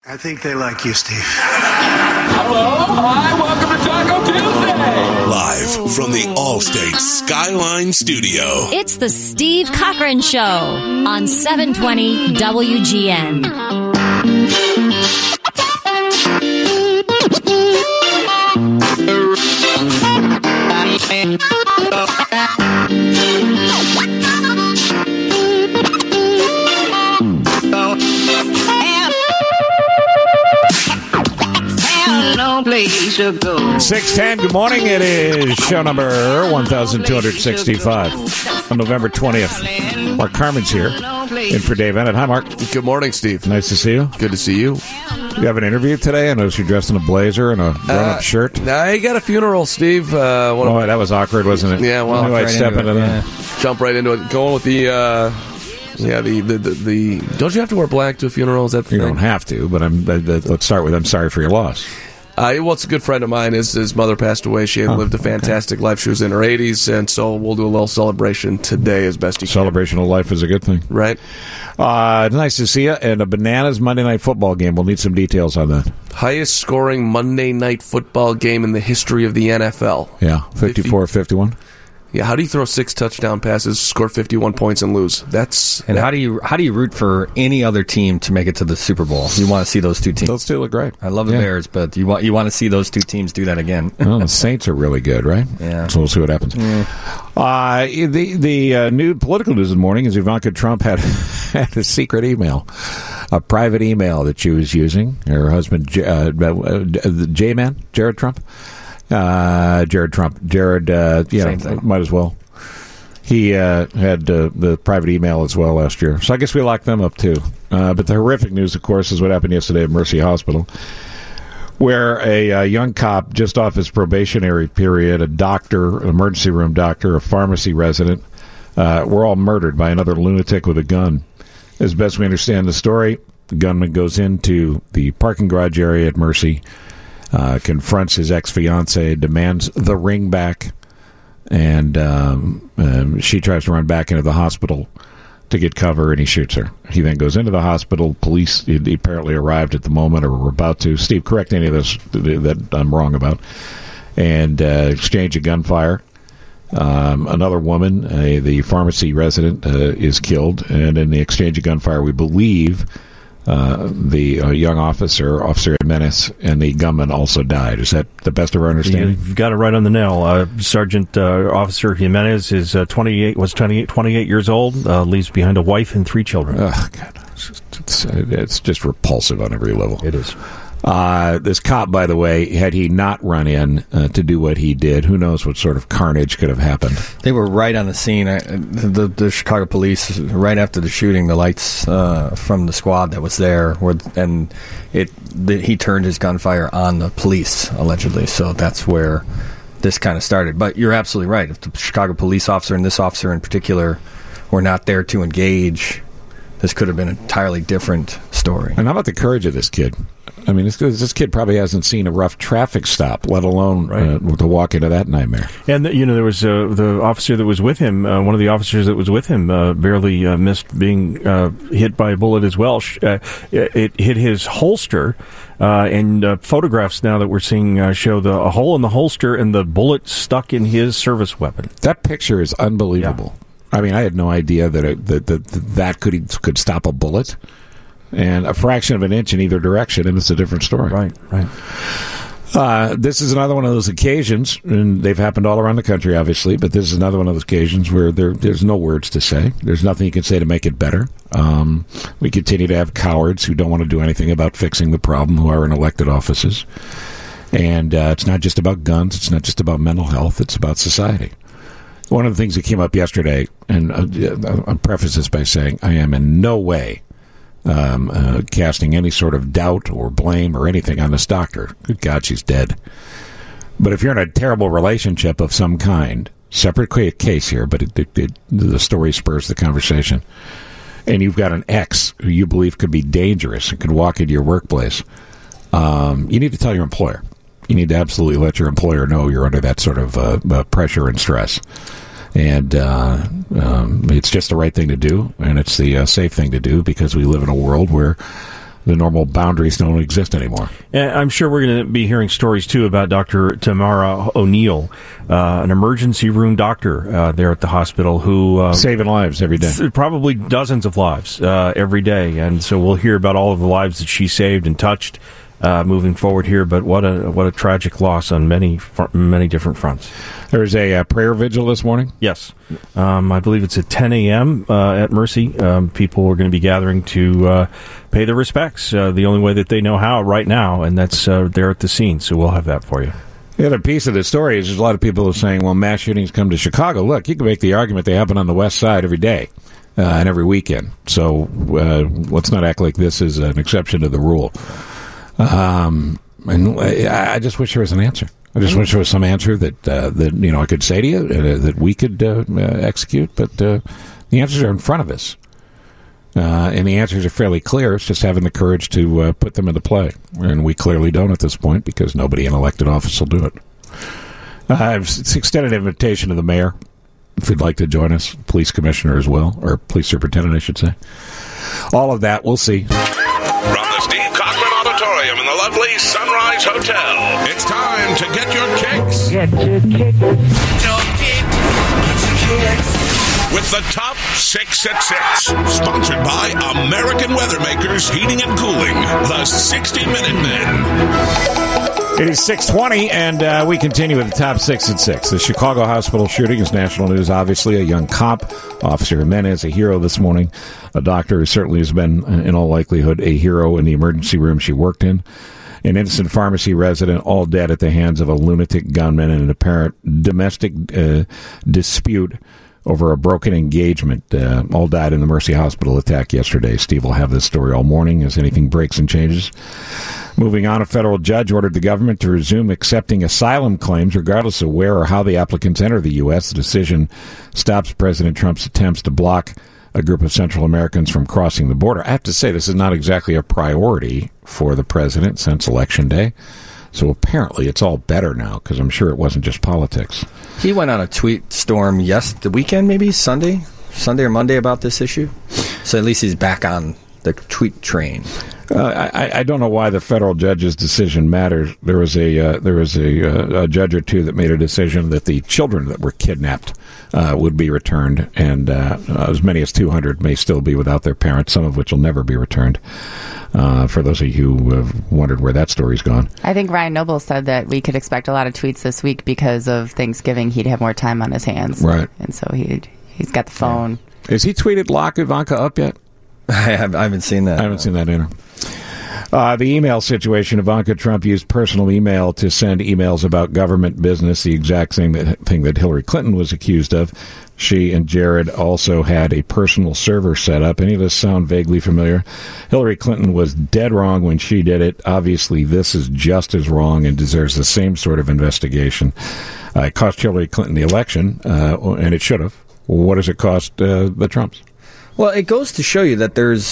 I think they like you, Steve. Hello, hi, welcome to Taco Tuesday. Live from the Allstate Skyline Studio. It's the Steve Cochran Show on 720 WGN. No place to go. 6:10, good morning. It is show number 1265 on November 20th. Mark Carmen's here, in for Dave Ennett. Hi, Mark. Good morning, Steve. Nice to see you. Good to see you. You have an interview today? I noticed you're dressed in a blazer and a grown-up shirt. I got a funeral, Steve. Oh, that was awkward, wasn't it? Yeah, well, I knew I'd step into that. Jump right into it. Going with the don't you have to wear black to a funeral? Is that the You thing? don't have to, but let's start with I'm sorry for your loss. Well, it's a good friend of mine. His mother passed away. She had lived a fantastic life. She was in her 80s, and so we'll do a little celebration today as best you can. Celebration of life is a good thing. Right. Nice to see you. And a Bananas Monday Night Football game. We'll need some details on that. Highest scoring Monday Night Football game in the history of the NFL. Yeah, 54-51. Yeah, how do you throw 6 touchdown passes, score 51 points, and lose? How do you root for any other team to make it to the Super Bowl? You want to see those two teams. Those two look great. I love the Bears, but you want to see those two teams do that again. Well, the Saints are really good, right? Yeah. So we'll see what happens. The new political news this morning is Ivanka Trump had a secret email, a private email that she was using. Her husband, J-Man, Jared Trump. Jared, Same thing. Might as well. He had the private email as well last year. So I guess we locked them up too. But the horrific news, of course, is what happened yesterday at Mercy Hospital, where a young cop, just off his probationary period, a doctor, an emergency room doctor, a pharmacy resident, were all murdered by another lunatic with a gun. As best we understand the story, the gunman goes into the parking garage area at Mercy, confronts his ex-fiancée, demands the ring back, and she tries to run back into the hospital to get cover, and he shoots her. He then goes into the hospital. Police apparently arrived at the moment, or were about to. Steve, correct any of this that I'm wrong about. And exchange of gunfire. Another woman, the pharmacy resident, is killed, and in the exchange of gunfire, we believe the young officer Jimenez, and the gunman also died. Is that the best of our understanding? You've got it right on the nail. Sergeant Officer Jimenez is 28 years old, leaves behind a wife and 3 children. Oh, God. It's just repulsive on every level. It is. This cop, by the way, had he not run in to do what he did, who knows what sort of carnage could have happened. They were right on the scene. The Chicago police, right after the shooting, the lights from the squad that was there, he turned his gunfire on the police, allegedly. So that's where this kind of started. But you're absolutely right. If the Chicago police officer, and this officer in particular, were not there to engage, this could have been an entirely different story. And how about the courage of this kid? I mean, this kid probably hasn't seen a rough traffic stop, let alone to walk into that nightmare. And, there was the officer that was with him, one of the officers that was with him barely missed being hit by a bullet as well. It hit his holster, and photographs now that we're seeing show a hole in the holster and the bullet stuck in his service weapon. That picture is unbelievable. Yeah. I mean, I had no idea that could stop a bullet. And a fraction of an inch in either direction, and it's a different story. Right. This is another one of those occasions, and they've happened all around the country, obviously, but this is another one of those occasions where there's no words to say. There's nothing you can say to make it better. We continue to have cowards who don't want to do anything about fixing the problem, who are in elected offices. And it's not just about guns. It's not just about mental health. It's about society. One of the things that came up yesterday, and I'll preface this by saying I am in no way casting any sort of doubt or blame or anything on this doctor. Good God, she's dead. But if you're in a terrible relationship of some kind, separate case here, but the story spurs the conversation, and you've got an ex who you believe could be dangerous and could walk into your workplace, you need to tell your employer. You need to absolutely let your employer know you're under that sort of pressure and stress. And it's just the right thing to do, and it's the safe thing to do, because we live in a world where the normal boundaries don't exist anymore. And I'm sure we're going to be hearing stories, too, about Dr. Tamara O'Neill, an emergency room doctor there at the hospital who... saving lives every day. Probably dozens of lives every day. And so we'll hear about all of the lives that she saved and touched moving forward here. But what a tragic loss on many different fronts. There's a prayer vigil this morning? Yes. I believe it's at 10 a.m. At Mercy. People are going to be gathering to pay their respects the only way that they know how right now, and that's there at the scene. So we'll have that for you. The other piece of the story is there's a lot of people who are saying, well, mass shootings come to Chicago. Look, you can make the argument they happen on the west side every day and every weekend. So let's not act like this is an exception to the rule. And I just wish there was an answer. I just wish there was some answer that I could say to you, that we could execute. But the answers are in front of us. And the answers are fairly clear. It's just having the courage to put them into play. And we clearly don't at this point because nobody in elected office will do it. I've extended an invitation to the mayor, if you'd like to join us, police commissioner as well, or police superintendent, I should say. All of that, we'll see. From the Steve Cochran Auditorium in the lovely Sunrise Hotel, it's time to get your kicks. Get your kick. Your kicks. With the Top 6 at 6, sponsored by American Weathermakers Heating and Cooling, the 60-Minute Men. It is 6:20, and we continue with the Top 6 at 6. The Chicago hospital shooting is national news, obviously. A young cop, Officer Jimenez, a hero this morning. A doctor who certainly has been, in all likelihood, a hero in the emergency room she worked in. An innocent pharmacy resident, all dead at the hands of a lunatic gunman in an apparent domestic dispute over a broken engagement. All died in the Mercy Hospital attack yesterday. Steve will have this story all morning as anything breaks and changes. Moving on, a federal judge ordered the government to resume accepting asylum claims regardless of where or how the applicants enter the U.S. The decision stops President Trump's attempts to block a group of Central Americans from crossing the border. I have to say, this is not exactly a priority for the president since Election Day. So apparently it's all better now, because I'm sure it wasn't just politics. He went on a tweet storm the weekend, maybe Sunday or Monday about this issue. So at least he's back on the tweet train. I don't know why the federal judge's decision matters. There was a judge or two that made a decision that the children that were kidnapped would be returned, and as many as 200 may still be without their parents, some of which will never be returned. For those of you who have wondered where that story's gone. I think Ryan Noble said that we could expect a lot of tweets this week because of Thanksgiving. He'd have more time on his hands. Right. And so he's got the phone. Has he tweeted lock Ivanka up yet? I haven't seen that. I haven't seen that either. The email situation. Ivanka Trump used personal email to send emails about government business, the exact thing that Hillary Clinton was accused of. She and Jared also had a personal server set up. Any of this sound vaguely familiar? Hillary Clinton was dead wrong when she did it. Obviously, this is just as wrong and deserves the same sort of investigation. It cost Hillary Clinton the election, and it should have. What does it cost the Trumps? Well, it goes to show you that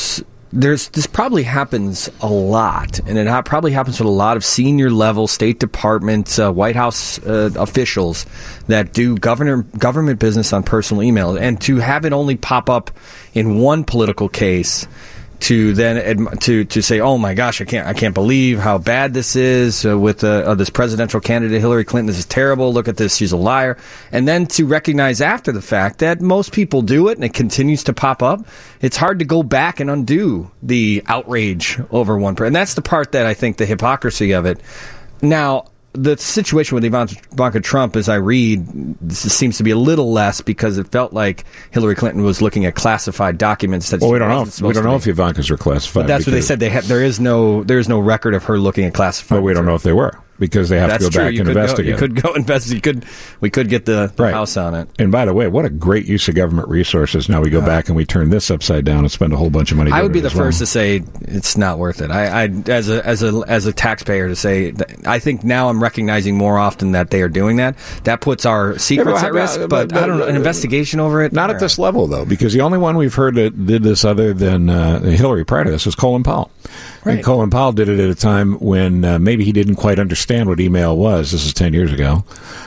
this probably happens a lot, and it probably happens with a lot of senior level State Department, White House officials that do government business on personal email, and to have it only pop up in one political case, to then to say, oh my gosh, I can't believe how bad this is with this presidential candidate Hillary Clinton. This is terrible. Look at this. She's a liar. And then to recognize after the fact that most people do it and it continues to pop up. It's hard to go back and undo the outrage over one person. And that's the part that I think the hypocrisy of it. Now, the situation with Ivanka Trump, as I read, this seems to be a little less because it felt like Hillary Clinton was looking at classified documents. That we don't know if Ivanka's are classified. But that's what they said. There is no record of her looking at classified. But we don't know if they were, because they have to go back and investigate. You could go investigate. We could get the house on it. And by the way, what a great use of government resources. Now we go back and we turn this upside down and spend a whole bunch of money. I would be the first to say it's not worth it. I as a taxpayer to say, I think now I'm recognizing more often that they are doing that. That puts our secrets at risk. But I don't know, an investigation over it. Not at this level though, because the only one we've heard that did this other than Hillary prior to this was Colin Powell. And Colin Powell did it at a time when maybe he didn't quite understand what email was. This is 10 years ago.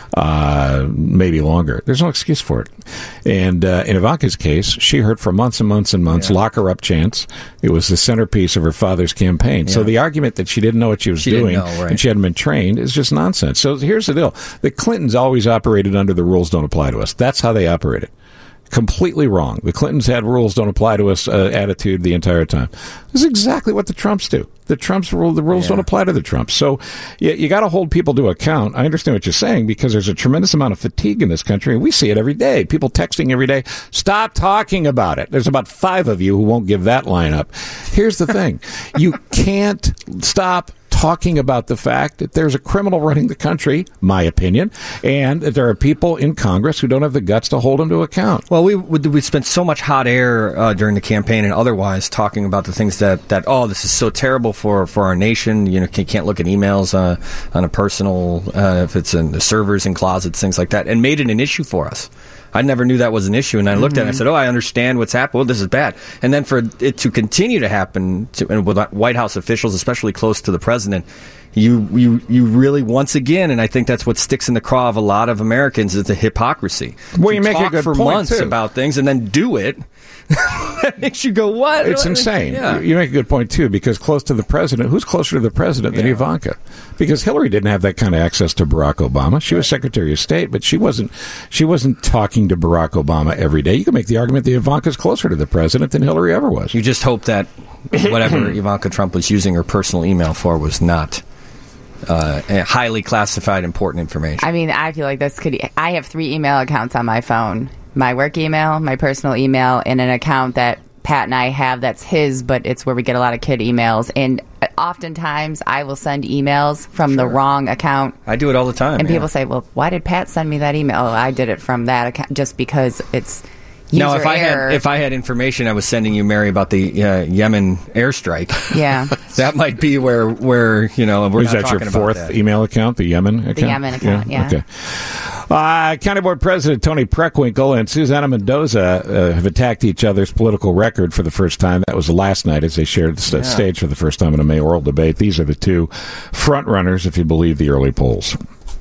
Maybe longer. There's no excuse for it. And in Ivanka's case, she heard for months and months and months, lock her up chants. It was the centerpiece of her father's campaign. Yeah. So the argument that she didn't know what she was doing and she hadn't been trained is just nonsense. So here's the deal. The Clintons always operated under the rules don't apply to us. That's how they operated. Completely wrong. The Clintons had rules don't apply to us attitude the entire time. This is exactly what the Trumps do. The rules don't apply to the Trumps. So you got to hold people to account. I understand what you're saying because there's a tremendous amount of fatigue in this country, and we see it every day. People texting every day, stop talking about it. There's about 5 of you who won't give that line up. Here's the thing. You can't stop talking about the fact that there's a criminal running the country, my opinion, and that there are people in Congress who don't have the guts to hold him to account. Well, we spent so much hot air during the campaign and otherwise talking about the things that this is so terrible for our nation. You can't look at emails on a personal, if it's in the servers and closets, things like that, and made it an issue for us. I never knew that was an issue, and I looked at it and I said, I understand what's happened. Well, this is bad. And then for it to continue to happen, and with White House officials, especially close to the president, you really, once again, and I think that's what sticks in the craw of a lot of Americans, is the hypocrisy. Well, you make a good for point, months too. About things and then do it. That makes you go, what? It's insane. Yeah. You make a good point, too, because close to the president, who's closer to the president than Ivanka? Because Hillary didn't have that kind of access to Barack Obama. She was Secretary of State, but she wasn't talking to Barack Obama every day. You can make the argument that Ivanka's closer to the president than Hillary ever was. You just hope that whatever Ivanka Trump was using her personal email for was not highly classified, important information. I mean, I feel like I have 3 email accounts on my phone. My work email, my personal email, and an account that Pat and I have that's his, but it's where we get a lot of kid emails. And oftentimes I will send emails from the wrong account. I do it all the time. And people say, well, why did Pat send me that email? Oh, I did it from that account just because it's user error. If I had information I was sending you, Mary, about the Yemen airstrike, that might be where we're Is not that talking your about 4th email account, the Yemen account? The Yemen account, yeah. Okay. County Board President Tony Preckwinkle and Susana Mendoza have attacked each other's political record for the first time. That was last night as they shared the stage for the first time in a mayoral debate. These are the 2 front runners, if you believe the early polls.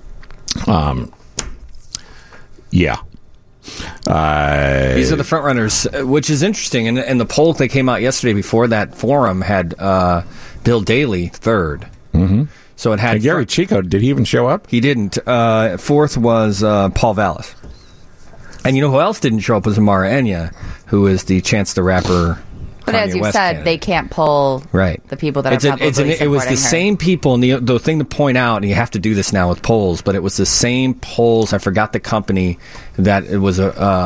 These are the front runners, which is interesting. And the poll that came out yesterday before that forum had Bill Daley 3rd. Mm-hmm. So it had and Gary Chico. Did he even show up? He didn't. 4th was Paul Vallis. And you know who else didn't show up was Amara Enya, who is the Chance the Rapper. But as you said, candidate. They can't pull the people that are probably supporting it was the same people, and the thing to point out, and you have to do this now with polls, but it was the same polls. I forgot the company that it was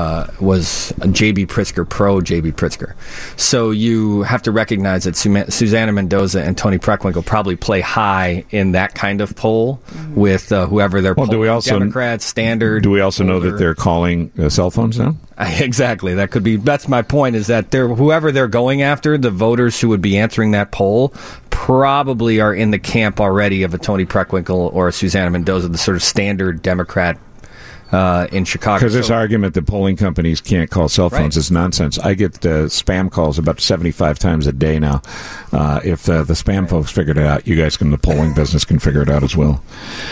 a J.B. Pritzker, pro J.B. Pritzker. So you have to recognize that Susana Mendoza and Tony Preckwinkle probably play high in that kind of poll with whoever they're polling. Do we also Democrats, Standard. Do we also know that they're calling cell phones now? Exactly. That could be. That's my point. Is that whoever they're going after, the voters who would be answering that poll, probably are in the camp already of a Tony Preckwinkle or a Susana Mendoza, the sort of standard Democrat in Chicago. Because this argument that polling companies can't call cell phones is nonsense. I get spam calls about 75 times a day now. If the spam folks figured it out, you guys in the polling business can figure it out as well.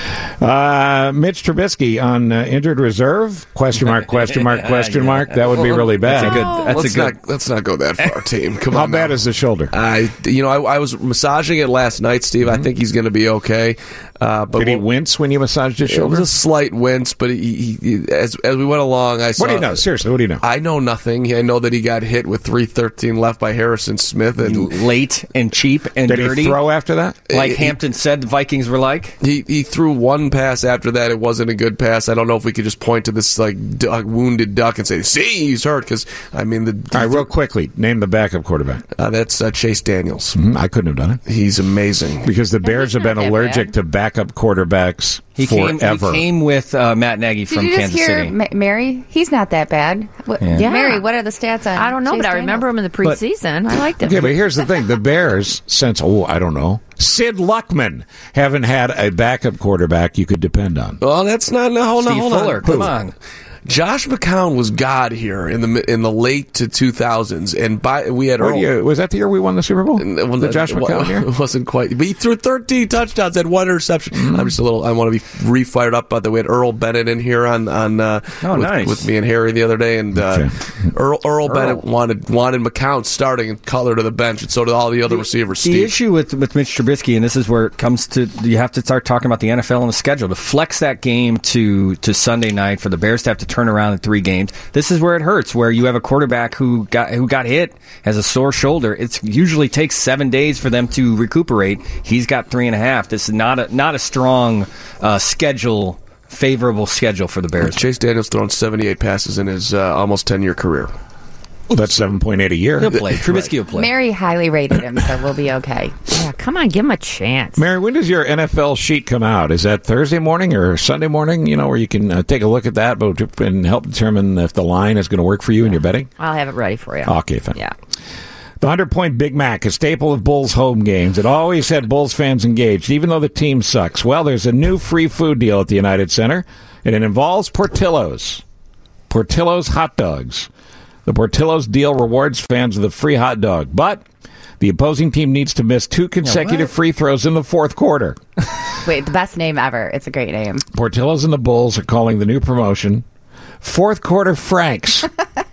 Mitch Trubisky on injured reserve? Question mark, question mark, question mark. That would be really bad. Let's not go that far, team. Come on. How bad is the shoulder? I was massaging it last night, Steve. I think he's going to be okay. But did he wince when you massaged his shoulder? It was a slight wince, but as we went along, I saw... What do you know? Seriously, what do you know? I know nothing. I know that he got hit with 3:13 left by Harrison Smith. And late and cheap and did dirty. Did he throw after that? Like Hampton said the Vikings were like? He threw one pass after that. It wasn't a good pass. I don't know if we could just point to this wounded duck and say, see, he's hurt. Because, I mean... All right, real quickly, name the backup quarterback. That's Chase Daniels. Mm-hmm. I couldn't have done it. He's amazing. Because the Bears have been allergic to backup quarterbacks forever. He came with Matt Nagy from Kansas City. Mary, he's not that bad. Mary, what are the stats on I don't know, Chase but I Daniels? remember him in the preseason. I liked him. Okay, but here's the thing. The Bears, since, I don't know, Sid Luckman haven't had a backup quarterback you could depend on. Well, that's not... Hold on. Fuller, come on. Josh McCown was God here in the late to 2000s, and we had Earl. Year, was that the year we won the Super Bowl? The Josh McCown year? It wasn't quite, but he threw 13 touchdowns, had 1 interception. I'm just I want to be re-fired up about that. We had Earl Bennett in here nice. with me and Harry the other day, and Earl Bennett wanted McCown starting and Cutler to the bench, and so did all the other receivers. The issue with Mitch Trubisky, and this is where it comes to, you have to start talking about the NFL and the schedule. To flex that game to Sunday night for the Bears to have to turn around in 3 games, this is where it hurts, where you have a quarterback who got hit, has a sore shoulder. It usually takes 7 days for them to recuperate. He's got 3.5. This is not a strong favorable schedule for the Bears. Chase Daniel's thrown 78 passes in his almost 10-year career. Well, that's 7.8 a year. He'll play. Trubisky will play. Mary highly rated him, so we'll be okay. Yeah, come on, give him a chance. Mary, when does your NFL sheet come out? Is that Thursday morning or Sunday morning? Where you can take a look at that and help determine if the line is going to work for you in your betting? I'll have it ready for you. Okay, fine. Yeah. The 100-point Big Mac, a staple of Bulls home games. It always had Bulls fans engaged, even though the team sucks. Well, there's a new free food deal at the United Center, and it involves Portillo's. Portillo's hot dogs. The Portillo's deal rewards fans with a free hot dog, but the opposing team needs to miss 2 consecutive free throws in the fourth quarter. Wait, the best name ever. It's a great name. Portillo's and the Bulls are calling the new promotion Fourth Quarter Franks.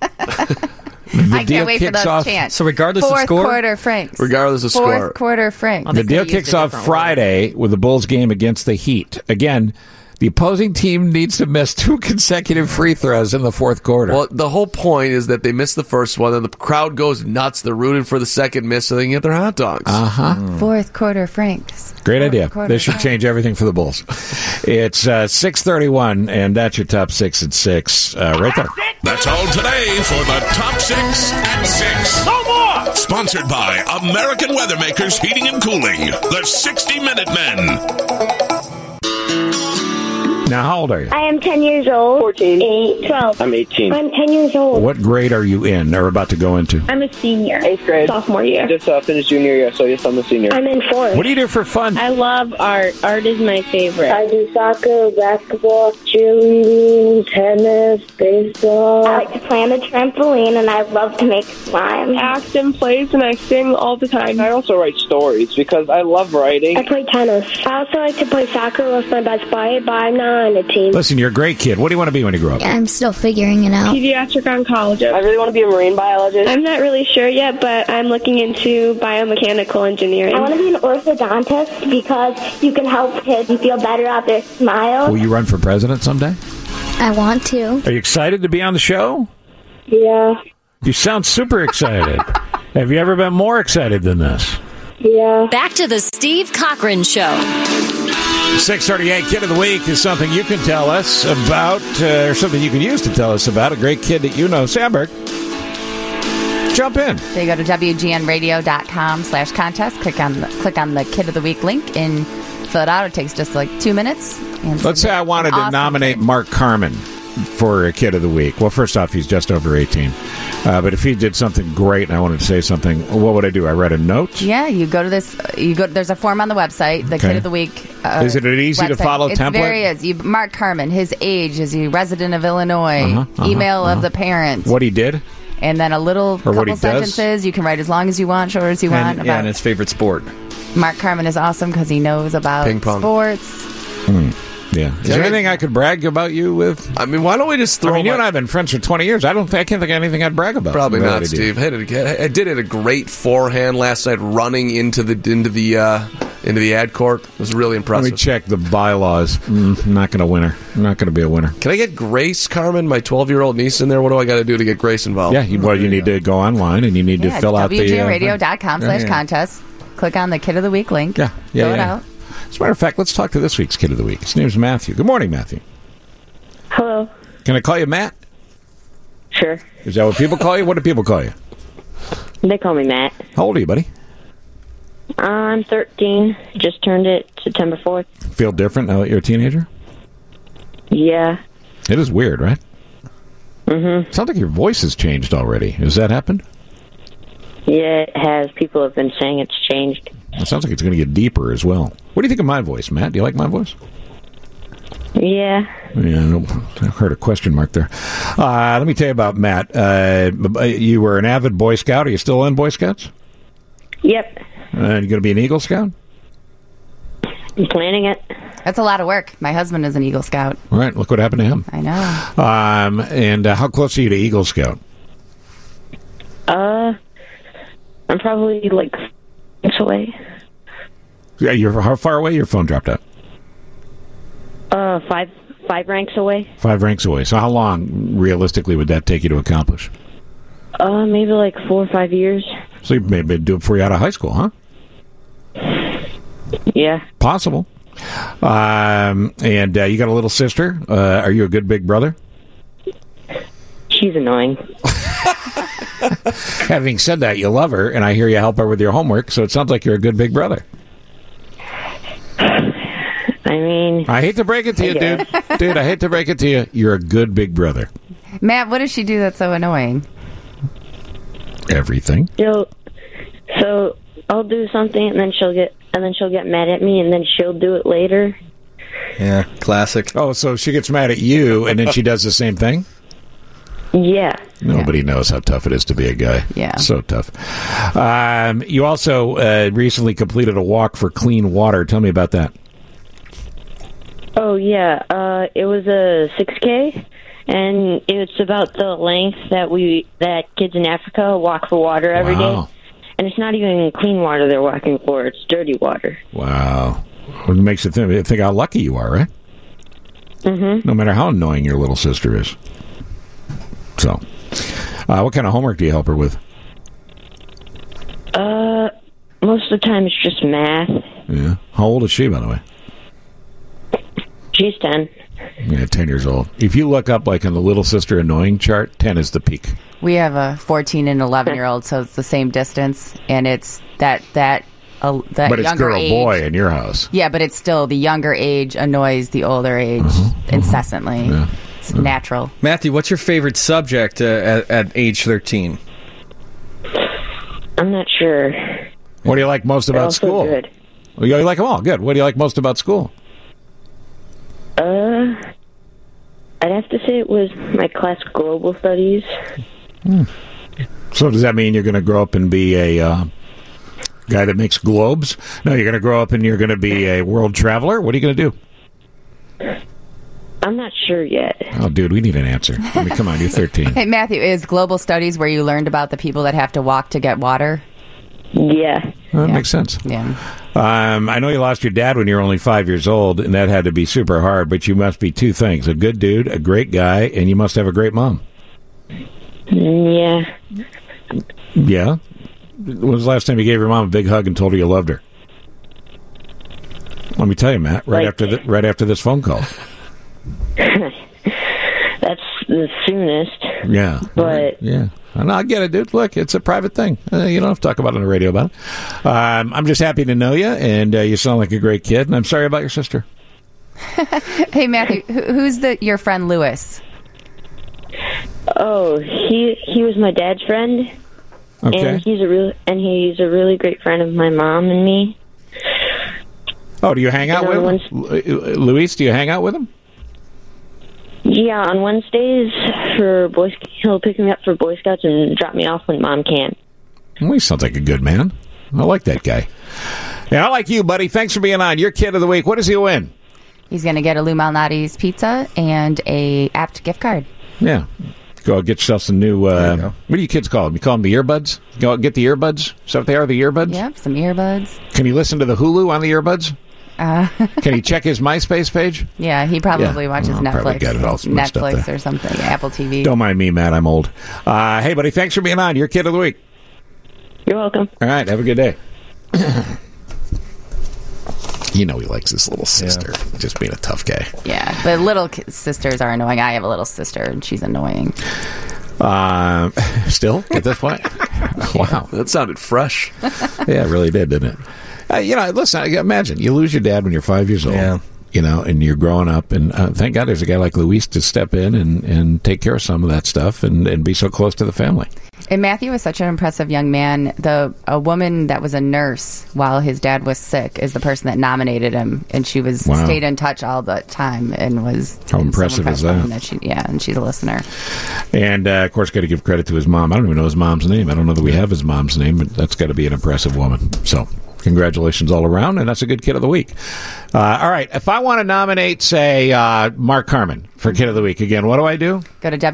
I can't wait for those chants. So regardless of Fourth score? Quarter Franks. Regardless of score. Fourth Quarter Franks. The deal kicks off Friday with the Bulls game against the Heat. Again, the opposing team needs to miss 2 consecutive free throws in the fourth quarter. Well, the whole point is that they miss the first one, and the crowd goes nuts. They're rooting for the second miss so they can get their hot dogs. Fourth Quarter Franks. Great idea. This should change everything for the Bulls. It's 6:31, and that's your top 6 at 6 right there. That's all today for the Top 6 at 6. No more! Sponsored by American Weathermakers Heating and Cooling, the 60-Minute Men. Now, how old are you? I am 10 years old. 14. 8. 12. I'm 18. I'm 10 years old. What grade are you in or about to go into? I'm a senior. 8th grade. Sophomore year. Just finished junior year, so yes, I'm a senior. I'm in 4th. What do you do for fun? I love art. Art is my favorite. I do soccer, basketball, cheerleading, tennis, baseball. I like to play on the trampoline, and I love to make slime. I act and plays, and I sing all the time. I also write stories because I love writing. I play tennis. I also like to play soccer with my best buddy, but I'm not on a team. Listen, you're a great kid. What do you want to be when you grow up? I'm still figuring it out. Pediatric oncologist. I really want to be a marine biologist. I'm not really sure yet, but I'm looking into biomechanical engineering. I want to be an orthodontist because you can help kids feel better out their smile. Will you run for president someday? I want to. Are you excited to be on the show? Yeah. You sound super excited. Have you ever been more excited than this? Yeah. Back to the Steve Cochran Show. 638 Kid of the Week is something you can tell us about, or something you can use to tell us about a great kid that you know. Sandberg, jump in. So you go to WGNradio.com/contest, click on the Kid of the Week link, and fill it out. It takes just like 2 minutes. And let's say I wanted to nominate Mark Carman for a Kid of the Week. Well, first off, he's just over 18. But if he did something great and I wanted to say something, what would I do? I write a note? Yeah, you go to this. There's a form on the website, the Kid of the Week. Is it an easy to follow template? It's very easy. Mark Carman, his age, is he resident of Illinois? Email of the parents. What he did? And then a couple sentences. You can write as long as you want, short as you want. And his favorite sport. Mark Carman is awesome because he knows about ping pong sports. Yeah. Is there anything I could brag about you with? I mean, why don't we just throw... you and I have been friends for 20 years. I can't think of anything I'd brag about. Probably not, Steve. I did it a great forehand last night, running into the ad court. It was really impressive. Let me check the bylaws. I'm not going to win her. I'm not going to be a winner. Can I get Grace Carman, my 12-year-old niece, in there? What do I got to do to get Grace involved? Yeah, you need to go online and you need to fill out the... WGNradio.com/contest. Click on the Kid of the Week link. Fill it out. As a matter of fact, let's talk to this week's Kid of the Week. His name's Matthew. Good morning, Matthew. Hello. Can I call you Matt? Sure. Is that what people call you? What do people call you? They call me Matt. How old are you, buddy? I'm 13. Just turned it September 4th. Feel different now that you're a teenager? Yeah. It is weird, right? Mm-hmm. Sounds like your voice has changed already. Has that happened? Yeah, it has. People have been saying it's changed. It sounds like it's going to get deeper as well. What do you think of my voice, Matt? Do you like my voice? Yeah. Yeah, I heard a question mark there. Let me tell you about Matt. You were an avid Boy Scout. Are you still in Boy Scouts? Yep. You going to be an Eagle Scout? I'm planning it. That's a lot of work. My husband is an Eagle Scout. All right, look what happened to him. I know. And how close are you to Eagle Scout? I'm probably like 6 away. Yeah, how far away? Your phone dropped out. 5 ranks away. 5 ranks away. So how long, realistically, would that take you to accomplish? Maybe like 4 or 5 years. So you maybe do it before you're out of high school, huh? Yeah. Possible. And you got a little sister. Are you a good big brother? She's annoying. Having said that, you love her, and I hear you help her with your homework, so it sounds like you're a good big brother. I mean... I hate to break it to you, dude. Dude, I hate to break it to you. You're a good big brother. Matt, what does she do that's so annoying? Everything. So I'll do something, and then she'll get mad at me, and then she'll do it later. Yeah, classic. Oh, so she gets mad at you, and then she does the same thing? Yeah. Nobody knows how tough it is to be a guy. Yeah. So tough. You also recently completed a walk for clean water. Tell me about that. Oh, yeah. It was a 6K, and it's about the length that kids in Africa walk for water every day. And it's not even clean water they're walking for. It's dirty water. Wow. It makes you think how lucky you are, right? Mm-hmm. No matter how annoying your little sister is. So, what kind of homework do you help her with? Most of the time it's just math. Yeah. How old is she, by the way? She's 10. Yeah, 10 years old. If you look up, like, on the little sister annoying chart, 10 is the peak. We have a 14 and 11-year-old, so it's the same distance, and it's that but it's younger girl age, boy in your house. Yeah, but it's still the younger age annoys the older age incessantly. Yeah. It's natural. Matthew, what's your favorite subject at age 13? I'm not sure. What do you like most about school? Good. Well, you like them all. Good. What do you like most about school? I'd have to say it was my class, Global Studies. So does that mean you're going to grow up and be a guy that makes globes? No, you're going to grow up and you're going to be a world traveler? What are you going to do? I'm not sure yet. Oh, dude, we need an answer. I mean, come on, you're 13. Hey, Matthew, is Global Studies where you learned about the people that have to walk to get water? Yeah. That makes sense. Yeah. I know you lost your dad when you were only 5 years old, and that had to be super hard, but you must be two things: a good dude, a great guy, and you must have a great mom. Yeah. Yeah? When was the last time you gave your mom a big hug and told her you loved her? Let me tell you, Matt, right after this phone call. That's the soonest. Yeah. But... Yeah. And I get it, dude. Look, it's a private thing. You don't have to talk about it on the radio about it. I'm just happy to know you, and you sound like a great kid, and I'm sorry about your sister. Hey, Matthew, who's your friend Lewis? Oh, he was my dad's friend. Okay. And he's a really great friend of my mom and me. Oh, do you hang out with him? Luis, do you hang out with him? Yeah, on Wednesdays he'll pick me up for Boy Scouts and drop me off when Mom can. Well, he sounds like a good man. I like that guy. Yeah, I like you, buddy. Thanks for being on. Your Kid of the Week. What does he win? He's going to get a Lou Malnati's pizza and a Apt gift card. Yeah. Go get yourself some new, what do you kids call them? You call them the earbuds? Go out get the earbuds? Is that what they are, the earbuds? Yep, some earbuds. Can you listen to the Hulu on the earbuds? Can he check his MySpace page? Yeah, he probably watches Netflix. Probably got it all mixed up Netflix there. or something, Apple TV. Don't mind me, Matt. I'm old. Hey, buddy, thanks for being on. Your Kid of the Week. You're welcome. All right, have a good day. You know he likes his little sister. Yeah. Just being a tough guy. Yeah, but little sisters are annoying. I have a little sister, and she's annoying. Still, at this point? Wow. That sounded fresh. Yeah, it really did, didn't it? Listen, imagine you lose your dad when you're 5 years old. Yeah. and you're growing up, and thank God there's a guy like Luis to step in and take care of some of that stuff and be so close to the family. And Matthew was such an impressive young man. A woman that was a nurse while his dad was sick is the person that nominated him, and she was stayed in touch all the time and was how impressive is that? And she's a listener. And of course, got to give credit to his mom. I don't even know his mom's name. I don't know that we have his mom's name, but that's got to be an impressive woman. So congratulations all around, and that's a good Kid of the Week. All right, if I want to nominate, say, Mark Carman for Kid of the Week, again, what do I do? Go to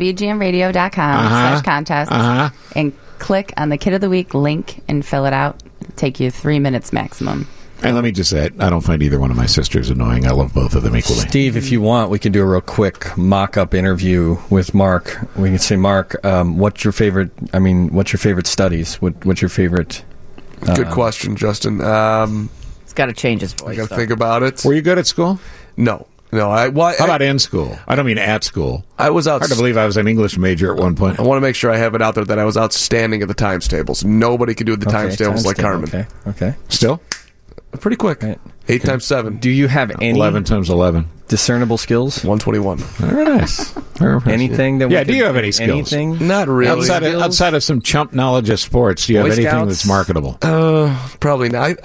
WGNradio.com/contest and click on the Kid of the Week link and fill it out. It'll take you 3 minutes maximum. And let me just say, I don't find either one of my sisters annoying. I love both of them equally. Steve, if you want, we can do a real quick mock-up interview with Mark. We can say, Mark, what's your favorite studies? What's your favorite... Good question, Justin. He's got to change his voice. I got to think about it. Were you good at school? No. How about in school? I don't mean at school. I was hard to believe I was an English major at one point. I want to make sure I have it out there that I was outstanding at the times tables. Nobody could do the times tables like Carmen. Okay. Still? Pretty quick. Right. 8 times 7. Do you have any 11 times 11 discernible skills? 121. Very nice. Anything that? Do you have any skills? Anything? Not really. Outside of some chump knowledge of sports, do you have anything Scouts? that's marketable? Probably not.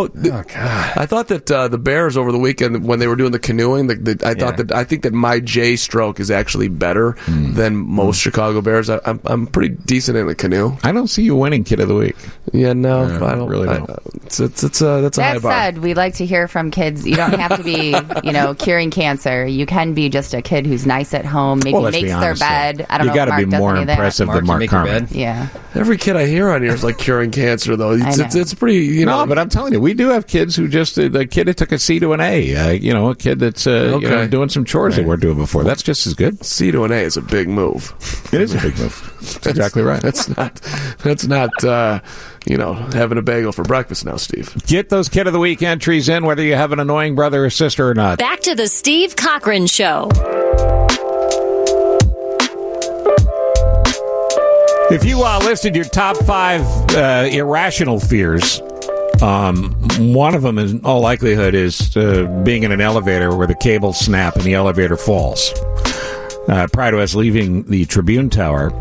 I thought that the Bears over the weekend when they were doing the canoeing, I think that my J stroke is actually better than most Chicago Bears. I'm pretty decent in a canoe. I don't see you winning Kid of the Week. Yeah, no, I don't really don't. That's a high bar. That said, we like to hear from kids. You don't have to be, curing cancer. You can be just a kid who's nice at home, maybe makes their bed. I don't know. You got to be more impressive than Mark Carman. Yeah. Every kid I hear on here is like curing cancer, though. It's pretty, No, but I'm telling you, we do have kids who just the kid that took a C to an A. A kid that's doing some chores they weren't doing before. That's just as good. C to an A is a big move. It is a big move. That's exactly right. That's not having a bagel for breakfast now, Steve. Get those Kid of the Week entries in, whether you have an annoying brother or sister or not. Back to the Steve Cochran Show. If you listed your top 5 irrational fears, one of them, in all likelihood, is being in an elevator where the cables snap and the elevator falls. Prior to us leaving the Tribune Tower,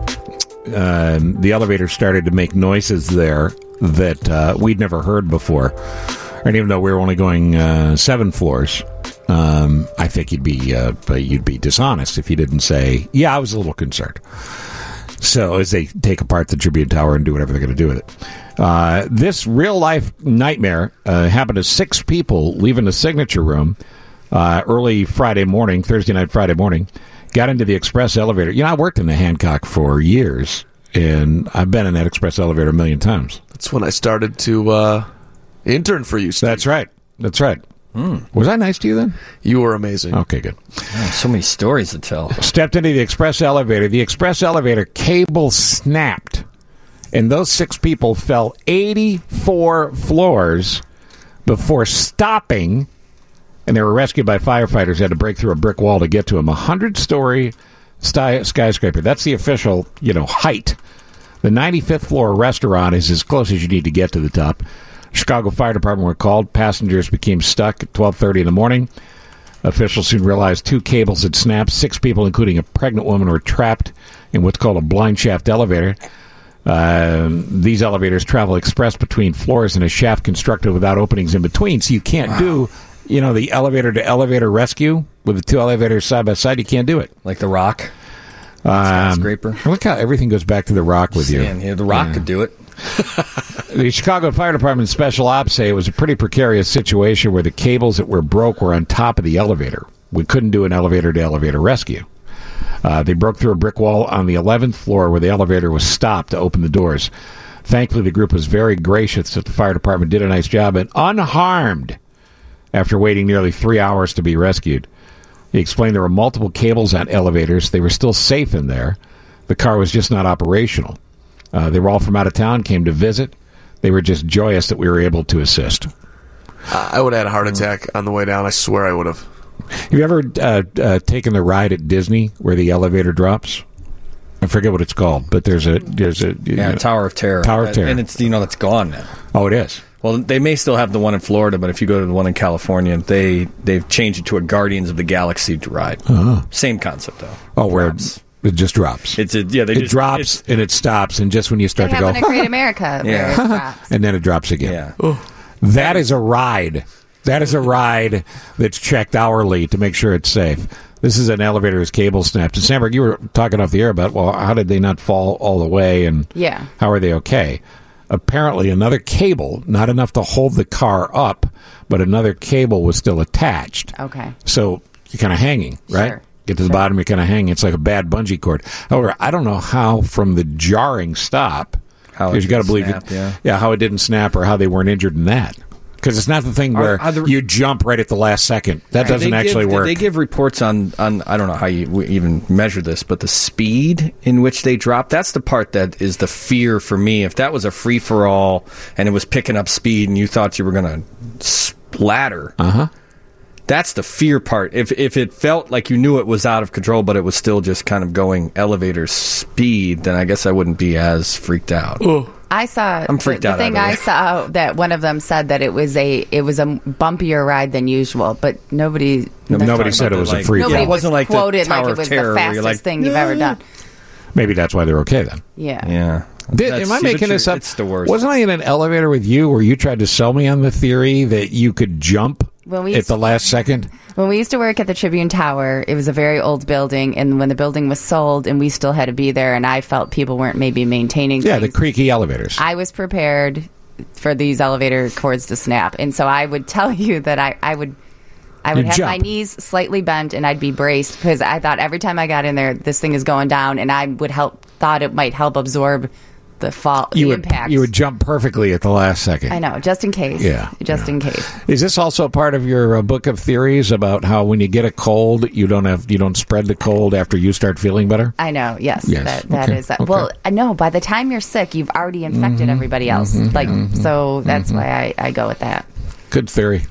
the elevator started to make noises there that we'd never heard before. And even though we were only going 7 floors, I think you'd be dishonest if you didn't say, yeah, I was a little concerned. So as they take apart the Tribune Tower and do whatever they're going to do with it. This real-life nightmare happened to 6 people leaving the signature room early Thursday night, Friday morning, got into the express elevator. I worked in the Hancock for years, and I've been in that express elevator a million times. That's when I started to intern for you, Steve. That's right. Was I nice to you then? You were amazing. Okay, good. Oh, so many stories to tell. Stepped into the express elevator. The express elevator cable snapped, and those 6 people fell 84 floors before stopping, and they were rescued by firefighters who had to break through a brick wall to get to them. 100-story skyscraper. That's the official, height. The 95th floor restaurant is as close as you need to get to the top. Chicago Fire Department were called. Passengers became stuck at 12:30 in the morning. Officials soon realized 2 cables had snapped. 6 people, including a pregnant woman, were trapped in what's called a blind shaft elevator. These elevators travel express between floors in a shaft constructed without openings in between, so you can't do, the elevator-to-elevator rescue with the 2 elevators side by side. You can't do it. Like The Rock? Skyscraper? Look how everything goes back to The Rock with you. Yeah, The Rock could do it. The Chicago Fire Department Special Ops say it was a pretty precarious situation where the cables that were broke were on top of the elevator. We couldn't do an elevator-to-elevator rescue. They broke through a brick wall on the 11th floor where the elevator was stopped to open the doors. Thankfully, the group was very gracious that the fire department did a nice job and unharmed after waiting nearly 3 hours to be rescued. He explained there were multiple cables on elevators. They were still safe in there. The car was just not operational. They were all from out of town, came to visit. They were just joyous that we were able to assist. I would have had a heart attack on the way down. I swear I would have. Have you ever taken the ride at Disney where the elevator drops? I forget what it's called, but there's a Tower of Terror. Tower of Terror. And it's, that's gone now. Oh, it is? Well, they may still have the one in Florida, but if you go to the one in California, they've changed it to a Guardians of the Galaxy ride. Same concept, though. Oh, where it just drops. It drops and it stops, and just when you start they to go, have one in Great America, where it drops. and then it drops again. Yeah. That is a ride. That is a ride that's checked hourly to make sure it's safe. This is an elevator whose cable snapped. And Sandberg, you were talking off the air about, well, how did they not fall all the way, and how are they okay? Apparently, another cable, not enough to hold the car up, but another cable was still attached. Okay. So you're kind of hanging, right? Sure. Get to the bottom, you're kind of hanging. It's like a bad bungee cord. However, I don't know how from the jarring stop, because you got to believe how it didn't snap or how they weren't injured in that. Because it's not the thing where you jump right at the last second. That doesn't actually work. They give reports on I don't know how you even measure this, but the speed in which they drop, that's the part that is the fear for me. If that was a free-for-all and it was picking up speed and you thought you were going to splatter, that's the fear part. If it felt like you knew it was out of control, but it was still just kind of going elevator speed, then I guess I wouldn't be as freaked out. I saw I'm freaked out. The thing I saw that one of them said that it was a bumpier ride than usual, but nobody said it was a free. Nobody it wasn't like quoted the Tower like it of was Terror, the fastest thing you've ever done. Maybe that's why they're okay then. Yeah. Am I making this up? It's the worst. Wasn't I in an elevator with you where you tried to sell me on the theory that you could jump at the last second? When we used to work at the Tribune Tower, it was a very old building, and when the building was sold and we still had to be there, and I felt people weren't maybe maintaining things, the creaky elevators. I was prepared for these elevator cords to snap, and so I would tell you that I would have my knees slightly bent and I'd be braced, because I thought every time I got in there, this thing is going down, and I thought it might help absorb the fall, impact. You would jump perfectly at the last second. I know, just in case. In case. Is this also part of your book of theories about how when you get a cold, you don't spread the cold after you start feeling better? I know. Yes. That is. Okay. Well, no. By the time you're sick, you've already infected everybody else. So that's why I go with that. Good theory.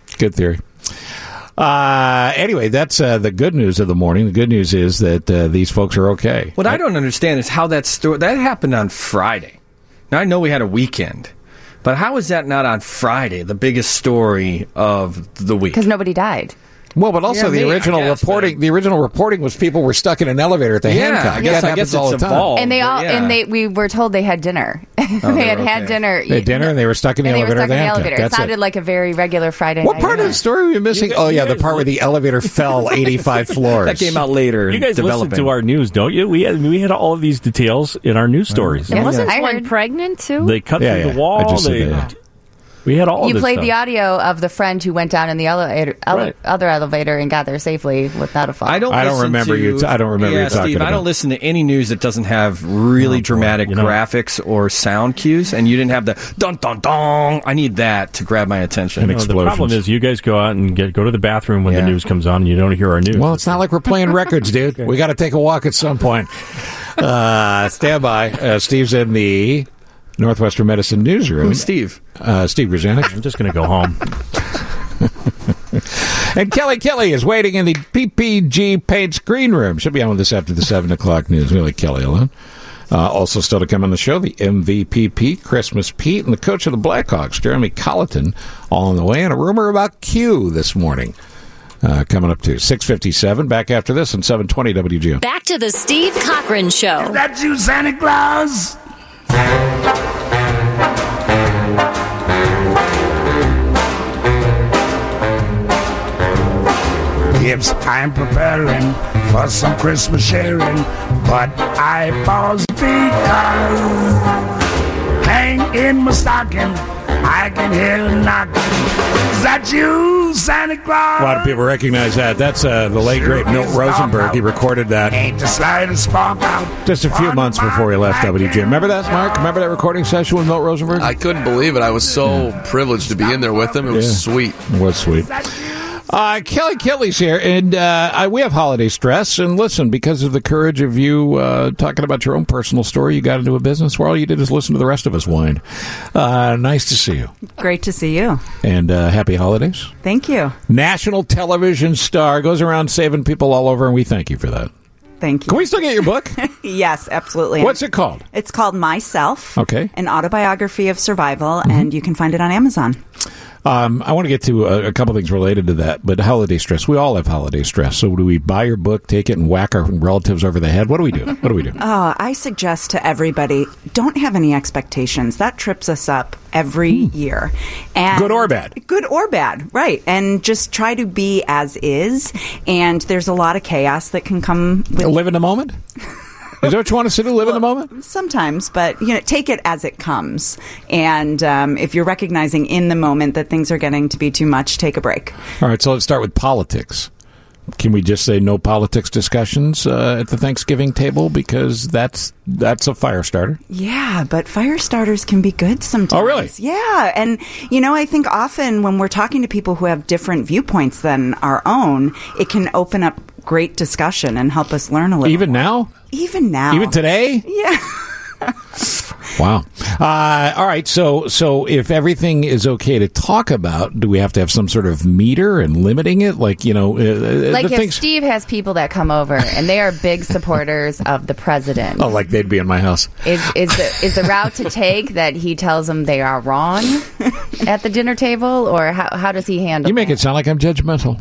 Anyway, that's the good news of the morning. The good news is that these folks are okay. What I don't understand is how that happened on Friday. Now, I know we had a weekend, but how is that not on Friday, the biggest story of the week? Because nobody died. Well, but also the original reporting was people were stuck in an elevator at the Hancock. I guess it's all the time. Evolved, and we were told they had dinner. They had dinner. They had dinner, and they were stuck in the elevator at the Hancock. It sounded like a very regular Friday night. What part of the story were you missing? The part where the elevator fell 85 floors. That came out later. You guys listen to our news, don't you? We had all of these details in our news stories. Wasn't one pregnant too? They cut through the wall. We had all. You this played stuff. the audio of the friend who went down in the other elevator and got there safely without a fall. I don't remember you talking Steve, about. I don't listen to any news that doesn't have really dramatic graphics or sound cues, and you didn't have the dun dun dun. I need that to grab my attention. The problem is you guys go out and go to the bathroom when the news comes on, and you don't hear our news. Well, it's not like we're playing records, dude. We got to take a walk at some point. Stand by. Steve's in the Northwestern Medicine newsroom. Who's Steve? Steve Grzanek. I'm just going to go home. And Kelly is waiting in the PPG Paints green room. She'll be on with us after the 7 o'clock news. Really, Kelly alone. Also still to come on the show, the MVP Pete, Christmas Pete, and the coach of the Blackhawks, Jeremy Colleton, all on the way. And a rumor about Q this morning. Coming up to 6:57. Back after this on 720 WGN. Back to the Steve Cochran Show. Is that you, Santa Claus? Yes, I'm preparing for some Christmas sharing, but I pause because hang in my stocking, I can hear a knocking. Is that you, Santa Claus? A lot of people recognize that. That's the late, great Milt Rosenberg. He recorded that Ain't the slightest spark out. just a few months before he left WGN. Remember that, Mark? Remember that recording session with Milt Rosenberg? I couldn't believe it. I was so privileged to be in there with him. It was sweet. It was sweet. Kelly's here, and we have holiday stress. And listen, because of the courage of you talking about your own personal story, you got into a business where all you did is listen to the rest of us whine. Nice to see you. Great to see you. And happy holidays. Thank you. National television star, goes around saving people all over, and we thank you for that. Thank you. Can we still get your book? Yes, absolutely. What's it called? It's called Myself. Okay. An Autobiography of Survival, and you can find it on Amazon. I want to get to a couple things related to that, but holiday stress. We all have holiday stress. So do we buy your book, take it, and whack our relatives over the head? What do we do? I suggest to everybody, don't have any expectations. That trips us up every year. And good or bad. Good or bad, right. And just try to be as is. And there's a lot of chaos that can come with live in the moment? Is that what you want us to do, live in the moment? Sometimes, but take it as it comes. And if you're recognizing in the moment that things are getting to be too much, take a break. All right, so let's start with politics. Can we just say no politics discussions at the Thanksgiving table? Because that's a fire starter. Yeah, but fire starters can be good sometimes. Oh, really? Yeah, and I think often when we're talking to people who have different viewpoints than our own, it can open up great discussion and help us learn a little. Even now? Even now. Even today? Yeah. Wow. All right. So if everything is okay to talk about, do we have to have some sort of meter and limiting it? Like if Steve has people that come over and they are big supporters of the president. Oh, like they'd be in my house. Is the route to take that he tells them they are wrong at the dinner table, or how does he handle? You make it sound like I'm judgmental.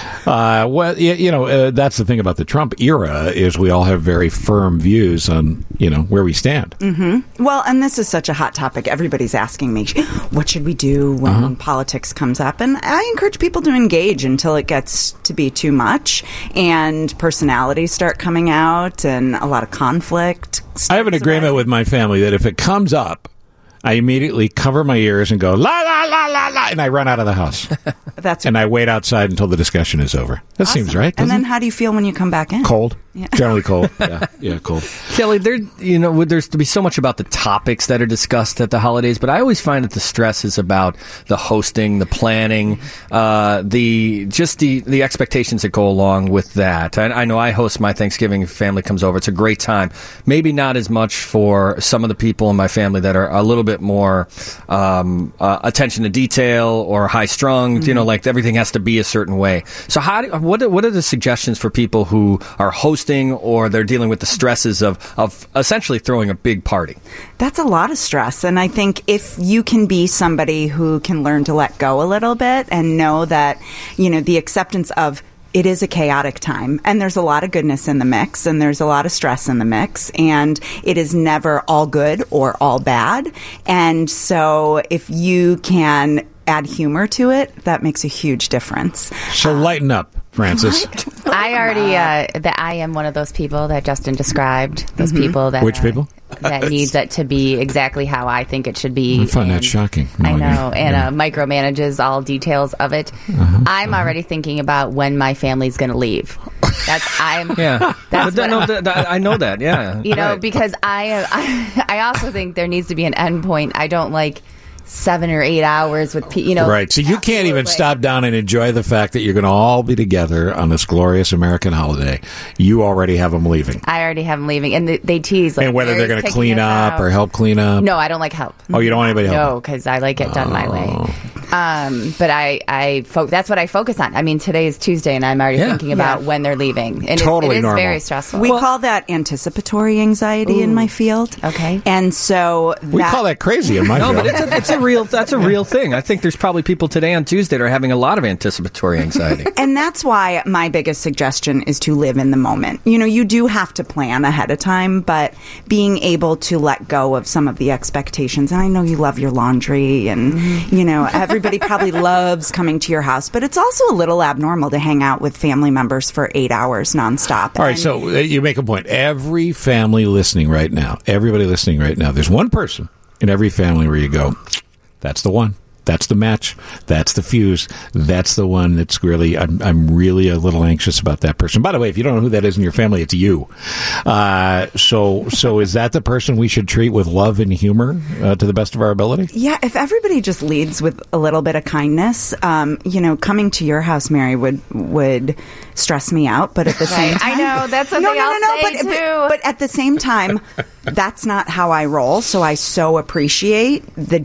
That's the thing about the Trump era is we all have very firm views on where we stand. Mm-hmm. Well, and this is such a hot topic. Everybody's asking me, what should we do when politics comes up? And I encourage people to engage until it gets to be too much and personalities start coming out and a lot of conflict. I have an agreement with my family that if it comes up, I immediately cover my ears and go, la, la, la, la, la, and I run out of the house. And I wait outside until the discussion is over. That seems right, And then how do you feel when you come back in? Cold. Yeah. Generally cold. Yeah, cold. Kelly, there's to be so much about the topics that are discussed at the holidays, but I always find that the stress is about the hosting, the planning, the expectations that go along with that. I know I host my Thanksgiving, family comes over. It's a great time. Maybe not as much for some of the people in my family that are a little bit more attention to detail or high strung. Mm-hmm. Like everything has to be a certain way. So what are the suggestions for people who are hosting or they're dealing with the stresses of essentially throwing a big party? That's a lot of stress. And I think if you can be somebody who can learn to let go a little bit and know that, the acceptance of it is a chaotic time and there's a lot of goodness in the mix and there's a lot of stress in the mix and it is never all good or all bad. And so if you can add humor to it, that makes a huge difference. So lighten up, Francis. I am one of those people that Justin described. Those people that... Which people? That needs it to be exactly how I think it should be. I find that shocking. I know. And micromanages all details of it. I'm already thinking about when my family's going to leave. I know that, yeah. Because I also think there needs to be an end point. I don't like 7 or 8 hours with right. So you can't even stop down and enjoy the fact that you're going to all be together on this glorious American holiday. You already have them leaving. I already have them leaving, and they tease and whether they're going to clean up or help clean up. No, I don't like help. Oh, you don't want anybody help? No, because I like it done my way. But that's what I focus on. I mean, today is Tuesday, and I'm already thinking about when they're leaving, and totally it is normal. very stressful. We call that anticipatory anxiety in my field. Okay, and so we call that crazy in my field. No, but that's a real thing. I think there's probably people today on Tuesday that are having a lot of anticipatory anxiety. And that's why my biggest suggestion is to live in the moment. You do have to plan ahead of time, but being able to let go of some of the expectations. And I know you love your laundry and, everybody probably loves coming to your house, but it's also a little abnormal to hang out with family members for 8 hours nonstop. All right, so you make a point. Every family listening right now, everybody listening right now, there's one person in every family where you go, that's the one. That's the match. That's the fuse. That's the one that's really, I'm really a little anxious about that person. By the way, if you don't know who that is in your family, it's you. So is that the person we should treat with love and humor to the best of our ability? Yeah, if everybody just leads with a little bit of kindness, coming to your house, Mary, would stress me out. But at the same time, I know that's something I'll say too. But at the same time, that's not how I roll. So I so appreciate the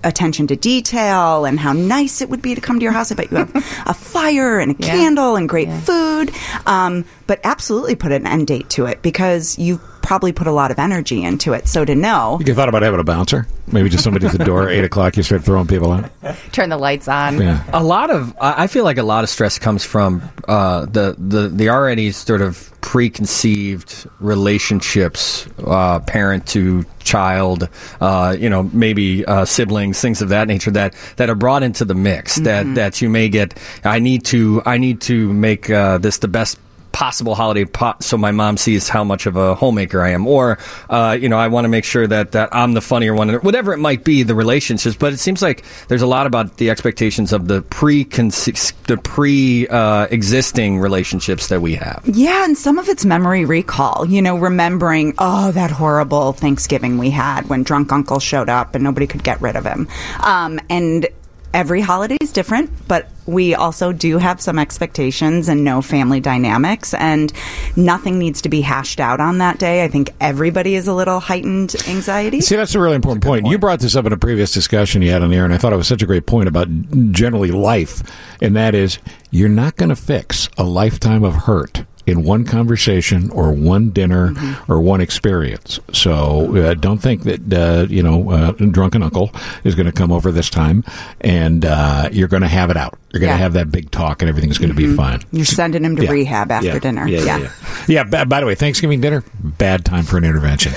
attention to detail and how nice it would be to come to your house. I bet you have a fire and a candle and great food. But absolutely put an end date to it, because you probably put a lot of energy into it. So to know. You thought about having a bouncer? Maybe just somebody at the door at 8 o'clock, you start throwing people out? Turn the lights on. Yeah. I feel like a lot of stress comes from the already sort of preconceived relationships, parent to child, maybe siblings, things of that nature that are brought into the mix. That you may get. I need to make this the best possible holiday so my mom sees how much of a homemaker I am, or I want to make sure that I'm the funnier one, whatever it might be, the relationships. But it seems like there's a lot about the expectations of the pre-existing relationships that we have. Yeah, and some of it's memory recall, remembering, that horrible Thanksgiving we had when drunk uncle showed up and nobody could get rid of him. And every holiday is different, but we also do have some expectations and know family dynamics, and nothing needs to be hashed out on that day. I think everybody is a little heightened anxiety. See, that's a really important point. You brought this up in a previous discussion you had on the air, and I thought it was such a great point about generally life, and that is, you're not going to fix a lifetime of hurt in one conversation or one dinner or one experience. So don't think that, drunken uncle is going to come over this time and you're going to have it out. You're going to have that big talk and everything's going to be fine. You're sending him to rehab after dinner. Yeah, by the way, Thanksgiving dinner, bad time for an intervention.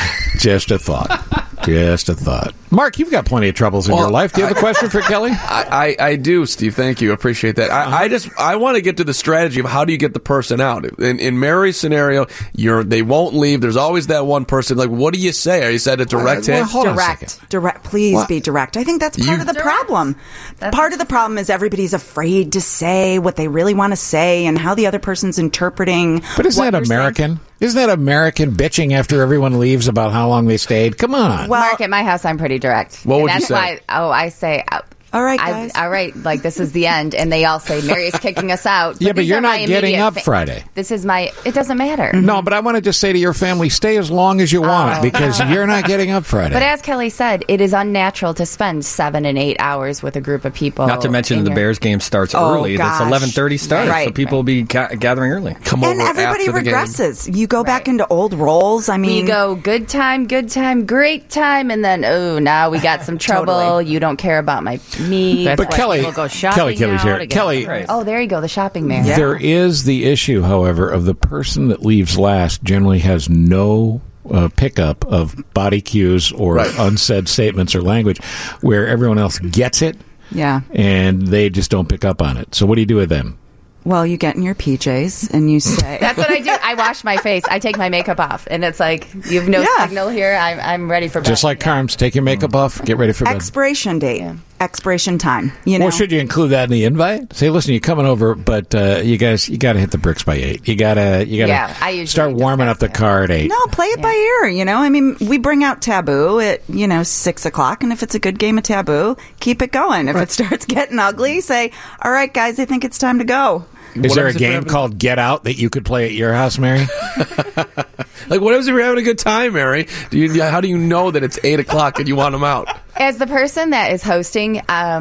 Just a thought. Just a thought. Mark, you've got plenty of troubles in your life. Do you have a question for Kelly? I do, Steve. Thank you. Appreciate that. I want to get to the strategy of how do you get the person out. In Mary's scenario, they won't leave. There's always that one person. Like, what do you say? Are you said a direct hit? Direct. Please be direct. I think that's part of the problem. Part of the problem is everybody's afraid to say what they really want to say and how the other person's interpreting. But isn't that American? Isn't that American bitching after everyone leaves about how long they stayed? Come on. Well, Mark, at my house, I'm pretty direct. What would you say? I say, all right, guys. All right, like, this is the end. And they all say, Mary's kicking us out. But you're not getting up Friday. It doesn't matter. No, but I want to just say to your family, stay as long as you want, because you're not getting up Friday. But as Kelly said, it is unnatural to spend 7 and 8 hours with a group of people. Not to mention the Bears game starts early. That's 11:30 start, so people will be gathering early. And everybody regresses. You go back into old roles. I mean, we go good time, great time, and then, now we got some trouble. Totally. You don't care about me. That's but Kelly, go shopping Kelly's here. Kelly, oh, there you go, the shopping man. There is the issue, however, of the person that leaves last generally has no pickup of body cues or unsaid statements or language, where everyone else gets it, and they just don't pick up on it. So what do you do with them? Well, you get in your PJs and you say... That's what I do. I wash my face. I take my makeup off. And it's like, you have no signal here. I'm ready for bed. Just like Carms, take your makeup off, get ready for bed. Expiration date. Yeah. Expiration time. Or should you include that in the invite? Say, listen, you're coming over, but you got to hit the bricks by 8. You got to start warming up the car at 8. No, play it by ear, I mean, we bring out Taboo at, 6 o'clock, and if it's a good game of Taboo, keep it going. If it starts getting ugly, say, all right, guys, I think it's time to go. Is there a game called Get Out that you could play at your house, Mary? Like, what if you're having a good time, Mary? How do you know that it's 8 o'clock and you want them out? As the person that is hosting,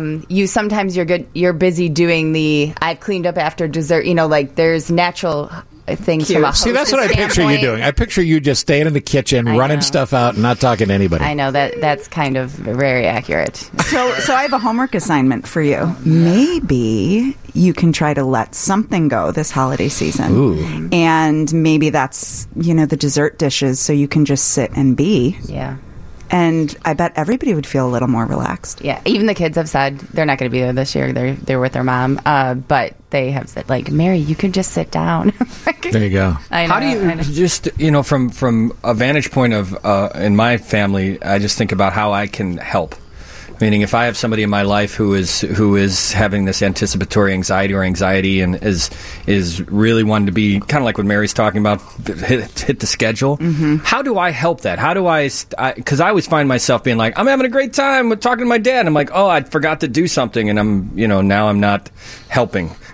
you're busy doing I've cleaned up after dessert. There's natural things from a hostess. See, that's what I picture you doing. I picture you just staying in the kitchen, running stuff out, and not talking to anybody. I know that's kind of very accurate. So I have a homework assignment for you. Maybe you can try to let something go this holiday season. Ooh. And maybe that's, the dessert dishes, so you can just sit and be. Yeah. And I bet everybody would feel a little more relaxed. Yeah, even the kids have said they're not going to be there this year. They're with their mom, but they have said, like, Mary, you can just sit down. There you go. I know, how do you just, from a vantage point of in my family, I just think about how I can help. Meaning, if I have somebody in my life who is having this anticipatory anxiety and is really wanting to be kind of like what Mary's talking about, hit the schedule. Mm-hmm. How do I help that? How do I? Because I always find myself being like, I'm having a great time with talking to my dad. And I'm like, oh, I forgot to do something, and now I'm not helping.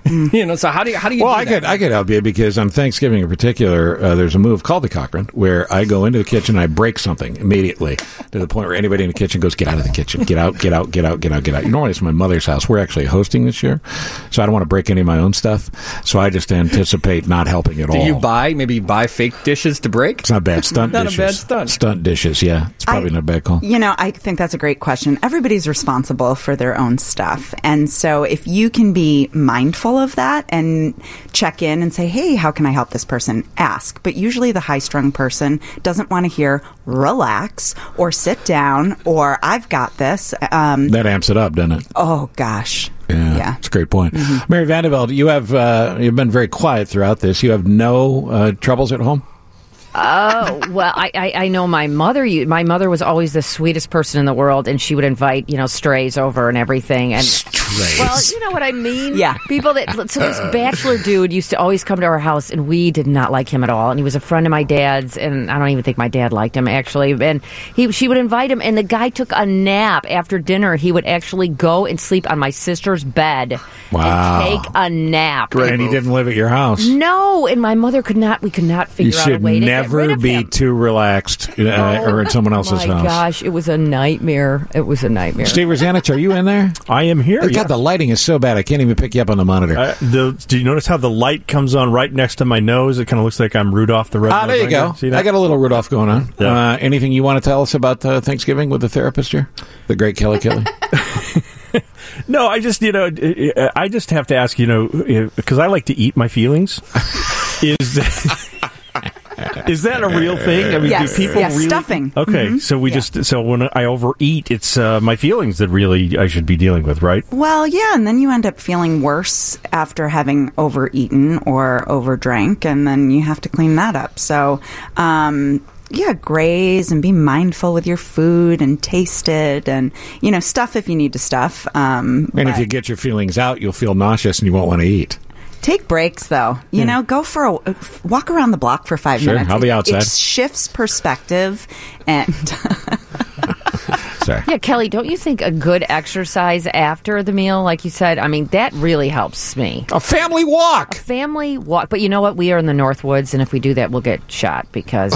So how do you? Well, do I could help you because on Thanksgiving in particular, there's a move called the Cochrane where I go into the kitchen and I break something immediately to the point where anybody in the kitchen goes, "Get out of the kitchen! Get out! Get out! Get out! Get out! Get out!" Normally it's my mother's house. We're actually hosting this year, so I don't want to break any of my own stuff. So I just anticipate not helping at all. Do you buy fake dishes to break? It's not bad. Stunt not dishes. a bad stunt. Stunt dishes. Yeah, it's probably not a bad call. I think that's a great question. Everybody's responsible for their own stuff, and so if you can be mindful of that and check in and say, "Hey, how can I help this person?" Ask. But usually the high-strung person doesn't want to hear "relax" or "sit down" or "I've got this." That amps it up, doesn't it? Oh gosh. Yeah, it's a great point. Mary Vandervelde, you have you've been very quiet throughout this. You have no troubles at home? Oh, well, I know my mother. My mother was always the sweetest person in the world, and she would invite, strays over and everything. And strays. Well, you know what I mean? Yeah. People so this bachelor dude used to always come to our house, and we did not like him at all. And he was a friend of my dad's, and I don't even think my dad liked him, actually. And she would invite him, and the guy took a nap after dinner. He would actually go and sleep on my sister's bed and take a nap. Great and he didn't live at your house. No, and my mother could not figure out a way to get rid never of be him. too relaxed or in someone else's house. Oh my gosh, it was a nightmare. It was a nightmare. Steve Rosanich, are you in there? I am here. God, the lighting is so bad I can't even pick you up on the monitor. Do you notice how the light comes on right next to my nose? It kind of looks like I'm Rudolph the Red-Nosed there you Reindeer. go. See that? I got a little Rudolph going on. Yeah. Anything you want to tell us about Thanksgiving with the therapist here? The great Kelly Kelly? No, I just have to ask, because I like to eat my feelings. Is that a real thing? I mean, yes. do people really Stuffing. Okay, so when I overeat, it's my feelings that really I should be dealing with, right? Well, yeah, and then you end up feeling worse after having overeaten or overdrank, and then you have to clean that up. So, graze and be mindful with your food and taste it and, stuff if you need to stuff. And if you get your feelings out, you'll feel nauseous and you won't want to eat. Take breaks, though. Go for a walk around the block for 5 minutes. I'll be outside. It shifts perspective and... Sorry. Yeah, Kelly, don't you think a good exercise after the meal, like you said, I mean, that really helps me. A family walk. But you know what? We are in the North Woods, and if we do that, we'll get shot because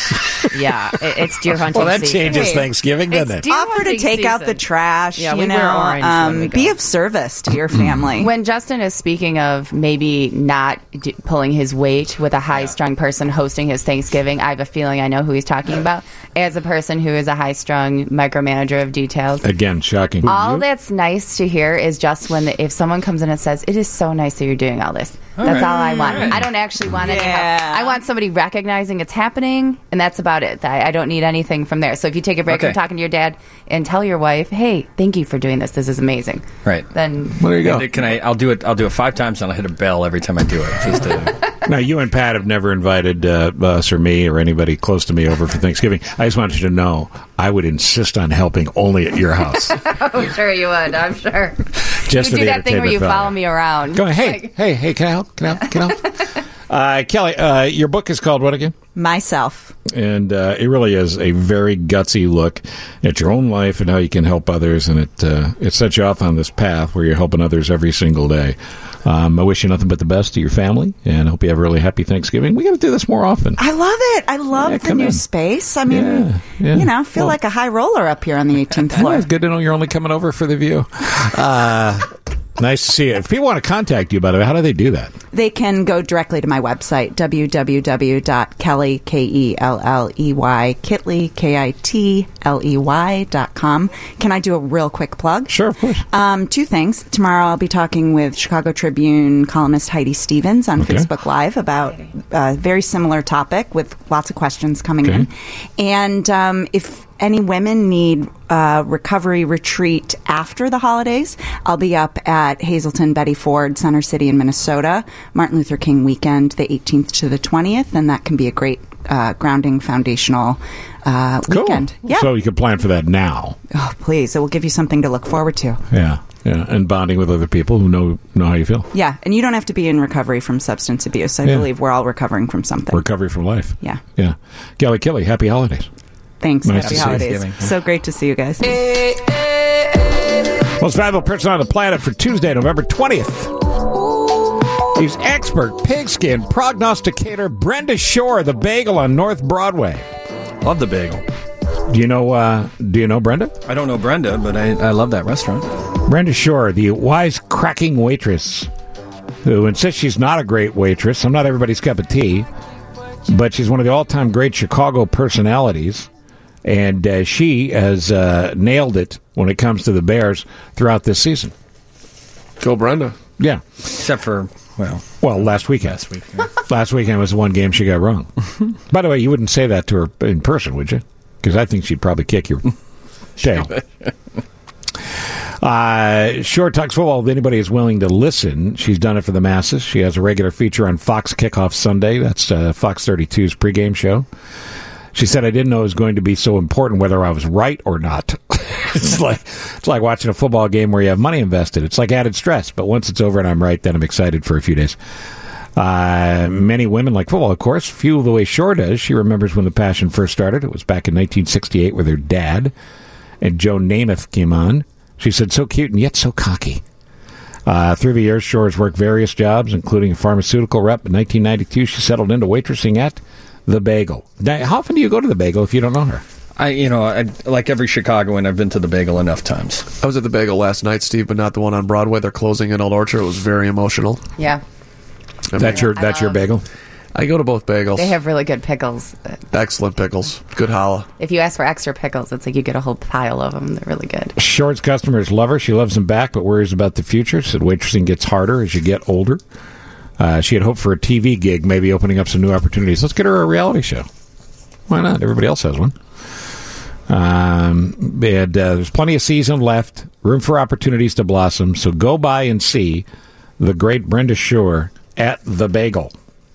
it's deer hunting Well, that season. changes Thanksgiving, doesn't it? Offer to take out the trash, Yeah, we wear orange when we go. be of service to your family. When Justin is speaking of maybe not pulling his weight with a high-strung person hosting his Thanksgiving, I have a feeling I know who he's talking about. As a person who is a high-strung micromanager of details. Again, shocking. All that's nice to hear is just if someone comes in and says, "It is so nice that you're doing all this." That's all I want. I don't actually want any help. I want somebody recognizing it's happening, and that's about it. I don't need anything from there. So if you take a break from talking to your dad and tell your wife, "Hey, thank you for doing this. This is amazing." Right. Then well, there you go. I'll do it 5 times and I'll hit a bell every time I do it. Just to... Now, you and Pat have never invited us or me or anybody close to me over for Thanksgiving. I just wanted you to know I would insist on helping only at your house. Oh, sure you would. I'm sure. Just you do that thing where you follow me around. Go ahead. Hey, can I help? Can I help? Kelly, your book is called what again? Myself. And it really is a very gutsy look at your own life and how you can help others. And it sets you off on this path where you're helping others every single day. I wish you nothing but the best to your family, and I hope you have a really happy Thanksgiving. We got to do this more often. I love it. I love the new space. I mean, feel like a high roller up here on the 18th floor. It's good to know you're only coming over for the view. Nice to see you. If people want to contact you, by the way, how do they do that? They can go directly to my website, www.kelly, K-E-L-L-E-Y, Kitley, Kitley.com. Can I do a real quick plug? Sure, of course. 2 things. Tomorrow I'll be talking with Chicago Tribune columnist Heidi Stevens on Facebook Live about a very similar topic with lots of questions coming in. And if any women need a recovery retreat after the holidays, I'll be up at Hazleton Betty Ford, Center City in Minnesota, Martin Luther King weekend, the 18th to the 20th, and that can be a great grounding foundational weekend. Yeah. So you can plan for that now. Oh, please. It will give you something to look forward to. Yeah, and bonding with other people who know how you feel. Yeah, and you don't have to be in recovery from substance abuse. I believe we're all recovering from something. Recovery from life. Yeah. Yeah. Kelly, happy holidays. Thanks. Nice Happy to holidays. see you. So great to see you guys. Most valuable person on the planet for Tuesday, November 20th. He's expert pigskin prognosticator Brenda Shore, the bagel on North Broadway. Love the bagel. Do you know Brenda? I don't know Brenda, but I love that restaurant. Brenda Shore, the wise-cracking waitress who insists she's not a great waitress. I'm not everybody's cup of tea, but she's one of the all-time great Chicago personalities, and she has nailed it when it comes to the Bears throughout this season. Go Brenda. Yeah. Except for, well, last weekend. Last weekend was the one game she got wrong. By the way, you wouldn't say that to her in person, would you? Because I think she'd probably kick your tail. Shore talks football if anybody is willing to listen. She's done it for the masses. She has a regular feature on Fox Kickoff Sunday. That's Fox 32's pregame show. She said, I didn't know it was going to be so important whether I was right or not. It's like watching a football game where you have money invested. It's like added stress. But once it's over and I'm right, then I'm excited for a few days. Many women like football, of course. Few the way Shore does. She remembers when the passion first started. It was back in 1968 with her dad. And Joe Namath came on. She said, so cute and yet so cocky. Through the years, Shore has worked various jobs, including a pharmaceutical rep. In 1992, she settled into waitressing at The Bagel. Now, how often do you go to The Bagel if you don't know her? I like every Chicagoan, I've been to The Bagel enough times. I was at The Bagel last night, Steve, but not the one on Broadway. They're closing in Old Orchard. It was very emotional. Yeah. That's your bagel? I go to both bagels. They have really good pickles. Excellent pickles. Good challah. If you ask for extra pickles, it's like you get a whole pile of them. They're really good. Shore's customers love her. She loves them back, but worries about the future. Said waitressing gets harder as you get older. She had hoped for a TV gig, maybe opening up some new opportunities. Let's get her a reality show. Why not? Everybody else has one. There's plenty of season left, room for opportunities to blossom, so go by and see the great Brenda Shore at The Bagel.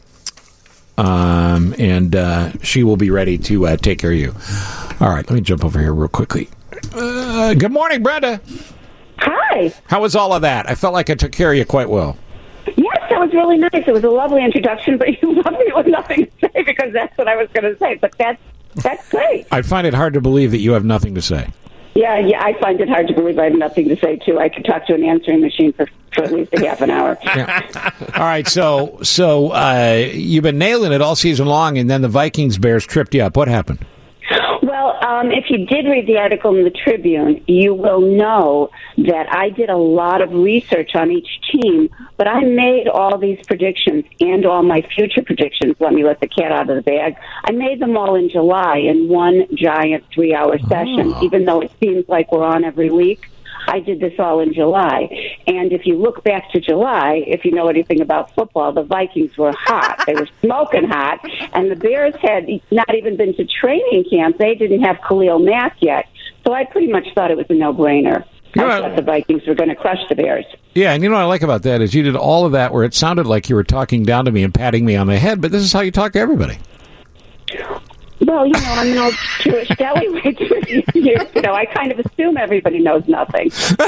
And she will be ready to take care of you. All right, let me jump over here real quickly. Good morning, Brenda. Hi. How was all of that? I felt like I took care of you quite well. Yes, that was really nice. It was a lovely introduction, but you left me with nothing to say because that's what I was going to say. But that's great. I find it hard to believe that you have nothing to say. Yeah, I find it hard to believe I have nothing to say, too. I could talk to an answering machine for at least a half an hour. Yeah. All right, so you've been nailing it all season long, and then the Vikings-Bears tripped you up. What happened? Well, if you did read the article in the Tribune, you will know that I did a lot of research on each team, but I made all these predictions and all my future predictions. Let me let the cat out of the bag. I made them all in July in one giant 3-hour session, even though it seems like we're on every week. I did this all in July. And if you look back to July, if you know anything about football, the Vikings were hot. They were smoking hot. And the Bears had not even been to training camp. They didn't have Khalil Mack yet. So I pretty much thought it was a no-brainer. I thought the Vikings were going to crush the Bears. Yeah, and you know what I like about that is you did all of that where it sounded like you were talking down to me and patting me on the head, but this is how you talk to everybody. Well, I'm an old Jewish deli waitress. I kind of assume everybody knows nothing.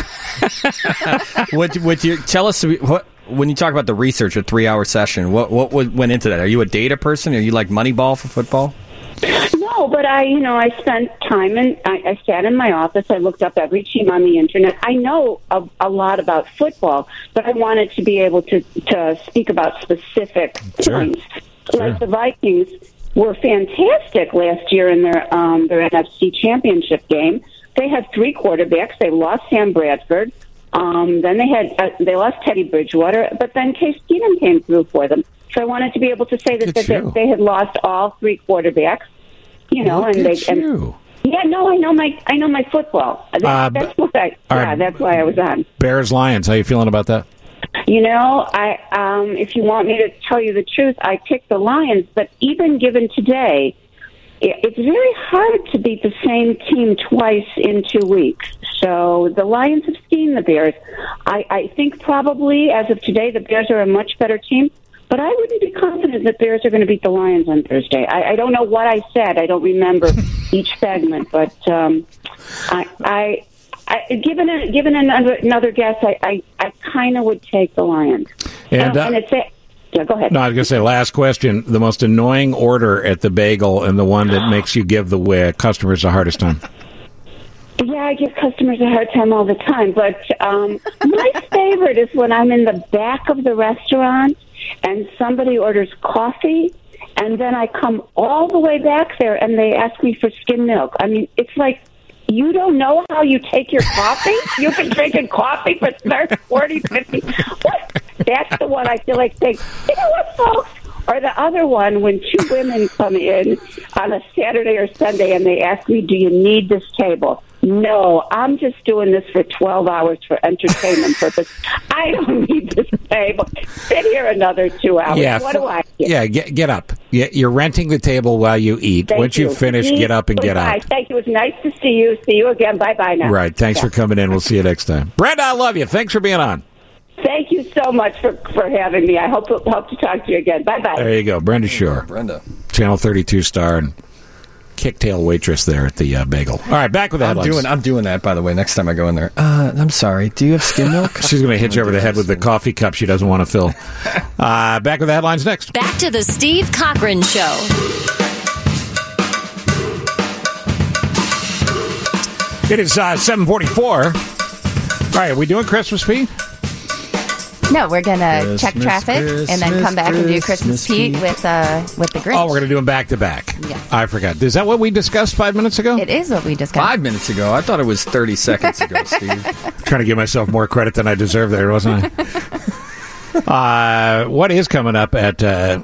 Tell us what when you talk about the research, a 3-hour session. What went into that? Are you a data person? Are you like Moneyball for football? No, but I spent time and I sat in my office. I looked up every team on the internet. I know a lot about football, but I wanted to be able to speak about specific points. Sure. Like the Vikings were fantastic last year in their NFC Championship game. They had 3 quarterbacks. They lost Sam Bradford. Then they lost Teddy Bridgewater, but then Case Keenum came through for them. So I wanted to be able to say that they had lost all 3 quarterbacks. I know my football. That's why I was on. Bears Lions. How you feeling about that? If you want me to tell you the truth, I picked the Lions, but even given today, it's very hard to beat the same team twice in 2 weeks. So the Lions have seen the Bears. I think probably, as of today, the Bears are a much better team, but I wouldn't be confident that Bears are going to beat the Lions on Thursday. I don't know what I said. I don't remember each segment, but given another guess, I kind of would take the Lions. And go ahead. No, I was going to say, last question, the most annoying order at the Bagel and the one that makes you give the customers the hardest time. Yeah, I give customers a hard time all the time. But my favorite is when I'm in the back of the restaurant and somebody orders coffee, and then I come all the way back there and they ask me for skim milk. I mean, it's like, you don't know how you take your coffee? You've been drinking coffee for 30, 40, 50. What? That's the one I feel like saying, you know what, folks? Or the other one, when two women come in on a Saturday or Sunday and they ask me, do you need this table? No, I'm just doing this for 12 hours for entertainment purpose. I don't need this table. Sit here another 2 hours. Yeah, what do I do? Yeah, get up. You're renting the table while you eat. Once you finish, get up and get out. Thank you. It was nice to see you. See you again. Bye-bye now. Right. Thanks for coming in. We'll see you next time. Brenda, I love you. Thanks for being on. Thank you so much for having me. I hope to talk to you again. Bye-bye. There you go. Brenda Shore. Brenda. Channel 32 star and kicktail waitress there at the bagel. All right, back with the headlines. I'm doing that, by the way, next time I go in there. I'm sorry. Do you have skim milk? She's going to hit you over the head with the coffee cup she doesn't want to fill. Back with the headlines next. Back to the Steve Cochran Show. It is 7:44. All right, are we doing Christmas, Pete? No, we're going to check traffic and then come back and do Christmas Pete with the Grinch. Oh, we're going to do them back to back. Yes. I forgot. Is that what we discussed 5 minutes ago? It is what we discussed. 5 minutes ago? I thought it was 30 seconds ago, Steve. Trying to give myself more credit than I deserve there, wasn't I? What is coming up at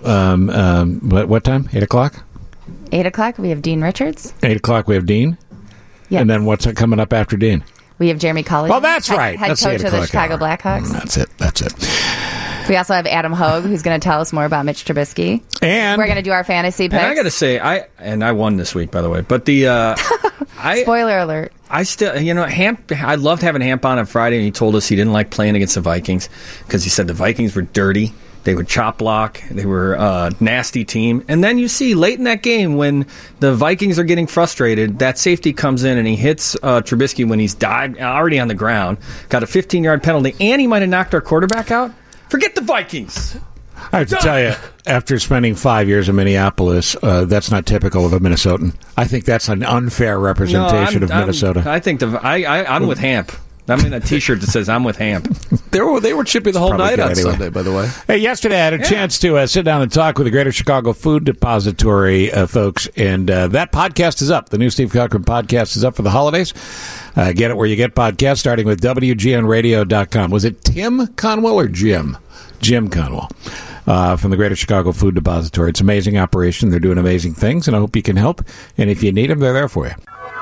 what time? 8 o'clock? 8 o'clock, we have Dean Richards. 8 o'clock, we have Dean. Yes. And then what's coming up after Dean? We have Jeremy Collins. Oh, that's right. Head That's coach 8 of the o'clock Chicago hour. Blackhawks. That's it. We also have Adam Hogue, who's going to tell us more about Mitch Trubisky. And we're going to do our fantasy picks. And I got to say, I won this week, by the way. But the spoiler alert. I still, Hamp. I loved having Hamp on Friday, and he told us he didn't like playing against the Vikings because he said the Vikings were dirty. They would chop block. They were a nasty team. And then you see late in that game when the Vikings are getting frustrated, that safety comes in and he hits Trubisky when he's died already on the ground, got a 15-yard penalty, and he might have knocked our quarterback out. Forget the Vikings. I have to tell you, after spending 5 years in Minneapolis, that's not typical of a Minnesotan. I think that's an unfair representation of Minnesota. I think I'm with Hamp. I'm in a T-shirt that says "I'm with Hamp." They were chippy the whole night on Sunday, by the way. Hey, yesterday I had a chance to sit down and talk with the Greater Chicago Food Depository folks, and that podcast is up. The new Steve Cochran podcast is up for the holidays. Get it where you get podcasts, starting with WGNradio.com. Was it Tim Conwell or Jim? Jim Conwell. From the Greater Chicago Food Depository. It's an amazing operation. They're doing amazing things, and I hope you can help. And if you need them, they're there for you.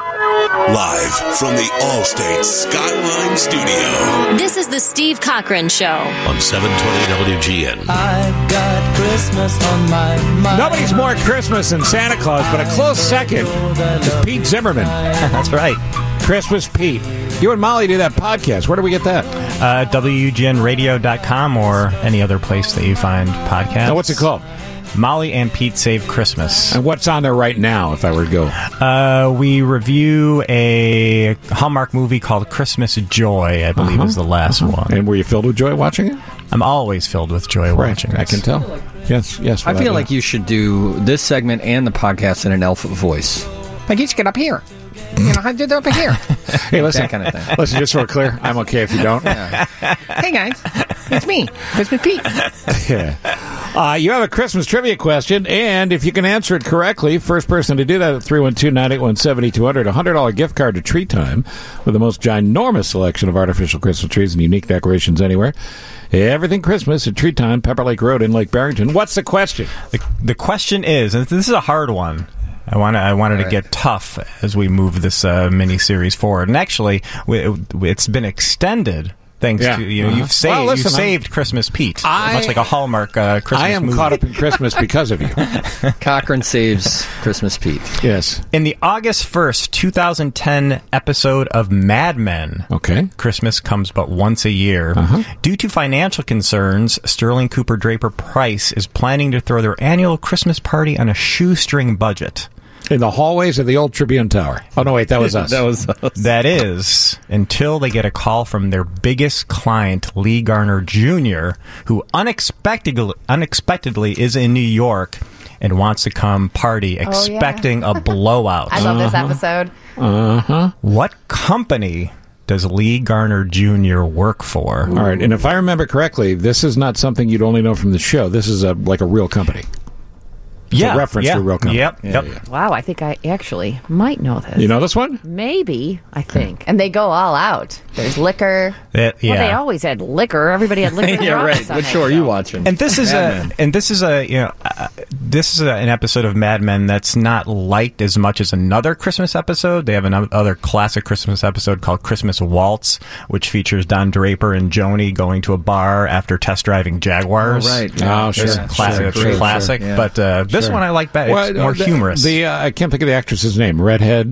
Live from the Allstate Skyline Studio. This is the Steve Cochran Show. On 720 WGN. I've got Christmas on my mind. Nobody's more Christmas than Santa Claus, but a close second is Pete Zimmerman. That's right. Christmas Pete. You and Molly do that podcast. Where do we get that? WGNradio.com or any other place that you find podcasts. Now, what's it called? Molly and Pete Save Christmas. And what's on there right now, if I were to go? We review a Hallmark movie called Christmas Joy, I believe is the last one. And were you filled with joy watching it? I'm always filled with joy watching it. I can tell. Yes. I feel like you should do this segment and the podcast in an elf voice. Like, you just get up here. You know, how to do that up here. Hey, listen. That kind of thing. Listen, just so we're clear, I'm okay if you don't. Yeah. Hey, guys. It's me, Christmas Pete. Yeah. You have a Christmas trivia question, and if you can answer it correctly, first person to do that at 312-981-7200, a $100 gift card to Tree Time with the most ginormous selection of artificial Christmas trees and unique decorations anywhere. Everything Christmas at Tree Time, Pepper Lake Road in Lake Barrington. What's the question? The question is, and this is a hard one. I wanted to get tough as we move this mini-series forward. And actually, it's been extended thanks to you've saved Christmas Pete, much like a Hallmark Christmas movie. I am caught up in Christmas because of you. Cochran saves Christmas Pete. Yes. In the August 1st, 2010 episode of Mad Men, Christmas comes but once a year. Due to financial concerns, Sterling Cooper Draper Price is planning to throw their annual Christmas party on a shoestring budget. In the hallways of the old Tribune Tower. Oh, no, wait, that was us. That was us. That is, until they get a call from their biggest client, Lee Garner Jr., who unexpectedly is in New York and wants to come party expecting a blowout. I love this episode. What company does Lee Garner Jr. work for? All right, and if I remember correctly, this is not something you'd only know from the show. This is like a real company. It's a reference to a real company. Yep. Wow, I think I actually might know this. You know this one? Maybe, I think. And they go all out. There's liquor. Well, they always had liquor. Everybody had liquor. Yeah, right. Which show are you watching? And this is an episode of Mad Men that's not liked as much as another Christmas episode. They have another classic Christmas episode called Christmas Waltz, which features Don Draper and Joni going to a bar after test driving Jaguars. Oh, right. Oh, sure. It's classic. Yeah. But this one I like better. It's more humorous. I can't think of the actress's name. Redhead,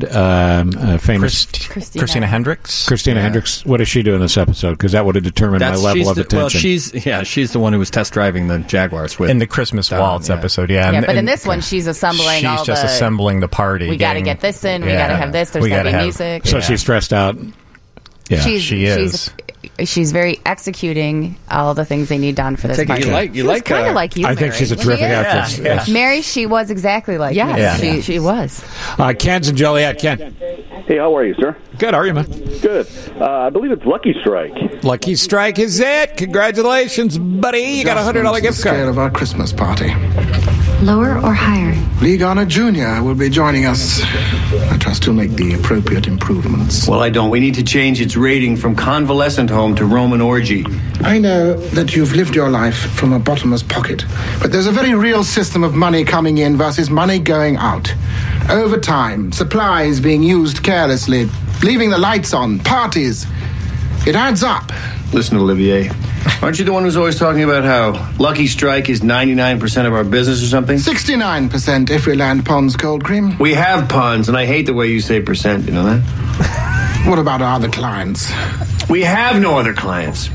famous Christina Hendricks. Christina Hendricks. What does she do in this episode? Because that would have determined my level of attention. Well, she's the one who was test driving the Jaguars with in the Christmas Waltz episode. Yeah, but in this one, she's assembling She's just assembling the party. We got to get this in. We got to have this. There's got to be music. So she's stressed out. Yeah, she is. She's very executing all the things they need done for this party. You like kind of like you. I think she's a terrific actress. Yeah. Mary, she was exactly like you. She was. Ken's in Joliet. Ken. Hey, how are you, sir? Good. How are you, man? Good. I believe it's Lucky Strike. Lucky Strike is it. Congratulations, buddy. You got a $100 gift card. Scale of our Christmas party. Lower or higher? Lee Garner Jr. will be joining us. I trust he'll make the appropriate improvements. Well, I don't. We need to change its rating from convalescent home to Roman orgy. I know that you've lived your life from a bottomless pocket, but there's a very real system of money coming in versus money going out. Over time, supplies being used carelessly, leaving the lights on, parties. It adds up. Listen, Olivier, aren't you the one who's always talking about how Lucky Strike is 99% of our business or something? 69% if we land Pond's cold cream. We have ponds, and I hate the way you say percent, you know that? What about our other clients? We have no other clients.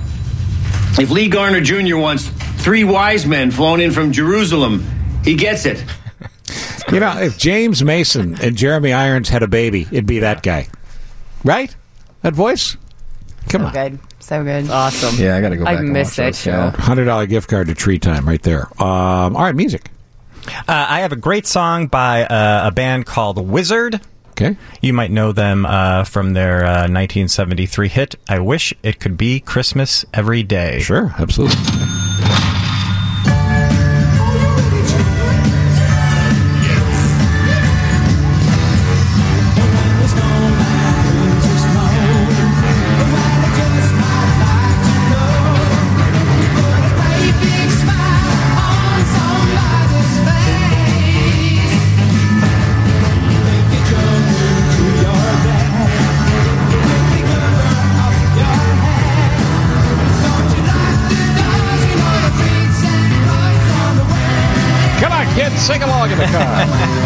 If Lee Garner Jr. wants 3 wise men flown in from Jerusalem, he gets it. You know, if James Mason and Jeremy Irons had a baby, it'd be that guy. Right? That voice? Come on. Good. So good. Awesome. Yeah, I got to go back and missed watch that those, show. $100 gift card to Tree Time right there. All right, music. I have a great song by a band called Wizard. Okay. You might know them from their 1973 hit, I Wish It Could Be Christmas Every Day. Sure, absolutely. Sing along in the car.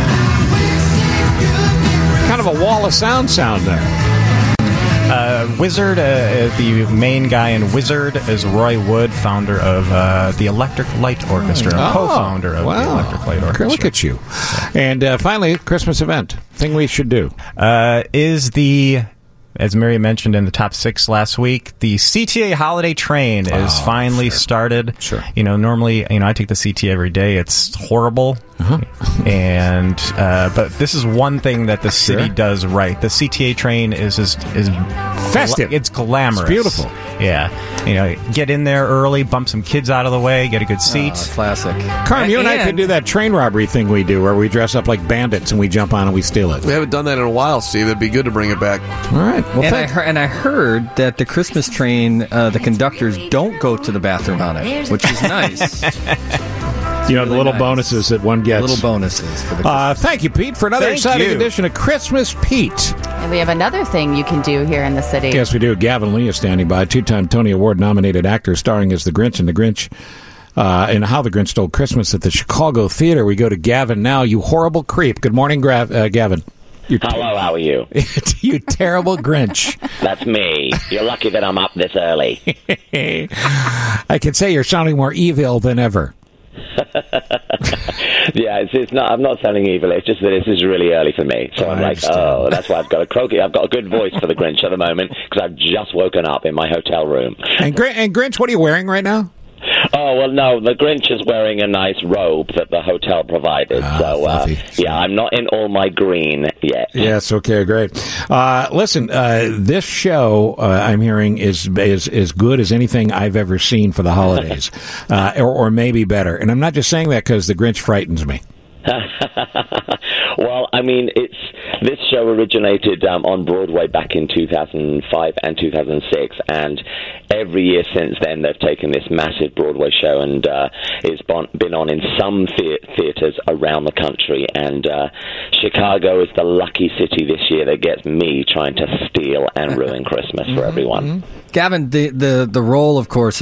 Kind of a wall of sound there. Wizard, the main guy in Wizard is Roy Wood, founder of the Electric Light Orchestra, co-founder of the Electric Light Orchestra. Look at you. And finally, Christmas event. Thing we should do. Is the... As Mary mentioned in the top 6 last week, the CTA holiday train is finally started. Sure. You know, normally, I take the CTA every day. It's horrible. And but this is one thing that the city does right. The CTA train is festive. It's glamorous. It's beautiful. Yeah. Get in there early, bump some kids out of the way, get a good seat. Classic. Carm, you and I could do that train robbery thing we do where we dress up like bandits and we jump on and we steal it. We haven't done that in a while, Steve. It'd be good to bring it back. All right. Well, and I heard that the Christmas train, the conductors don't go to the bathroom on it, which is nice. The little bonuses that one gets. Little bonuses. For the thank you, Pete, for another exciting edition of Christmas Pete. And we have another thing you can do here in the city. Yes, we do. Gavin Lee is standing by, 2-time Tony Award-nominated actor starring as the Grinch in The Grinch. And How the Grinch Stole Christmas at the Chicago Theater. We go to Gavin now. You horrible creep. Good morning, Gavin. Hello, how are you? You terrible Grinch. That's me. You're lucky that I'm up this early. I can say you're sounding more evil than ever. Yeah, it's not. I'm not sounding evil. It's just that this is really early for me. So I'm like, that's why I've got a croaky. I've got a good voice for the Grinch at the moment because I've just woken up in my hotel room. And Grinch, what are you wearing right now? Oh, well, no, the Grinch is wearing a nice robe that the hotel provided. Yeah, I'm not in all my green yet. Yes, okay, great. Listen, this show, I'm hearing, is as good as anything I've ever seen for the holidays, or maybe better. And I'm not just saying that because the Grinch frightens me. Well, I mean, this show originated on Broadway back in 2005 and 2006, and every year since then they've taken this massive Broadway show, and it's been on in some theaters around the country, and Chicago is the lucky city this year that gets me trying to steal and ruin Christmas for everyone. Gavin, the role, of course,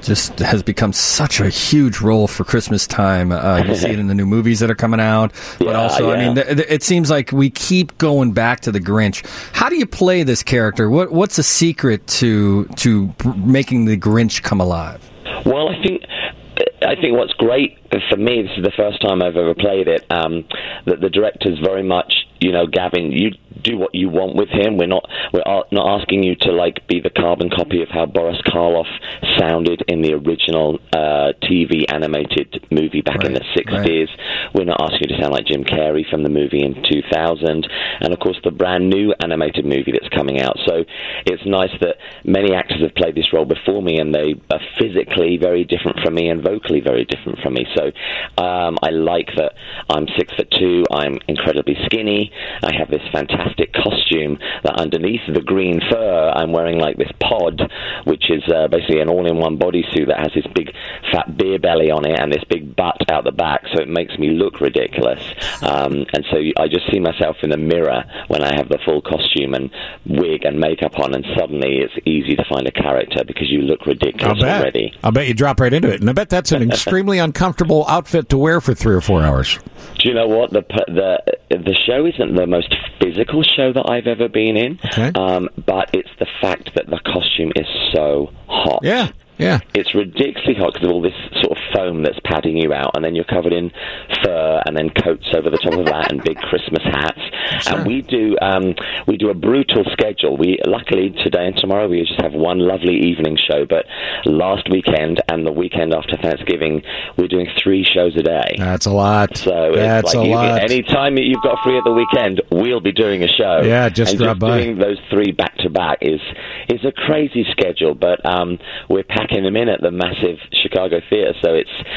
has become such a huge role for Christmas time. You see it in the new movies that are coming out, but also, I mean, it seems like we keep going back to the Grinch. How do you play this character? What's the secret to making the Grinch come alive? Well, I think what's great for me, this is the first time I've ever played it, that the director's very much, Gavin, you do what you want with him. We're not asking you to be the carbon copy of how Boris Karloff sounded in the original TV animated movie back in the 60s. Right. We're not asking you to sound like Jim Carrey from the movie in 2000, and of course the brand new animated movie that's coming out. So it's nice that many actors have played this role before me, and they are physically very different from me and vocally very different from me. So I like that I'm 6'2", I'm incredibly skinny, I have this fantastic costume that underneath the green fur I'm wearing this pod, which is basically an all-in-one bodysuit that has this big fat beer belly on it and this big butt out the back, so it makes me look ridiculous. And so I just see myself in the mirror when I have the full costume and wig and makeup on, and suddenly it's easy to find a character because you look ridiculous already. I'll bet you drop right into it, and I bet that's an extremely uncomfortable outfit to wear for 3 or 4 hours. Do you know what? The show isn't the most physical show that I've ever been in, but it's the fact that the costume is so hot. Yeah. It's ridiculously hot because of all this sort of foam that's padding you out, and then you're covered in fur, and then coats over the top of that, and big Christmas hats. Sure. And we do a brutal schedule. Luckily today and tomorrow we just have one lovely evening show, but last weekend and the weekend after Thanksgiving we're doing 3 shows a day. That's a lot. So it's any time that you've got free at the weekend, we'll be doing a show. Yeah, just drop by. Doing those 3 back to back is a crazy schedule, but we're packing them in at the massive Chicago theater, so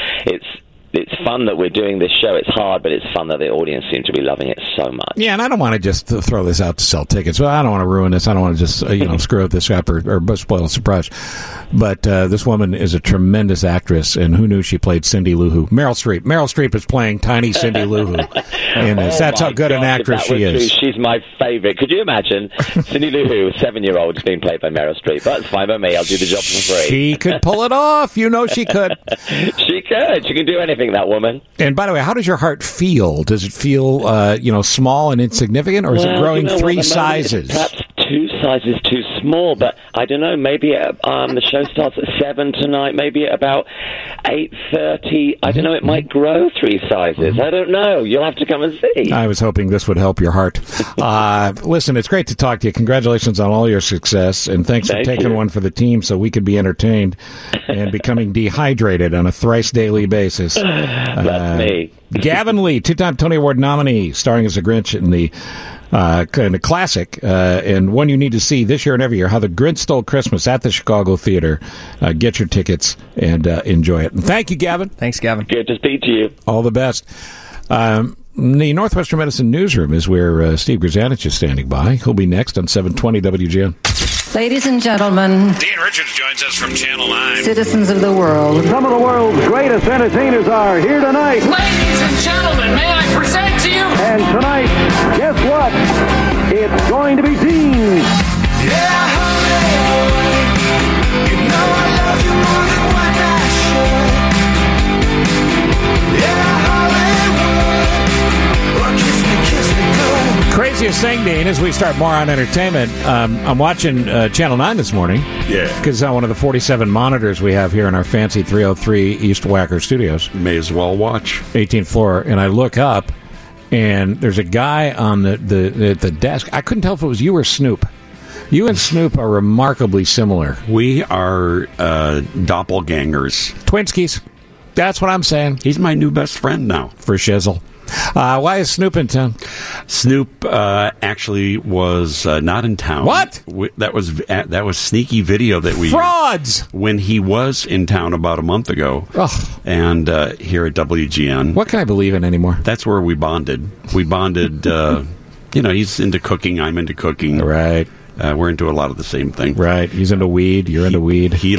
it's fun that we're doing this show. It's hard, but it's fun that the audience seem to be loving it so much. Yeah, and I don't want to just throw this out to sell tickets. Well, I don't want to ruin this. I don't want to just screw up this up or spoil a surprise. But this woman is a tremendous actress, and who knew she played Cindy Lou Who? Meryl Streep. Meryl Streep is playing tiny Cindy Lou Who in this. That's how good an actress she is. True, she's my favorite. Could you imagine Cindy Lou Who, 7-year-old, is being played by Meryl Streep? That's fine by me. I'll do the job for free. She could pull it off. She could. She could. She can do anything, that woman. And by the way, how does your heart feel? Does it feel, small and insignificant, or is it growing 3 sizes? Perhaps 2 sizes too small, but I don't know. Maybe the show starts at 7 tonight. Maybe at about 8:30. I don't know. It might grow 3 sizes. I don't know. You'll have to come and see. I was hoping this would help your heart. Listen, it's great to talk to you. Congratulations on all your success, and thanks for taking one for the team so we could be entertained and becoming dehydrated on a thrice daily basis. That's me. Gavin Lee, 2-time Tony Award nominee, starring as the Grinch in the kind of classic and one you need to see this year and every year, How the Grinch Stole Christmas at the Chicago Theater. Get your tickets and enjoy it. And thank you, Gavin. Thanks, Gavin. Good to speak to you. All the best. The Northwestern Medicine Newsroom is where Steve Grzanich is standing by. He'll be next on 720 WGN. Ladies and gentlemen, Dean Richards joins us from Channel 9. Citizens of the world. Some of the world's greatest entertainers are here tonight. Ladies and gentlemen, may I present to you? And tonight, guess what? It's going to be Dean. Yeah, honey, you know I love you more than what I should. Yeah, Hollywood, kiss me, go. Craziest thing, Dean, as we start more on entertainment, I'm watching Channel 9 this morning. Yeah. Because one of the 47 monitors we have here in our fancy 303 East Wacker studios. May as well watch. 18th floor. And I look up, and there's a guy on the desk. I couldn't tell if it was you or Snoop. You and Snoop are remarkably similar. We are doppelgangers. Twinskies. That's what I'm saying. He's my new best friend now. For shizzle. Why is Snoop in town? Snoop actually was not in town. What? That was sneaky video that we frauds when he was in town about a month ago. Ugh. And here at WGN. What can I believe in anymore? That's where we bonded. We bonded. He's into cooking. I'm into cooking. Right. We're into a lot of the same thing. Right. He's into weed. You're into weed. He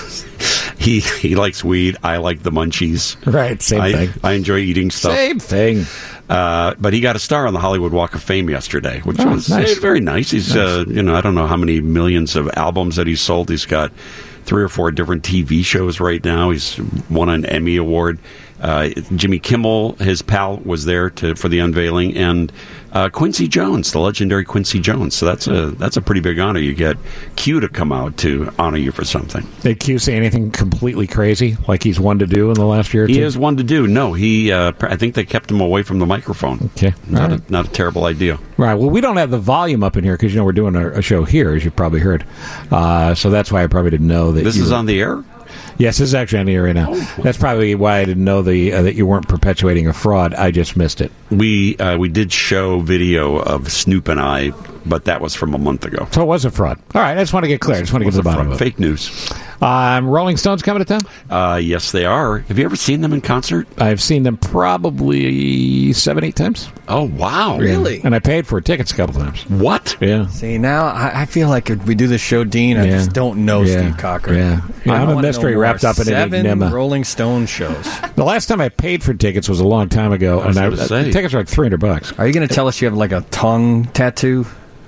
likes weed. I like the munchies. Right, same thing. I enjoy eating stuff. Same thing. But he got a star on the Hollywood Walk of Fame yesterday, which was nice. Very nice. He's, I don't know how many millions of albums that he's sold. He's got 3 or 4 different TV shows right now. He's won an Emmy Award. Jimmy Kimmel, his pal, was there for the unveiling, and Quincy Jones, the legendary Quincy Jones. So that's a pretty big honor. You get Q to come out to honor you for something. Did Q say anything completely crazy, like he's one to do in the last year or two? He is one to do. No, I think they kept him away from the microphone. Okay, not a terrible idea. Right. Well, we don't have the volume up in here because we're doing a show here, as you've probably heard. So that's why I probably didn't know that this is on the air. Yes, this is actually on the air right now. That's probably why I didn't know that you weren't perpetuating a fraud. I just missed it. We did show video of Snoop and I, but that was from a month ago. So it was a fraud. All right, I just want to get clear. I just want to get to the bottom of it. Fake news. Rolling Stones coming to town? Yes, they are. Have you ever seen them in concert? I've seen them probably 7-8 times. Oh, wow. Really? And I paid for tickets a couple times. What? Yeah. See, now I feel like if we do this show, Dean, I just don't know Steve Cochran. Yeah. I'm a mystery wrapped up in an enigma. 7 Rolling Stone shows. The last time I paid for tickets was a long time ago, and the tickets are like $300. Are you going to tell us you have like a tongue tattoo?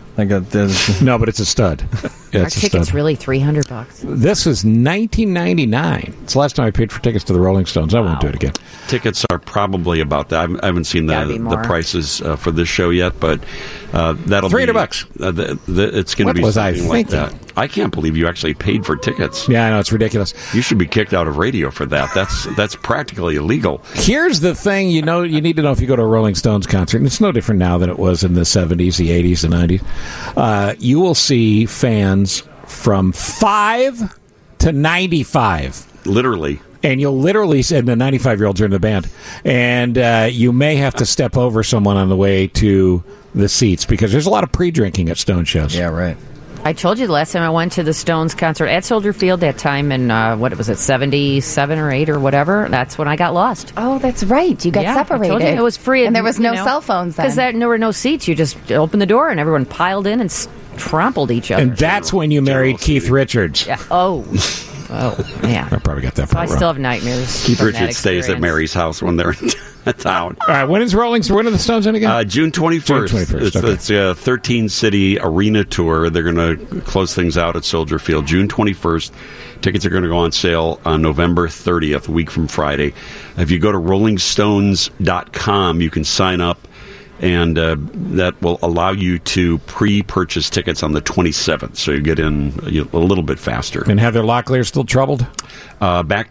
No, but it's a stud. Our ticket's really $300. This is $19.99. It's the last time I paid for tickets to the Rolling Stones. I won't do it again. Tickets are probably about that. I haven't seen the prices for this show yet, but that'll $300. It's going to be something like that. I can't believe you actually paid for tickets. Yeah, I know, it's ridiculous. You should be kicked out of radio for that. That's practically illegal. Here's the thing: you need to know if you go to a Rolling Stones concert, and it's no different now than it was in the 70s, the 80s, the 90s. You will see fans from 5 to 95, literally. And you'll literally say the 95-year-olds are in the band, and you may have to step over someone on the way to the seats because there's a lot of pre-drinking at Stone shows. Yeah, right. I told you the last time I went to the Stones concert at Soldier Field, that time in, 77 or 8 or whatever, that's when I got lost. Oh, that's right. You got separated. I told you it was free. And there was no cell phones then. Because there were no seats. You just opened the door and everyone piled in and trampled each other. And that's when you married Keith Richards. Yeah. Oh, yeah. I probably got that So part I wrong. still have nightmares. Keith Richards stays at Mary's house when they're in town. All right, when are the Stones in again? June 21st. June 21st, It's a 13-city arena tour. They're going to close things out at Soldier Field June 21st. Tickets are going to go on sale on November 30th, a week from Friday. If you go to rollingstones.com, you can sign up, and that will allow you to pre-purchase tickets on the 27th, so you get in a little bit faster. And Heather Locklear still troubled? Back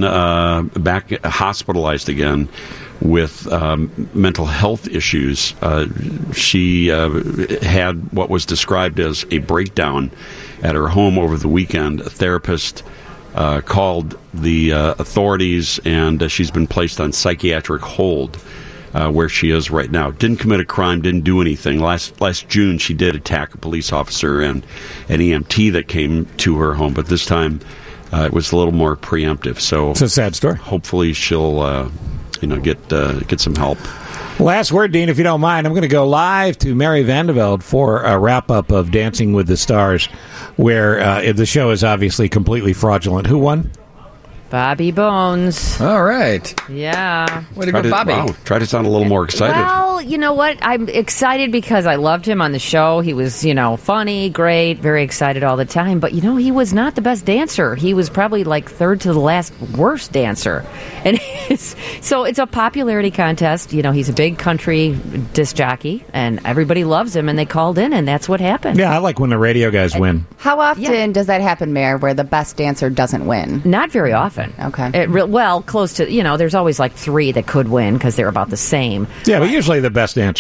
hospitalized again with mental health issues. She had what was described as a breakdown at her home over the weekend. A therapist called the authorities, and she's been placed on psychiatric hold. Where she is right now. Didn't commit a crime, didn't do anything. Last June, she did attack a police officer and an EMT that came to her home, but this time it was a little more preemptive. So it's a sad story. Hopefully, she'll get some help. Last word, Dean, if you don't mind. I'm going to go live to Mary Vandeveld for a wrap-up of Dancing with the Stars, where the show is obviously completely fraudulent. Who won? Bobby Bones. All right. Yeah. Way to go, Bobby. Wow, try to sound a little more excited. Well, you know what? I'm excited because I loved him on the show. He was, funny, great, very excited all the time. But, he was not the best dancer. He was probably like third to the last worst dancer. And so it's a popularity contest. He's a big country disc jockey, and everybody loves him, and they called in, and that's what happened. Yeah, I like when the radio guys win. How often does that happen, Mayor, where the best dancer doesn't win? Not very often. Okay. Close to, there's always like 3 that could win because they're about the same. Yeah, but usually the best dancer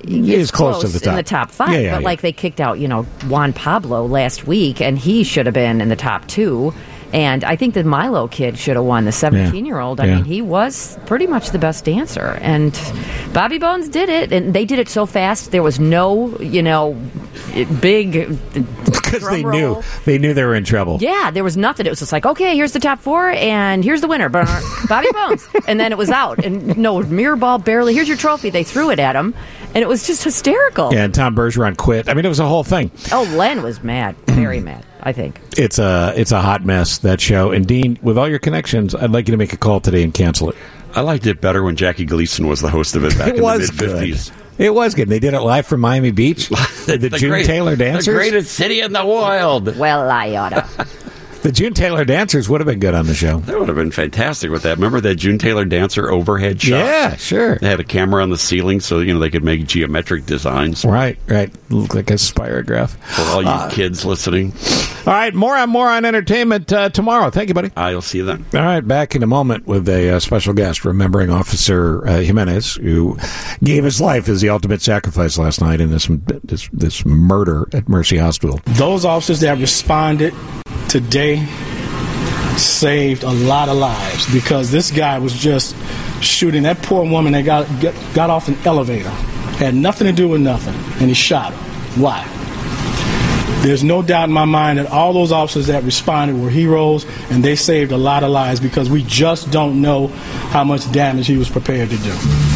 is close to the top. In the top 5. Yeah, but like they kicked out, Juan Pablo last week, and he should have been in the top 2. And I think the Milo kid should have won, the 17-year-old. I mean, he was pretty much the best dancer. And Bobby Bones did it, and they did it so fast. There was no, big because they knew they were in trouble. Yeah, there was nothing. It was just like, okay, here's the top 4, and here's the winner, Bobby Bones. And then it was out. And no mirror ball, barely. Here's your trophy. They threw it at him, and it was just hysterical. Yeah, and Tom Bergeron quit. I mean, it was a whole thing. Oh, Len was mad. Very mad, I think. It's a hot mess, that show. And Dean, with all your connections, I'd like you to make a call today and cancel it. I liked it better when Jackie Gleason was the host of it back in the mid-'50s. It was good. They did it live from Miami Beach. The June Taylor Dancers. The greatest city in the world. Well, I oughta. The June Taylor Dancers would have been good on the show. That would have been fantastic with that. Remember that June Taylor Dancer overhead shot? Yeah, sure. They had a camera on the ceiling so they could make geometric designs. Right. Look like a spirograph. For all you kids listening. All right, more on entertainment tomorrow. Thank you, buddy. I'll see you then. All right, back in a moment with a special guest, remembering Officer Jimenez, who gave his life as the ultimate sacrifice last night in this murder at Mercy Hospital. Those officers that responded today saved a lot of lives, because this guy was just shooting that poor woman that got off an elevator, had nothing to do with nothing, and he shot her. Why? There's no doubt in my mind that all those officers that responded were heroes, and they saved a lot of lives, because we just don't know how much damage he was prepared to do.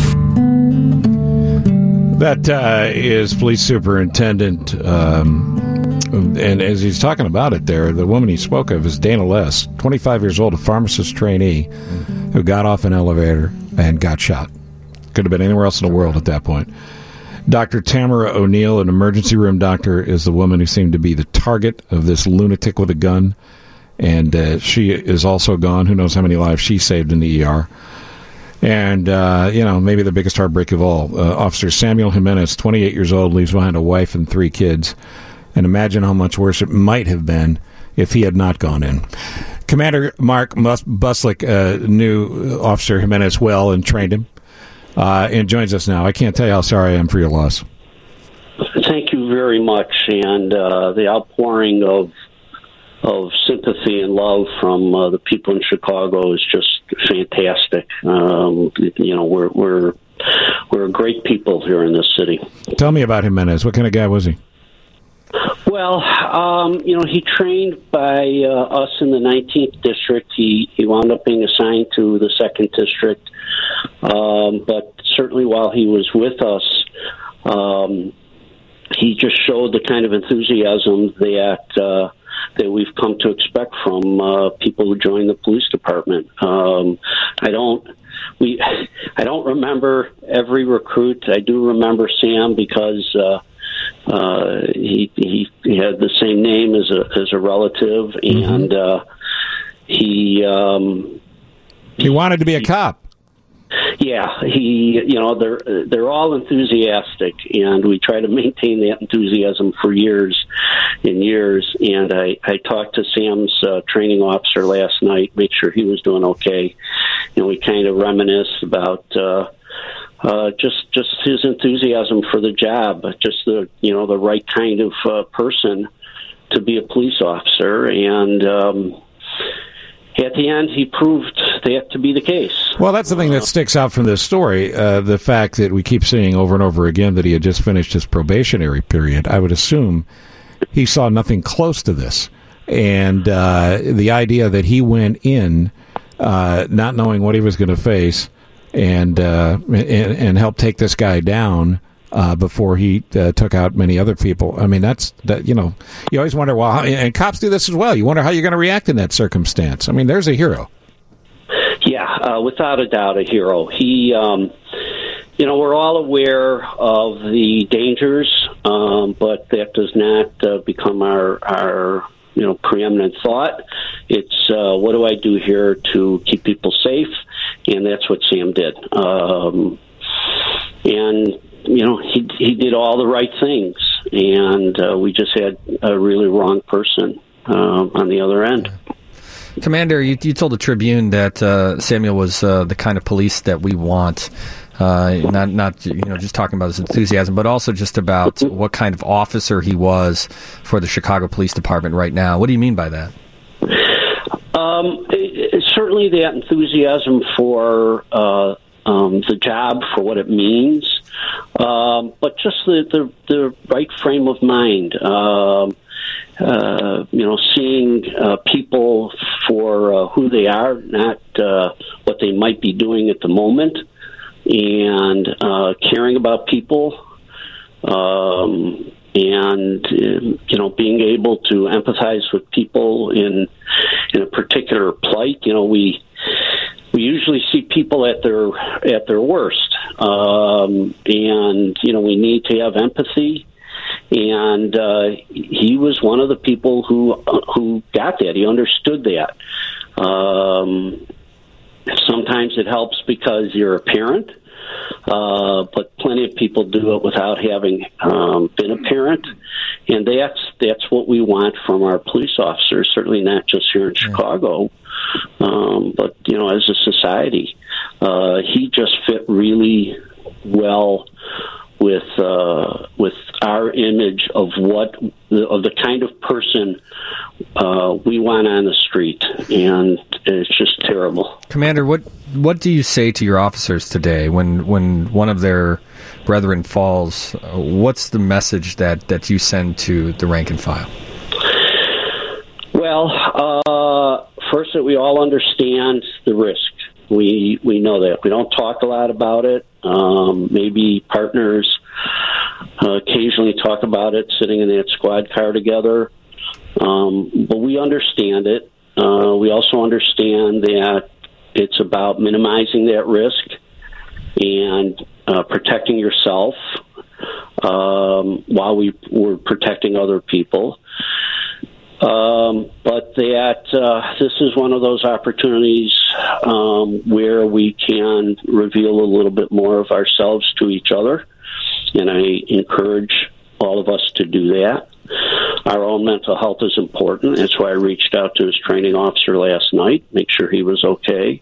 That is Police Superintendent, and as he's talking about it there, the woman he spoke of is Dana Less, 25 years old, a pharmacist trainee who got off an elevator and got shot. Could have been anywhere else in the world at that point. Dr. Tamara O'Neill, an emergency room doctor, is the woman who seemed to be the target of this lunatic with a gun, and she is also gone. Who knows how many lives she saved in the ER. And, maybe the biggest heartbreak of all, Officer Samuel Jimenez, 28 years old, leaves behind a wife and 3 kids. And imagine how much worse it might have been if he had not gone in. Commander Mark Buslick knew Officer Jimenez well and trained him, and joins us now. I can't tell you how sorry I am for your loss. Thank you very much. And the outpouring of sympathy and love from the people in Chicago is just fantastic. We're a great people here in this city. Tell me about Jimenez. What kind of guy was he? Well, he trained by us in the 19th district. He wound up being assigned to the 2nd district. But certainly while he was with us, he just showed the kind of enthusiasm that we've come to expect from people who join the police department. I don't remember every recruit. I do remember Sam because he had the same name as a relative, and he wanted to be a cop. Yeah, they're all enthusiastic, and we try to maintain that enthusiasm for years and years. And I talked to Sam's training officer last night, make sure he was doing okay, and we kind of reminisced about just his enthusiasm for the job, just the right kind of person to be a police officer, and at the end, he proved that to be the case. Well, that's the thing that sticks out from this story, the fact that we keep seeing over and over again that he had just finished his probationary period. I would assume he saw nothing close to this. And the idea that he went in not knowing what he was going to face and helped take this guy down before he took out many other people. I mean, you always wonder, well, and cops do this as well. You wonder how you're going to react in that circumstance. I mean, there's a hero. Yeah, without a doubt, a hero. He, we're all aware of the dangers, but that does not become our preeminent thought. It's what do I do here to keep people safe? And that's what Sam did. He did all the right things, and we just had a really wrong person on the other end. Commander, you told the Tribune that Samuel was the kind of police that we want. Not just talking about his enthusiasm, but also just about what kind of officer he was for the Chicago Police Department right now. What do you mean by that? Certainly that enthusiasm for the job, for what it means, but just the right frame of mind. Seeing people for who they are, not what they might be doing at the moment, and caring about people, and being able to empathize with people in a particular plight. We usually see people at their worst, and we need to have empathy. And he was one of the people who got that. He understood that. Sometimes it helps because you're a parent, but plenty of people do it without having been a parent. And that's what we want from our police officers. Certainly not just here in Chicago, but as a society, he just fit really well with our image of the kind of person we want on the street, and it's just terrible. Commander, what do you say to your officers today when one of their brethren falls? What's the message that you send to the rank and file? Well, first, that we all understand the risk. We know that. We don't talk a lot about it. Maybe partners occasionally talk about it sitting in that squad car together. But we understand it. We also understand that it's about minimizing that risk and protecting yourself while we're protecting other people. But that this is one of those opportunities where we can reveal a little bit more of ourselves to each other, and I encourage all of us to do that. Our own mental health is important. That's why I reached out to his training officer last night, make sure he was okay.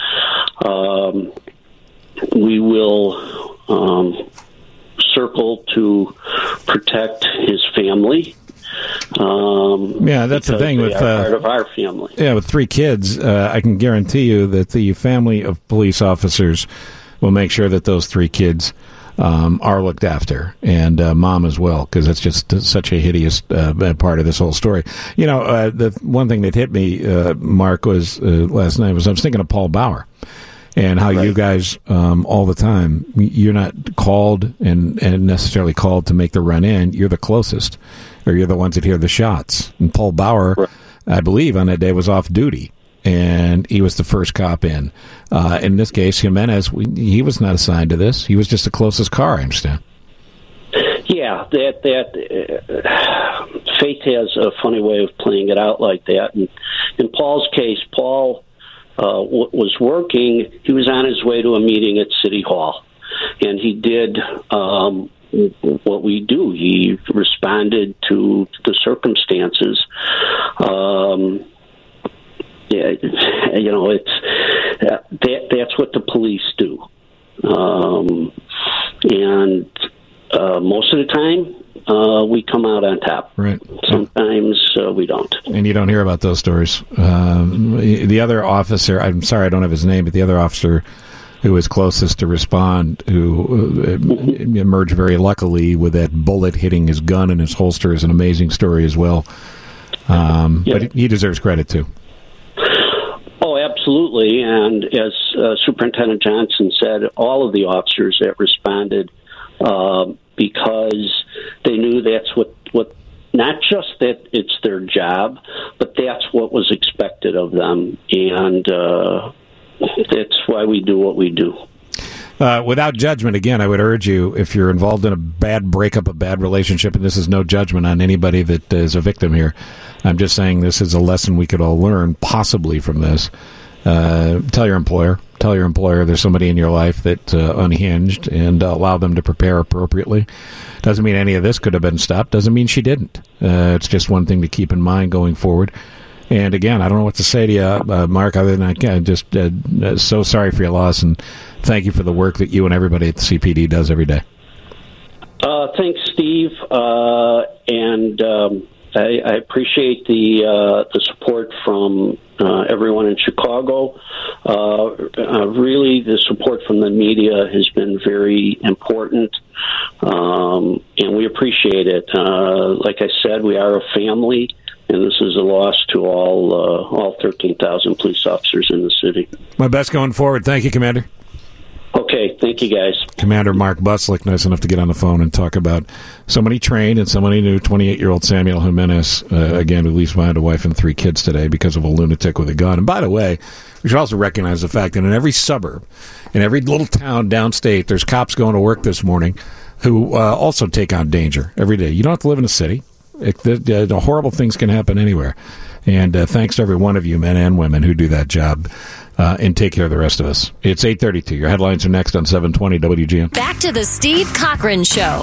We will circle to protect his family. That's the thing with part of our family. Yeah, with 3 kids, I can guarantee you that the family of police officers will make sure that those 3 kids are looked after, and mom as well, because that's just such a hideous part of this whole story. The one thing that hit me, Mark, was last night I was thinking of Paul Bauer. And how you guys, all the time, you're not called and necessarily called to make the run in. You're the closest, or you're the ones that hear the shots. And Paul Bauer, I believe, on that day was off duty, and he was the first cop in. In this case, Jimenez, he was not assigned to this. He was just the closest car, I understand. Yeah, that fate has a funny way of playing it out like that. And in Paul's case, Paul was working. He was on his way to a meeting at City Hall, and he did what we do. He responded to the circumstances. That's what the police do, and most of the time we come out on top. Right. Sometimes we don't. And you don't hear about those stories. The other officer, I'm sorry I don't have his name, but the other officer who was closest to respond, who emerged very luckily with that bullet hitting his gun in his holster, is an amazing story as well. But he deserves credit too. Oh, absolutely. And as Superintendent Johnson said, all of the officers that responded, because they knew that's what not just that it's their job, but that's what was expected of them, and that's why we do what we do. Without judgment, again, I would urge you, if you're involved in a bad breakup, a bad relationship, and this is no judgment on anybody that is a victim here, I'm just saying this is a lesson we could all learn, possibly, from this. Tell your employer there's somebody in your life that's unhinged, and allow them to prepare appropriately. Doesn't mean any of this could have been stopped. Doesn't mean she didn't. It's just one thing to keep in mind going forward. And again, I don't know what to say to you, Mark, other than just so sorry for your loss, and thank you for the work that you and everybody at the CPD does every day. Thanks, Steve, and I appreciate the support from everyone in Chicago. Really, the support from the media has been very important, and we appreciate it. Like I said, we are a family, and this is a loss to all 13,000 police officers in the city. My best going forward. Thank you, Commander. Okay, thank you, guys. Commander Mark Buslick, nice enough to get on the phone and talk about somebody trained and somebody new, 28-year-old Samuel Jimenez, again, who leaves behind a wife and 3 kids today because of a lunatic with a gun. And by the way, we should also recognize the fact that in every suburb, in every little town downstate, there's cops going to work this morning who also take on danger every day. You don't have to live in a city. The horrible things can happen anywhere. And thanks to every one of you, men and women, who do that job and take care of the rest of us. It's 8:32. Your headlines are next on 720 WGN. Back to the Steve Cochran Show.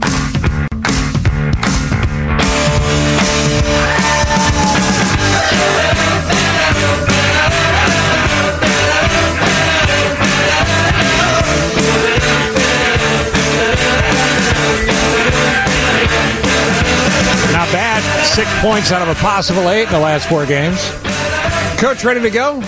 Not bad. 6 points out of a possible 8 in the last 4 games. Coach ready to go?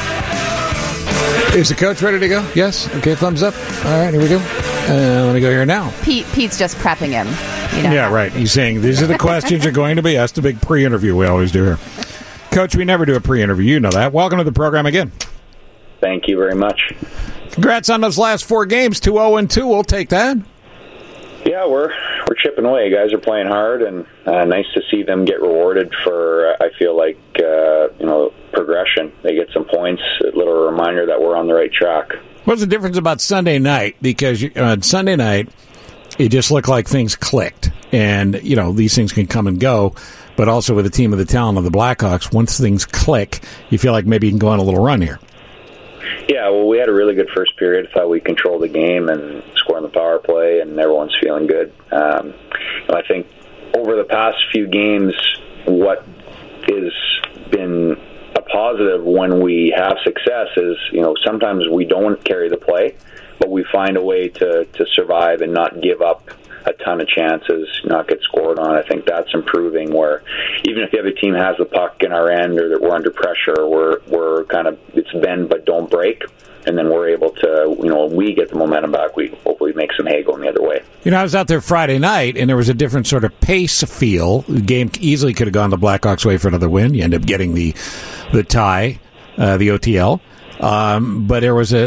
Is the coach ready to go? Yes? Okay, thumbs up. All right, here we go. Let me go here now. Pete's just prepping him. You know? Yeah, right. He's saying these are the questions you're going to be asked. A big pre-interview we always do here. Coach, we never do a pre-interview. You know that. Welcome to the program again. Thank you very much. Congrats on those last 4 games. 2-0-2. We'll take that. Yeah, we're chipping away. Guys are playing hard, and nice to see them get rewarded for, I feel like, progression. They get some points, a little reminder that we're on the right track. What's the difference about Sunday night? Because on Sunday night, it just looked like things clicked. And, these things can come and go. But also with a team of the talent of the Blackhawks, once things click, you feel like maybe you can go on a little run here. Yeah, well, we had a really good first period. I thought we controlled the game and scored on the power play, and everyone's feeling good. I think over the past few games, what has been a positive when we have success is, sometimes we don't carry the play, but we find a way to survive and not give up a ton of chances, not get scored on. I think that's improving, where even if the other team has the puck in our end or that we're under pressure, we're kind of, it's bend but don't break, and then we're able to, when we get the momentum back, we hopefully make some hay going the other way. I was out there Friday night, and there was a different sort of pace feel. The game easily could have gone the Blackhawks' way for another win. You end up getting the tie, the OTL. But there was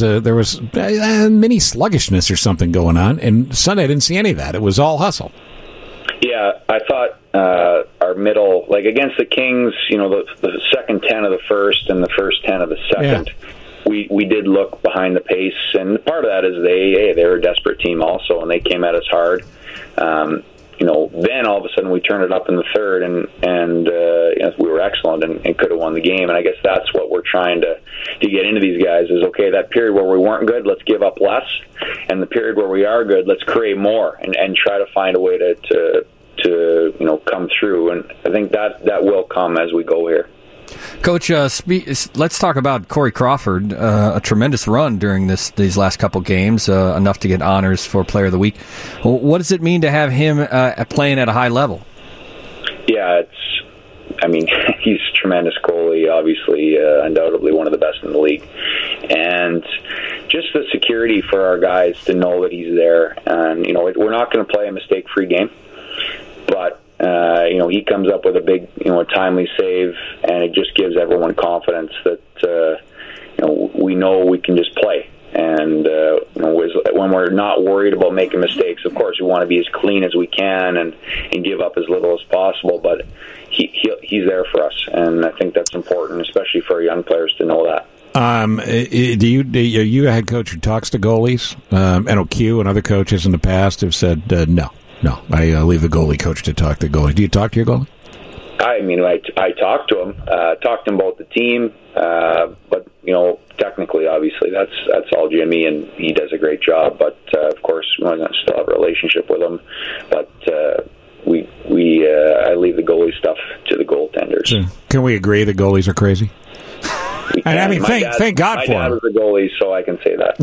a mini sluggishness or something going on, and Sunday I didn't see any of that. It was all hustle. Yeah, I thought our middle, like against the Kings, the second 10 of the first and the first 10 of the second, we did look behind the pace, and part of that is they're a desperate team also, and they came at us hard. Then all of a sudden we turned it up in the third, and we were excellent and could have won the game. And I guess that's what we're trying to get into these guys is, okay, that period where we weren't good, let's give up less, and the period where we are good, let's create more and try to find a way to come through. And I think that will come as we go here. Coach, let's talk about Corey Crawford. A tremendous run during these last couple games, enough to get honors for Player of the Week. What does it mean to have him playing at a high level? Yeah, he's a tremendous goalie, obviously, undoubtedly one of the best in the league. And just the security for our guys to know that he's there. And, we're not going to play a mistake-free game, but he comes up with a big, a timely save, and it just gives everyone confidence that, we know we can just play. And, when we're not worried about making mistakes, of course, we want to be as clean as we can and give up as little as possible, but he's there for us. And I think that's important, especially for our young players to know that. Are you a head coach who talks to goalies? NOQ and other coaches in the past have said, no, I leave the goalie coach to talk to goalies. Do you talk to your goalie? I talk to him. Talk to him about the team, but technically, obviously, that's all Jimmy, and he does a great job. But of course, we want to still have a relationship with him. But we I leave the goalie stuff to the goaltenders. So, can we agree that goalies are crazy? And I mean, thank God for my dad him. was a goalie, so I can say that.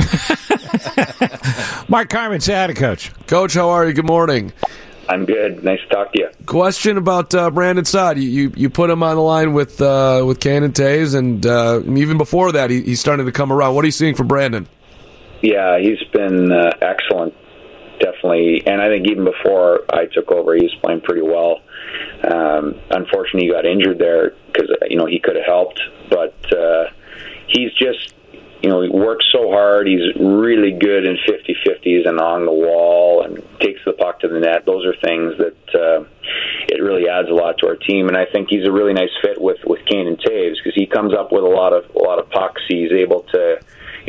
Mark Carmen, say hi to Coach. Coach, how are you? Good morning. I'm good. Nice to talk to you. Question about Brandon Saad. You put him on the line with Cannon Toews, and even before that, he's starting to come around. What are you seeing for Brandon? Yeah, he's been excellent, definitely. And I think even before I took over, he was playing pretty well. Unfortunately, he got injured there because he could have helped, but he's just he works so hard. He's really good in 50-50s and on the wall and takes the puck to the net. Those are things that it really adds a lot to our team, and I think he's a really nice fit with Cannon Toews because he comes up with a lot of pucks. He's able to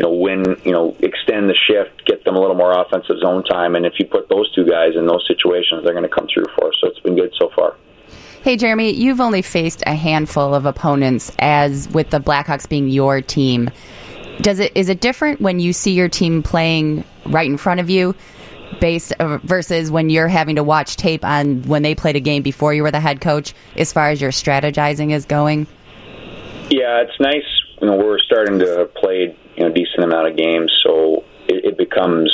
extend the shift, get them a little more offensive zone time, and if you put those two guys in those situations, they're going to come through for us. So it's been good so far. Hey, Jeremy, you've only faced a handful of opponents, as with the Blackhawks being your team. Is it different when you see your team playing right in front of you versus when you're having to watch tape on when they played a game before you were the head coach, as far as your strategizing is going? Yeah, it's nice. We're starting to play a decent amount of games, so it becomes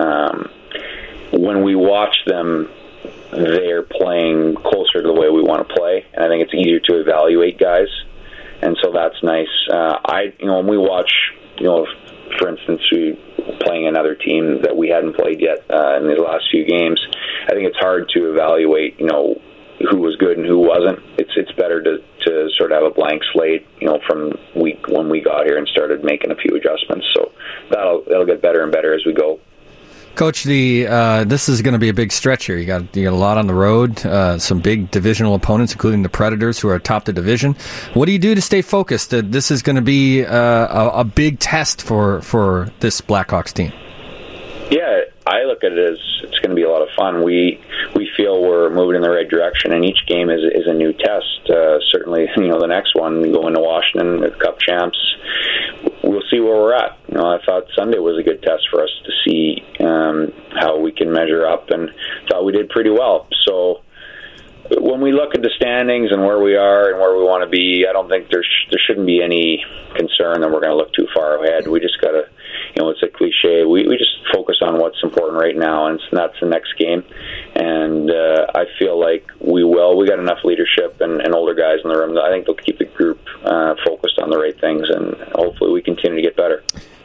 when we watch them, they're playing closer to the way we want to play, and I think it's easier to evaluate guys, and so that's nice. When we watch, for instance, we playing another team that we hadn't played yet in the last few games, I think it's hard to evaluate, who was good and who wasn't. It's better to sort of have a blank slate, from week when we got here and started making a few adjustments. So that'll get better and better as we go. Coach, this is going to be a big stretch here. You got a lot on the road, some big divisional opponents, including the Predators, who are atop the division. What do you do to stay focused? This is going to be a big test for this Blackhawks team. Yeah, I look at it as it's going to be a lot of fun. We feel we're moving in the right direction, and each game is a new test. Certainly, the next one, going to Washington with Cup champs, we'll see where we're at. I thought Sunday was a good test for us to see how we can measure up, and thought we did pretty well. So when we look at the standings and where we are and where we want to be, I don't think there shouldn't be any concern that we're going to look too far ahead. We just got to, it's a cliche. We just focus on what's important right now, and that's the next game. And I feel like we will. We got enough leadership and older guys in the room. I think they'll keep the group focused on the right things, and hopefully we continue to get better.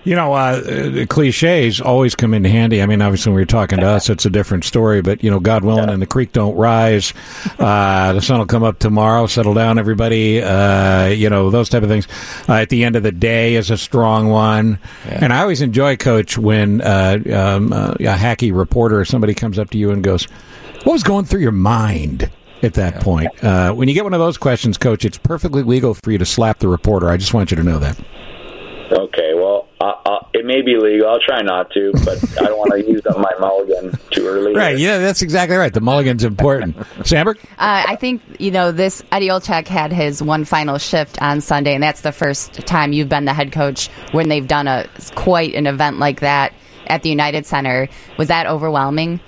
Cliches always come into handy. I mean, obviously, when you're talking to us, it's a different story. But, God willing, and the creek don't rise. The sun will come up tomorrow. Settle down, everybody. Those type of things. At the end of the day is a strong one. Yeah. And I always enjoy, Coach, when a hacky reporter or somebody comes up to you and goes, what was going through your mind at that point? When you get one of those questions, Coach, it's perfectly legal for you to slap the reporter. I just want you to know that. Okay, well, it may be legal. I'll try not to, but I don't want to use up my mulligan too early. Right, yeah, that's exactly right. The mulligan's important. Sandberg? I think, this Eddie Olczyk had his one final shift on Sunday, and that's the first time you've been the head coach when they've done quite an event like that at the United Center. Was that overwhelming?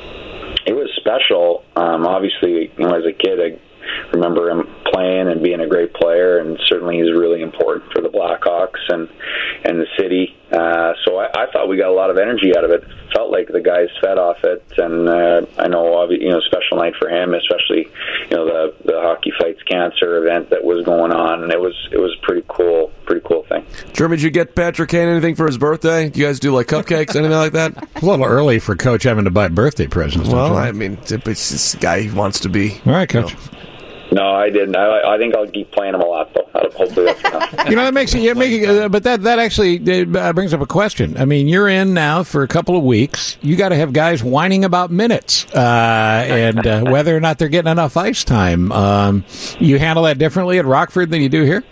It was special. Obviously, as a kid, I remember him playing and being a great player, and certainly he's really important for the Blackhawks and the city. So I thought we got a lot of energy out of it. Felt like the guys fed off it, and I know, special night for him, especially the Hockey Fights Cancer event that was going on, and it was pretty cool thing. Jeremy, did you get Patrick Kane anything for his birthday? Do you guys do like cupcakes, anything like that? A little early for Coach having to buy birthday presents. Well, I mean, it's this guy he wants to be. All right, Coach. No, I didn't. I think I'll keep playing him a lot, though. Hopefully that's enough. That makes it. But that actually brings up a question. I mean, you're in now for a couple of weeks. You got to have guys whining about minutes and whether or not they're getting enough ice time. You handle that differently at Rockford than you do here?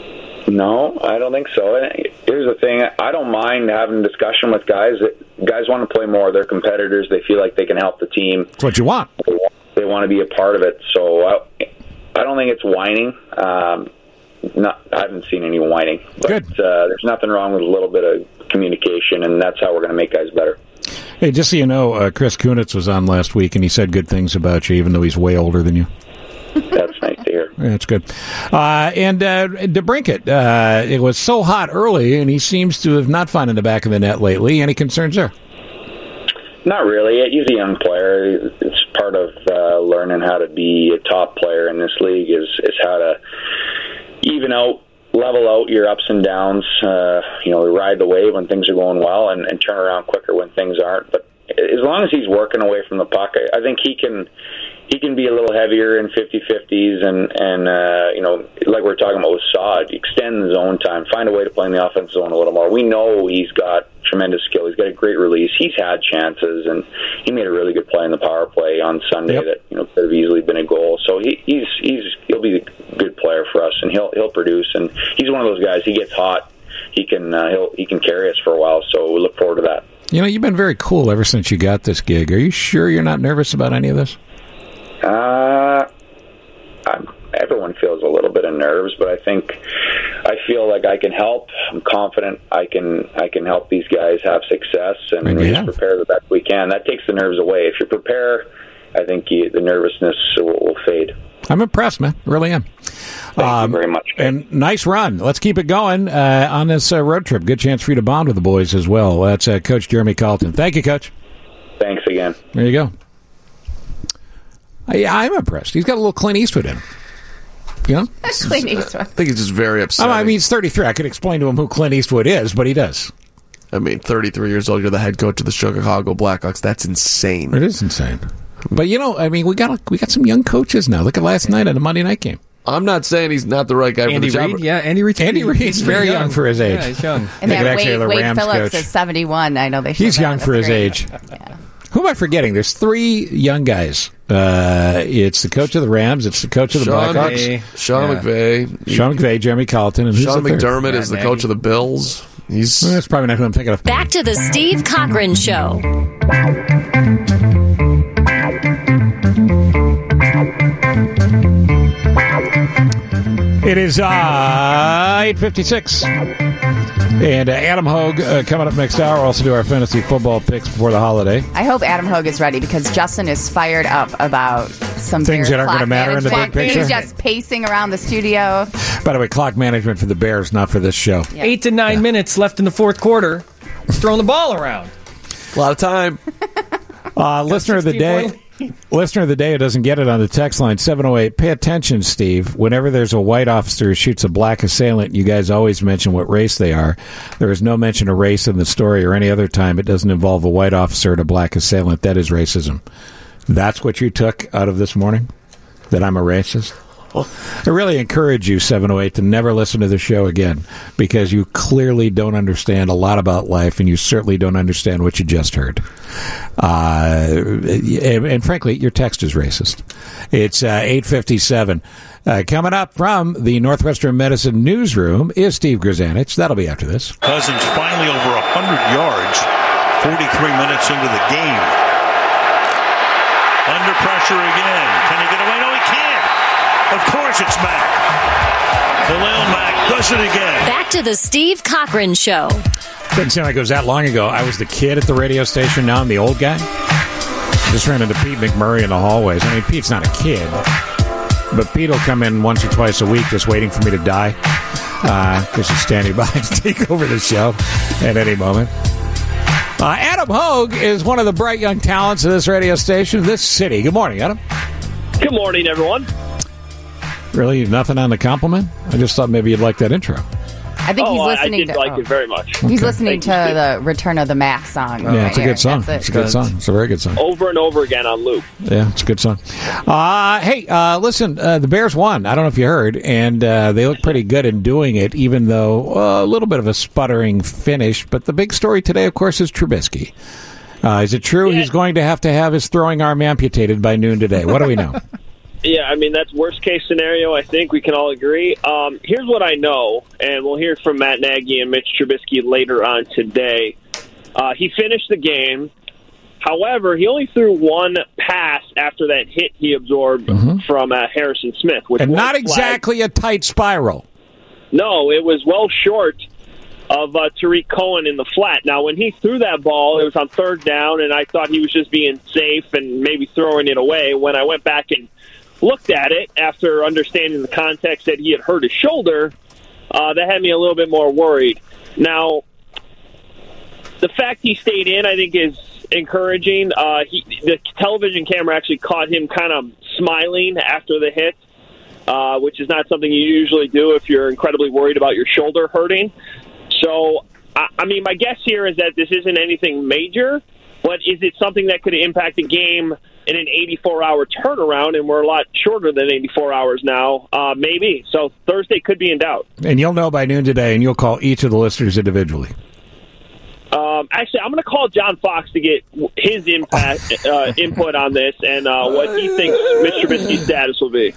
No, I don't think so. Here's the thing. I don't mind having a discussion with guys. Guys want to play more. They're competitors. They feel like they can help the team. That's what you want. They want to be a part of it. So I don't think it's whining. I haven't seen any whining. But, good. There's nothing wrong with a little bit of communication, and that's how we're going to make guys better. Hey, just so you know, Chris Kunitz was on last week, and he said good things about you, even though he's way older than you. That's nice to hear. Yeah, that's good. And DeBrincat, it was so hot early, and he seems to have not found in the back of the net lately. Any concerns there? Not really. He's a young player. It's part of learning how to be a top player in this league is how to even out, level out your ups and downs. Ride the wave when things are going well and turn around quicker when things aren't. But as long as he's working away from the puck, I think he can be a little heavier in 50-50s and like we're talking about with Saad, extend the zone time, find a way to play in the offensive zone a little more. We know he's got tremendous skill. He's got a great release. He's had chances, and he made a really good play in the power play on Sunday that could have easily been a goal. So he'll be a good player for us, and he'll produce. And he's one of those guys. He gets hot. He can carry us for a while. So we look forward to that. You've been very cool ever since you got this gig. Are you sure you're not nervous about any of this? Everyone feels a little bit of nerves, but I feel like I can help. I'm confident I can help these guys have success, and we just prepare the best we can. That takes the nerves away. If you prepare, I think the nervousness will fade. I'm impressed, man. Really am. Thank you very much. And nice run. Let's keep it going on this road trip. Good chance for you to bond with the boys as well. That's Coach Jeremy Colleton. Thank you, Coach. Thanks again. There you go. I'm impressed. He's got a little Clint Eastwood in him. Clint Eastwood. I think he's just very upset. I mean, he's 33. I could explain to him who Clint Eastwood is, but he does. 33 years old, you're the head coach of the Chicago Blackhawks. That's insane. It is insane. But, we got some young coaches now. Look at last night at a Monday night game. I'm not saying he's not the right guy for the job. Andy Reid. Andy Reid's very young for his age. Yeah, he's young. And that Wade Phillips is 71. I know they should. He's young for his age. Yeah. Who am I forgetting? There's three young guys. It's the coach of the Rams. It's the coach of the Blackhawks. Sean McVay, Jeremy Colleton, and Sean McDermott is the coach of the Bills. That's probably not who I'm thinking of. Back to the Steve Cochran Show. It is 8:56. And Adam Hogue coming up next hour. We'll also do our fantasy football picks before the holiday. I hope Adam Hogue is ready because Justin is fired up about some things that aren't going to matter in the big picture. He's just pacing around the studio. By the way, clock management for the Bears, not for this show. Yeah. 8 to 9 minutes left in the fourth quarter. Throwing the ball around. A lot of time. Listener of the day. Listener of the day who doesn't get it on the text line, 708. Pay attention, Steve. Whenever there's a white officer who shoots a black assailant, you guys always mention what race they are. There is no mention of race in the story or any other time it doesn't involve a white officer and a black assailant. That is racism. That's what you took out of this morning? That I'm a racist? I really encourage you, 708, to never listen to the show again because you clearly don't understand a lot about life and you certainly don't understand what you just heard. And frankly, your text is racist. It's 8:57. Coming up from the Northwestern Medicine newsroom is Steve Grzanich. That'll be after this. Cousins finally over 100 yards, 43 minutes into the game. Under pressure again. Can he get away? No, he can't. Of course it's Mack. Khalil Mack does it again. Back to the Steve Cochran Show. Doesn't seem like it was that long ago. I was the kid at the radio station. Now I'm the old guy. Just ran into Pete McMurray in the hallways. I mean, Pete's not a kid. But Pete will come in once or twice a week just waiting for me to die. Because he's standing by to take over the show at any moment. Adam Hogue is one of the bright young talents of this radio station, this city. Good morning, Adam. Good morning, everyone. Really? Nothing on the compliment? I just thought maybe you'd like that intro. I think he's listening I did like it very much. He's listening to the Return of the Mac song. Yeah, it's a good song. It's a good song. It's a very good song. Over and over again on loop. Yeah, it's a good song. Hey, listen, the Bears won. I don't know if you heard, and they look pretty good in doing it, even though a little bit of a sputtering finish. But the big story today, of course, is Trubisky. Is it true he's going to have his throwing arm amputated by noon today? What do we know? Yeah, I mean, that's worst-case scenario. I think we can all agree. Here's what I know, and we'll hear from Matt Nagy and Mitch Trubisky later on today. He finished the game. However, he only threw one pass after that hit he absorbed from Harrison Smith. Which and not exactly a tight spiral. No, it was well short of Tariq Cohen in the flat. Now, when he threw that ball, it was on third down, and I thought he was just being safe and maybe throwing it away. When I went back and looked at it after understanding the context that he had hurt his shoulder, that had me a little bit more worried. Now, the fact he stayed in, I think, is encouraging. The television camera actually caught him kind of smiling after the hit, which is not something you usually do if you're incredibly worried about your shoulder hurting. So, I mean, my guess here is that this isn't anything major, but is it something that could impact the game in an 84-hour turnaround, and we're a lot shorter than 84 hours now? Maybe. So Thursday could be in doubt. And you'll know by noon today, and you'll call each of the listeners individually. Actually, I'm going to call John Fox to get his input on this and what he thinks Mr. Trubisky's status will be.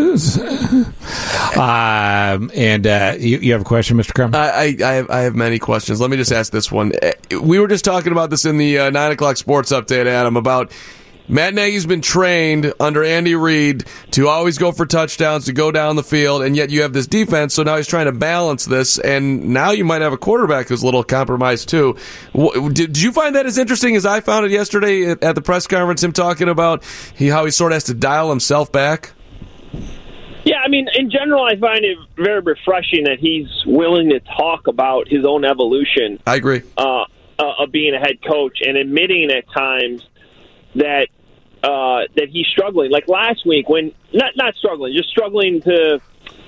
You have a question, Mr. Crum? I have many questions. Let me just ask this one. We were just talking about this in the 9 o'clock sports update, Adam, about Matt Nagy's been trained under Andy Reid to always go for touchdowns, to go down the field, and yet you have this defense, so now he's trying to balance this, and now you might have a quarterback who's a little compromised too. Did you find that as interesting as I found it yesterday at the press conference, him talking about how he sort of has to dial himself back? Yeah, I mean, in general, I find it very refreshing that he's willing to talk about his own evolution. I agree. Of being a head coach and admitting at times that he's struggling. Like last week, when not struggling, just struggling to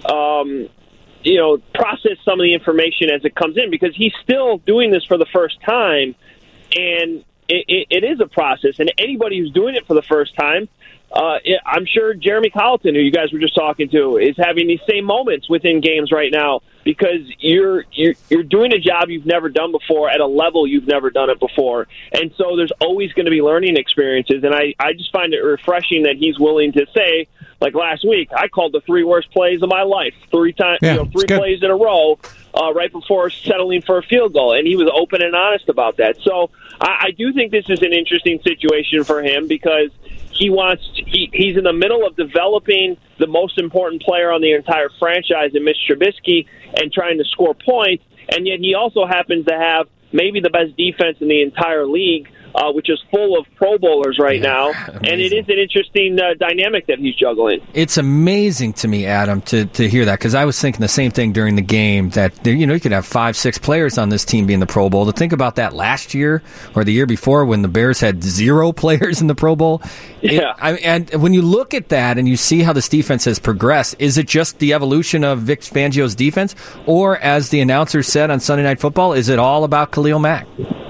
process some of the information as it comes in, because he's still doing this for the first time, and it is a process. And anybody who's doing it for the first time, I'm sure Jeremy Colleton, who you guys were just talking to, is having these same moments within games right now, because you're doing a job you've never done before at a level you've never done it before. And so there's always going to be learning experiences. And I just find it refreshing that he's willing to say, like last week, I called the 3 worst plays of my life, 3 plays in a row, right before settling for a field goal. And he was open and honest about that. So I do think this is an interesting situation for him, because he's in the middle of developing the most important player on the entire franchise in Mitch Trubisky and trying to score points, and yet he also happens to have maybe the best defense in the entire league, which is full of Pro Bowlers right now. Amazing. And it is an interesting dynamic that he's juggling. It's amazing to me, Adam, to hear that, because I was thinking the same thing during the game, that you could have 5-6 players on this team be in the Pro Bowl. To think about that last year or the year before when the Bears had 0 players in the Pro Bowl. Yeah. And when you look at that and you see how this defense has progressed, is it just the evolution of Vic Fangio's defense? Or, as the announcer said on Sunday Night Football, is it all about Khalil Mack?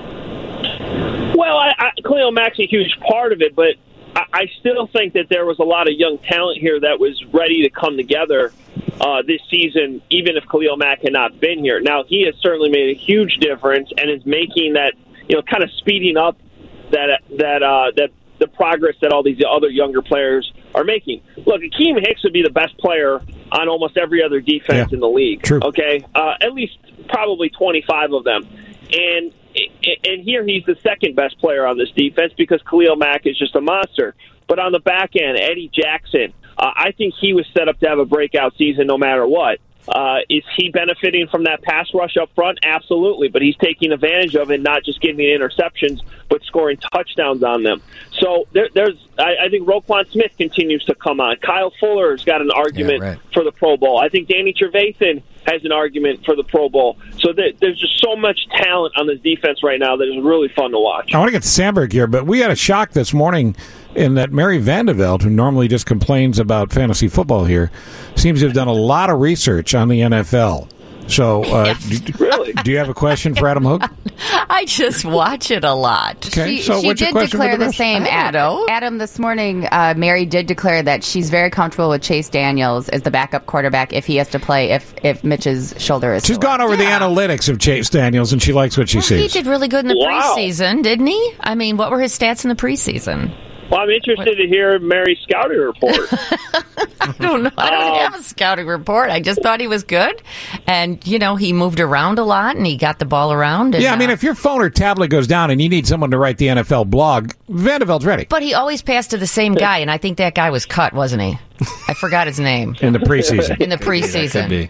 Well, Khalil Mack's a huge part of it, but I still think that there was a lot of young talent here that was ready to come together this season, even if Khalil Mack had not been here. Now, he has certainly made a huge difference and is making that, kind of speeding up that the progress that all these other younger players are making. Look, Akeem Hicks would be the best player on almost every other defense in the league. True. Okay, at least probably 25 of them, and here he's the second best player on this defense because Khalil Mack is just a monster. But on the back end, Eddie Jackson, I think he was set up to have a breakout season no matter what. Is he benefiting from that pass rush up front? Absolutely, but he's taking advantage of it, not just giving interceptions, but scoring touchdowns on them. So I think Roquan Smith continues to come on. Kyle Fuller's got an argument for the Pro Bowl. I think Danny Trevathan has an argument for the Pro Bowl. So there's just so much talent on this defense right now that is really fun to watch. I want to get to Sandberg here, but we had a shock this morning in that Mary Vandeveld, who normally just complains about fantasy football here, seems to have done a lot of research on the NFL. So, do you have a question for Adam Hook? I just watch it a lot. Okay, she did declare the same, Adam. This morning, Mary did declare that she's very comfortable with Chase Daniels as the backup quarterback if he has to play, if Mitch's shoulder is She's gone over the analytics of Chase Daniels, and she likes what she sees. He did really good in the preseason, didn't he? I mean, what were his stats in the preseason? Well, I'm interested to hear Mary's scouting report. I don't know. I don't have a scouting report. I just thought he was good. And, he moved around a lot and he got the ball around. And, I mean, if your phone or tablet goes down and you need someone to write the NFL blog, Vandeveld's ready. But he always passed to the same guy, and I think that guy was cut, wasn't he? I forgot his name. In the preseason. In the preseason. Yeah,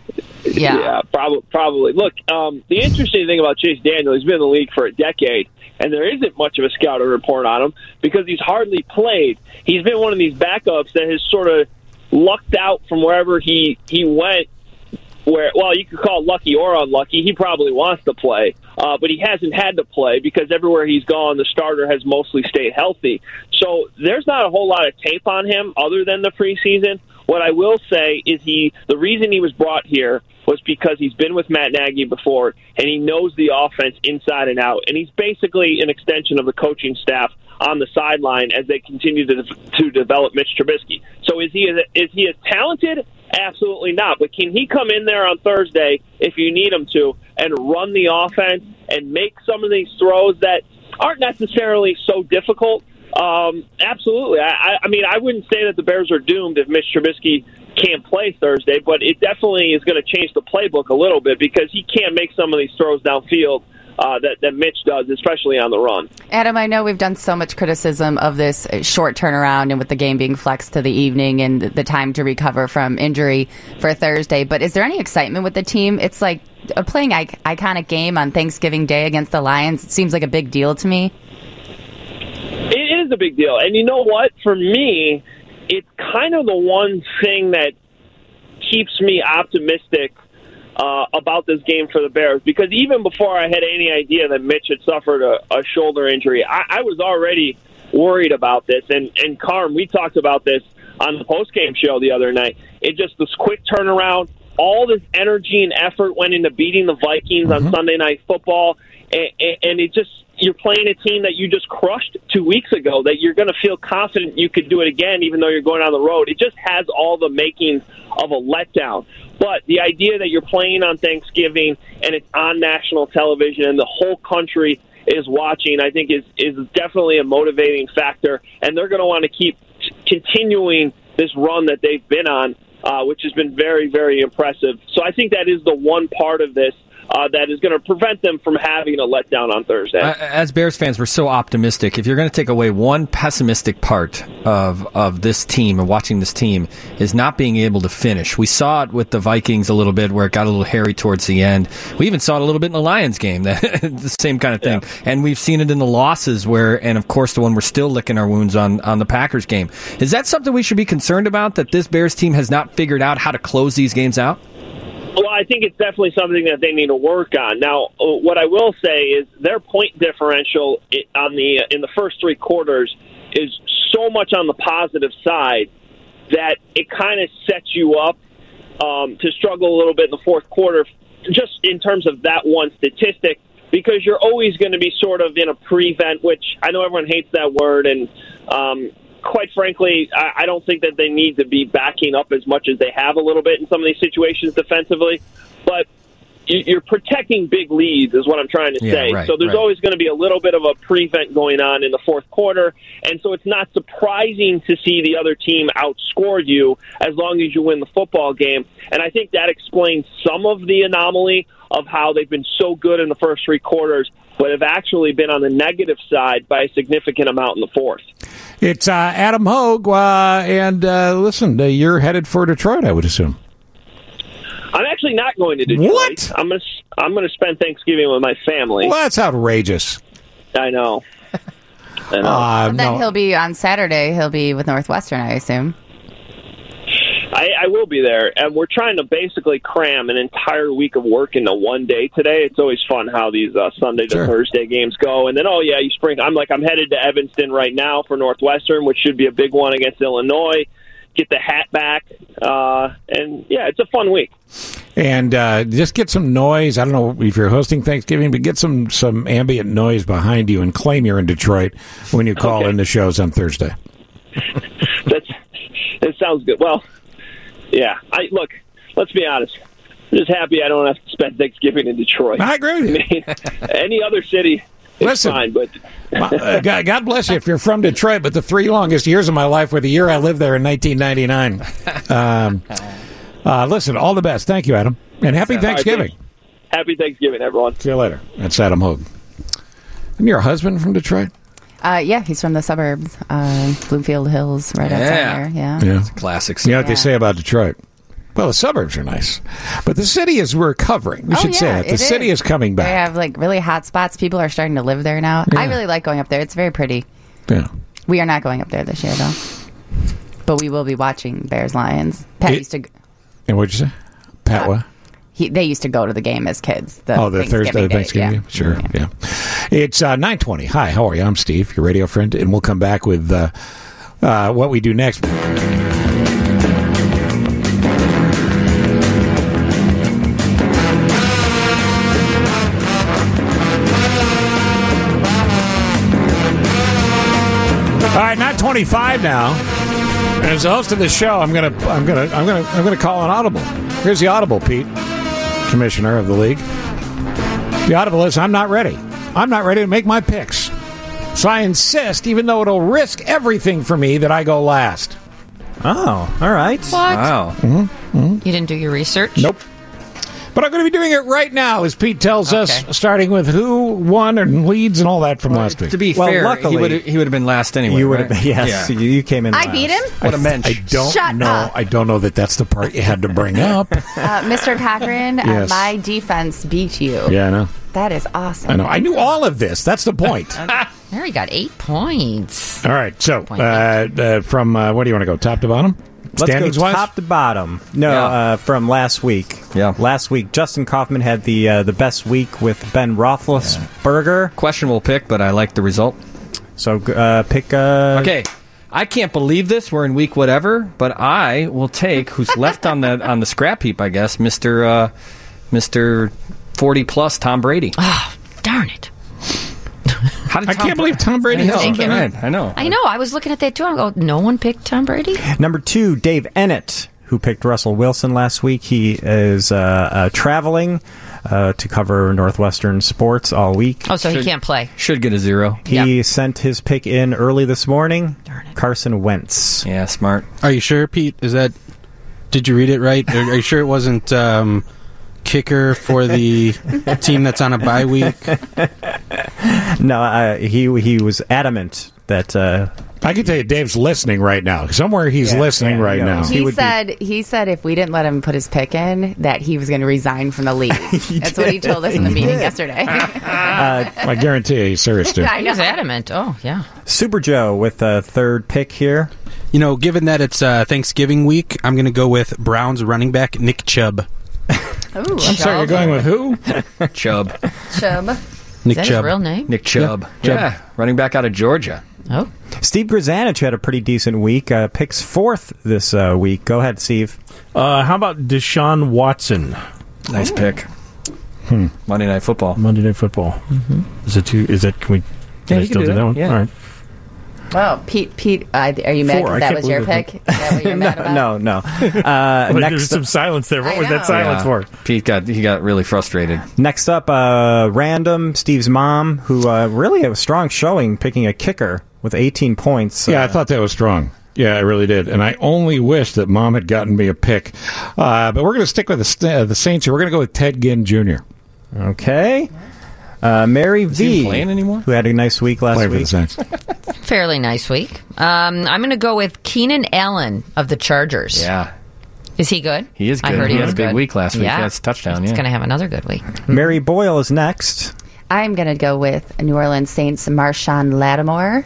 Yeah, probably. Look, the interesting thing about Chase Daniel, he's been in the league for a decade, and there isn't much of a scouting report on him because he's hardly played. He's been one of these backups that has sort of lucked out from wherever he went. Where, well, you could call it lucky or unlucky. He probably wants to play, but he hasn't had to play because everywhere he's gone, the starter has mostly stayed healthy. So there's not a whole lot of tape on him other than the preseason. What I will say is the reason he was brought here was because he's been with Matt Nagy before, and he knows the offense inside and out, and he's basically an extension of the coaching staff on the sideline as they continue to develop Mitch Trubisky. So is he as talented? Absolutely not. But can he come in there on Thursday, if you need him to, and run the offense and make some of these throws that aren't necessarily so difficult? Absolutely. I mean, I wouldn't say that the Bears are doomed if Mitch Trubisky can't play Thursday, but it definitely is going to change the playbook a little bit because he can't make some of these throws downfield that Mitch does, especially on the run. Adam, I know we've done so much criticism of this short turnaround and with the game being flexed to the evening and the time to recover from injury for Thursday, but is there any excitement with the team? It's like playing iconic game on Thanksgiving Day against the Lions. It seems like a big deal to me. It is a big deal. And you know what? For me, it's kind of the one thing that keeps me optimistic about this game for the Bears, because even before I had any idea that Mitch had suffered a shoulder injury, I was already worried about this. And Carm, we talked about this on the postgame show the other night. It just this quick turnaround, all this energy and effort went into beating the Vikings on Sunday Night Football, and it just, you're playing a team that you just crushed 2 weeks ago, that you're going to feel confident you could do it again even though you're going on the road. It just has all the makings of a letdown. But the idea that you're playing on Thanksgiving and it's on national television and the whole country is watching, I think is definitely a motivating factor. And they're going to want to keep continuing this run that they've been on, which has been very, very impressive. So I think that is the one part of this that is going to prevent them from having a letdown on Thursday. As Bears fans, we're so optimistic. If you're going to take away one pessimistic part of this team and watching this team is not being able to finish. We saw it with the Vikings a little bit where it got a little hairy towards the end. We even saw it a little bit in the Lions game, the same kind of thing. Yeah. And we've seen it in the losses and of course the one we're still licking our wounds on the Packers game. Is that something we should be concerned about, that this Bears team has not figured out how to close these games out? Well, I think it's definitely something that they need to work on. Now, what I will say is their point differential in the first three quarters is so much on the positive side that it kind of sets you up to struggle a little bit in the fourth quarter, just in terms of that one statistic, because you're always going to be sort of in a prevent, which I know everyone hates that word, and quite frankly, I don't think that they need to be backing up as much as they have a little bit in some of these situations defensively. But you're protecting big leads is what I'm trying to say. Right, so there's always going to be a little bit of a prevent going on in the fourth quarter. And so it's not surprising to see the other team outscore you as long as you win the football game. And I think that explains some of the anomaly of how they've been so good in the first three quarters, but have actually been on the negative side by a significant amount in the fourth. It's Adam Hogue, and listen, you're headed for Detroit, I would assume. I'm actually not going to Detroit. What? I'm going to spend Thanksgiving with my family. Well, that's outrageous. I know. Then he'll be on Saturday. He'll be with Northwestern, I assume. I will be there, and we're trying to basically cram an entire week of work into one day today. It's always fun how these Sunday to Thursday games go. And then, I'm headed to Evanston right now for Northwestern, which should be a big one against Illinois. Get the hat back, and it's a fun week. And just get some noise. I don't know if you're hosting Thanksgiving, but get some ambient noise behind you and claim you're in Detroit when you call in the shows on Thursday. That sounds good. Well, yeah. Look, let's be honest. I'm just happy I don't have to spend Thanksgiving in Detroit. I agree with you. I mean, any other city is fine, but God bless you if you're from Detroit, but the 3 longest years of my life were the year I lived there in 1999. Listen, all the best. Thank you, Adam. And happy Thanksgiving. Happy Thanksgiving, everyone. See you later. That's Adam Hogue. And your husband from Detroit? Yeah, he's from the suburbs, Bloomfield Hills, right outside there. Yeah. It's a classic. You know what they say about Detroit? Well, the suburbs are nice, but the city is recovering. We should say that. The city is coming They back. have like really hot spots. People are starting to live there now. Yeah. I really like going up there. It's very pretty. Yeah. We are not going up there this year, though. But we will be watching Bears-Lions. Pat used to... And what'd you say? Pat what? They used to go to the game as kids. The Thursday Thanksgiving game? Sure, yeah. It's 9:20. Hi, how are you? I'm Steve, your radio friend, and we'll come back with what we do next. All right, 9:25 now. And as the host of this show, I'm gonna call an audible. Here's the audible, Pete, commissioner of the league. The audible is I'm not ready. I'm not ready to make my picks. So I insist, even though it'll risk everything for me, that I go last. Oh, all right. What? Wow. You didn't do your research? Nope. But I'm going to be doing it right now, as Pete tells us, starting with who won and leads and all that from last week. To be fair, luckily, he would have been last anyway. You would have right? been, yes. Yeah. You came in last. I beat him? What a mensch. I don't know that that's the part you had to bring up. Mr. Cochran, Yes. my defense beat you. Yeah, I know. That is awesome. I know. I knew all of this. That's the point. Mary got 8 points. All right. So, from what do you want to go? Top to bottom? Let's Standings go wise? top to bottom. No, from last week. Yeah. Last week, Justin Kaufman had the best week with Ben Roethlisberger. Questionable pick, but I like the result. So pick. Okay. I can't believe this. We're in week whatever, but I will take who's left on the scrap heap. I guess Mr. 40 plus Tom Brady. Oh, darn it! I can't believe Tom Brady. I know. I was looking at that too. I go, no one picked Tom Brady. Number 2, Dave Ennett, who picked Russell Wilson last week. He is traveling to cover Northwestern sports all week. Oh, so he can't play. Should get a 0. He sent his pick in early this morning. Carson Wentz. Yeah, smart. Are you sure, Pete? Did you read it right? Are you sure it wasn't kicker for the team that's on a bye week? No, he was adamant that. I can tell you, Dave's listening right now. Somewhere he's listening right now. He said if we didn't let him put his pick in, that he was going to resign from the league. That's what he told us in the meeting yesterday. I guarantee you he's serious, too. He was adamant. Oh, yeah. Super Joe with a third pick here. You know, given that it's Thanksgiving week, I'm going to go with Browns running back Nick Chubb. Ooh, I'm sorry, you're going with who? Chubb. Is that his real name? Nick Chubb. Yeah, running back out of Georgia. Oh. Steve Grzanich had a pretty decent week. Picks 4th this week. Go ahead, Steve. How about Deshaun Watson? Nice pick. Monday Night Football. Mm-hmm. Is it too? Is that? Can we? Can I still do that one? Yeah. All right. Well, Pete, are you mad 4. because that was your pick? Is that what you're mad about? No. There's some silence there. What was that silence for? Pete got really frustrated. Next up, random Steve's mom, who really had a strong showing picking a kicker with 18 points. Yeah, I thought that was strong. Yeah, I really did. And I only wish that Mom had gotten me a pick. But we're going to stick with the Saints here. We're going to go with Ted Ginn Jr. Okay. Mary Is he V, playing anymore? who had a nice week last Playing for week. the Saints. Fairly nice week. I'm going to go with Keenan Allen of the Chargers. Yeah. Is he good? He is good. I heard he he had was a big good. week last week. Yeah. That's a touchdown. He's Yeah. going to have another good week. Mary Boyle is next. I'm going to go with New Orleans Saints Marshawn Lattimore.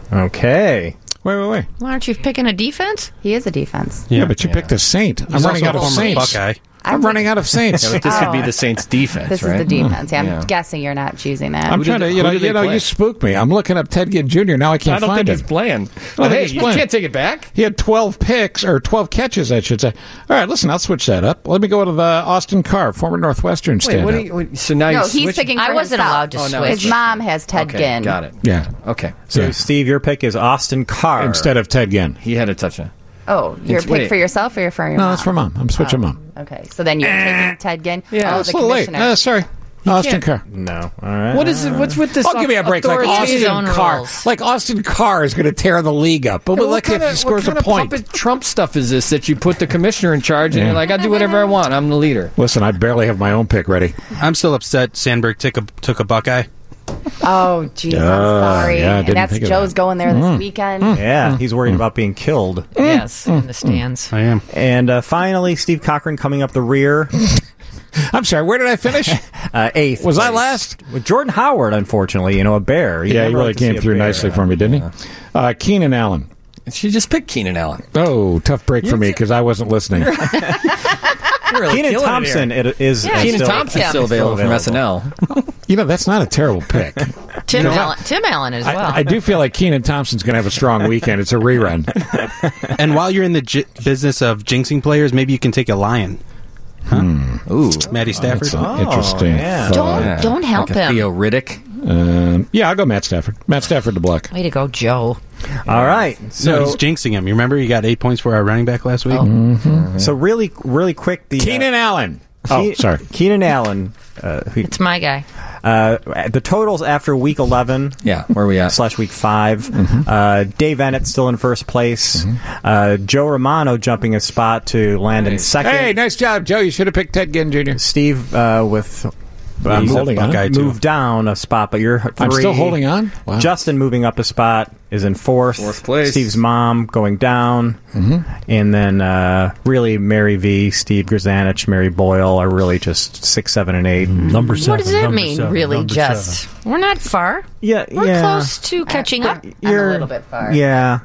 Okay. Wait. Why aren't you picking a defense? He is a defense. Yeah, but you picked a Saint. I'm running out of Saints. Buckeye. I'm running out of Saints. Yeah, but this would be the Saints' defense, This right? is the defense. Yeah, I'm Yeah. guessing you're not choosing that. I'm trying to, who did they play? you spooked me. I'm looking up Ted Ginn Jr. Now I can't I don't find think him. he's playing. don't think Hey, he's you playing. can't take it back. He had 12 picks, or 12 catches, I should say. All right, listen, I'll switch that up. Let me go to Austin Carr, former Northwestern standout. So now No, you he's switch? picking for I wasn't himself. allowed to switch. His mom has Ted Okay, Ginn. got it. Yeah. Okay. So, Yeah. Steve, your pick is Austin Carr. Instead of Ted Ginn. He had a touchdown. Oh, your pick wait. for yourself or for your No, mom? that's for Mom. I'm switching Mom. Okay, so then you're taking Ted Ginn? Yeah. Oh, It's the a little late. commissioner. Sorry. Austin can't- Carr. No. All right. What is it? What's with this? Oh, give me a break. Like his own Austin Carr. rules. Like Austin Carr is going to tear the league up. But What look kind if he scores a point. puppet Trump stuff is this that you put the commissioner in charge and you're like, I do whatever I want. I'm the leader. Listen, I barely have my own pick ready. I'm still upset Sandberg took a Buckeye. Oh, jeez, I'm sorry. yeah, I and didn't that's think of Joe's that. going there this weekend. Yeah, he's worried about being killed. Yes, in the stands. I am. And finally, Steve Cochran coming up the rear. I'm sorry, where did I finish? Eighth. Was I last? With Jordan Howard, unfortunately, a bear. Yeah, he really came through nicely for me, didn't he? Keenan Allen. She just picked Keenan Allen. Oh, tough break for me because I wasn't listening. Really Keenan killing it Thompson here. is Keenan Thompson's still available from SNL. That's not a terrible pick. Tim Allen as well. I do feel like Keenan Thompson's going to have a strong weekend. It's a rerun. And while you're in the business of jinxing players, maybe you can take a Lion. Huh? Ooh, Matty Stafford. That's interesting. Yeah. Don't help him. Theo Riddick. I'll go Matt Stafford. Matt Stafford to block. Way to go, Joe. All right. So he's jinxing him. You remember he got 8 points for our running back last week? So really quick, Keenan Allen. Sorry. Keenan Allen. It's my guy. The totals after week 11. Yeah, where are we at? / week 5. Dave Ennett still in first place. Joe Romano jumping a spot to land in second. Hey, nice job, Joe. You should have picked Ted Ginn Jr. Steve with... He's holding on. Moved down a spot, but you're 3. I'm still holding on? Wow. Justin moving up a spot is in fourth place. Steve's mom going down. And then really Mary V, Steve Grzanich, Mary Boyle are really just 6, 7, and 8. Number 7. What does that number mean, 7, really, number just? 7. We're not far. Yeah, We're close to catching up. I'm a little bit far. Yeah,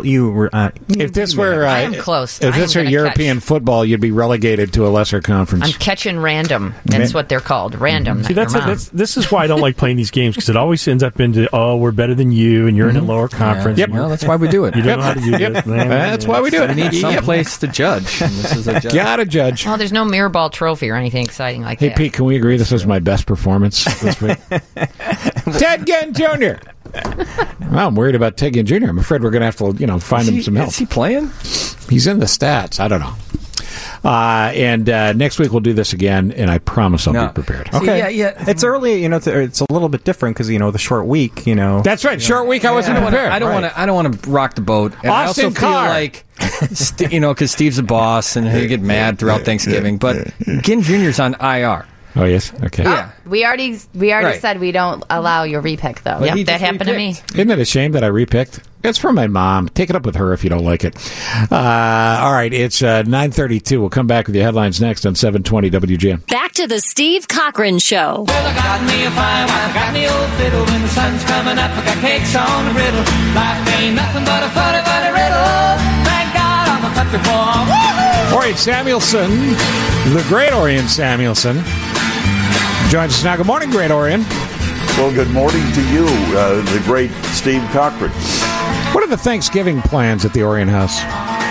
if this were I am close. If this were European football, you'd be relegated to a lesser conference. I'm catching random. That's what they're called. Random. See, not your mom. this is why I don't like playing these games, because it always ends up into, we're better than you, and you're in a lower conference. Yep. Well, that's why we do it. You don't know how to do this. That's why we do it. We need some place to judge. And this is a judge. Gotta judge. Well, there's no mirror ball trophy or anything exciting like Hey, that. Pete, can we agree this was my best performance this week? Ted Ginn Jr. Well, I'm worried about Ted Ginn Jr. I'm afraid we're going to have to, find him some help. Is he playing? He's in the stats. I don't know. And next week we'll do this again, and I promise I'll be prepared. Okay. Yeah. It's early, it's a little bit different because, the short week, That's right. Short week, I wasn't prepared. I don't want to rock the boat. And I also Austin feel Carr. like, because Steve's a boss and he'll get mad throughout Thanksgiving. But Ginn Jr.'s on IR. Oh, yes? Okay. Yeah. We already said we don't allow your repick, though. But he Yep, that just happened to me. Isn't it a shame that I repicked? It's from my mom. Take it up with her if you don't like it. All right, it's 9:32. We'll come back with your headlines next on 720 WGN. Back to the Steve Cochran Show. Well, I got me a fine wine, I got me old fiddle. When the sun's coming up, I got cakes on the griddle. Life ain't nothing but a funny, funny riddle. Thank God I'm a country boy. Woo-hoo! Orion Samuelson, the great Orion Samuelson, joins us now. Good morning, great Orion. Well, good morning to you, the great Steve Cochran. What are the Thanksgiving plans at the Orion House?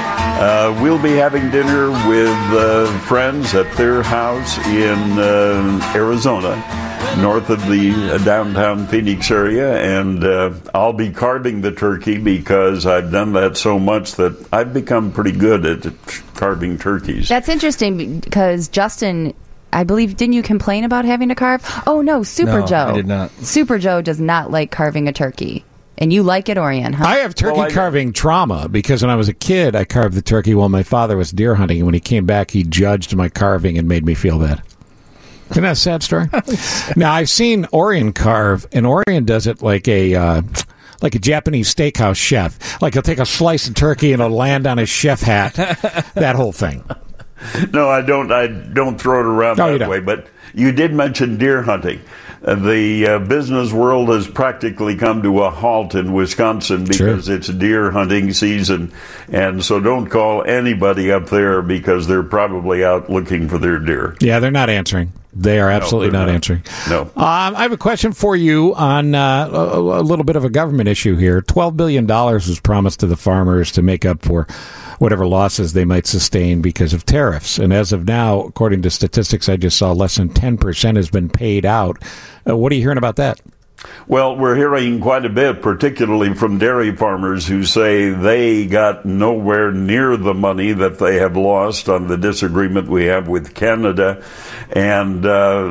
We'll be having dinner with friends at their house in Arizona, north of the downtown Phoenix area, and I'll be carving the turkey because I've done that so much that I've become pretty good at carving turkeys. That's interesting because Justin, I believe, didn't you complain about having to carve? Oh, no, Super Joe. I did not. Super Joe does not like carving a turkey. And you like it, Orion, huh? I have turkey carving trauma because when I was a kid, I carved the turkey while my father was deer hunting. And when he came back, he judged my carving and made me feel bad. Isn't that a sad story? Now, I've seen Orion carve, and Orion does it like a Japanese steakhouse chef. Like he'll take a slice of turkey and it'll land on his chef hat. That whole thing. No, I don't throw it around that way. But you did mention deer hunting. The business world has practically come to a halt in Wisconsin because it's deer hunting season, and so don't call anybody up there because they're probably out looking for their deer. Yeah, they're not answering. They are absolutely not answering. No. I have a question for you on a little bit of a government issue here. $12 billion was promised to the farmers to make up for whatever losses they might sustain because of tariffs. And as of now, according to statistics I just saw, less than 10% has been paid out. What are you hearing about that? Well, we're hearing quite a bit, particularly from dairy farmers who say they got nowhere near the money that they have lost on the disagreement we have with Canada. And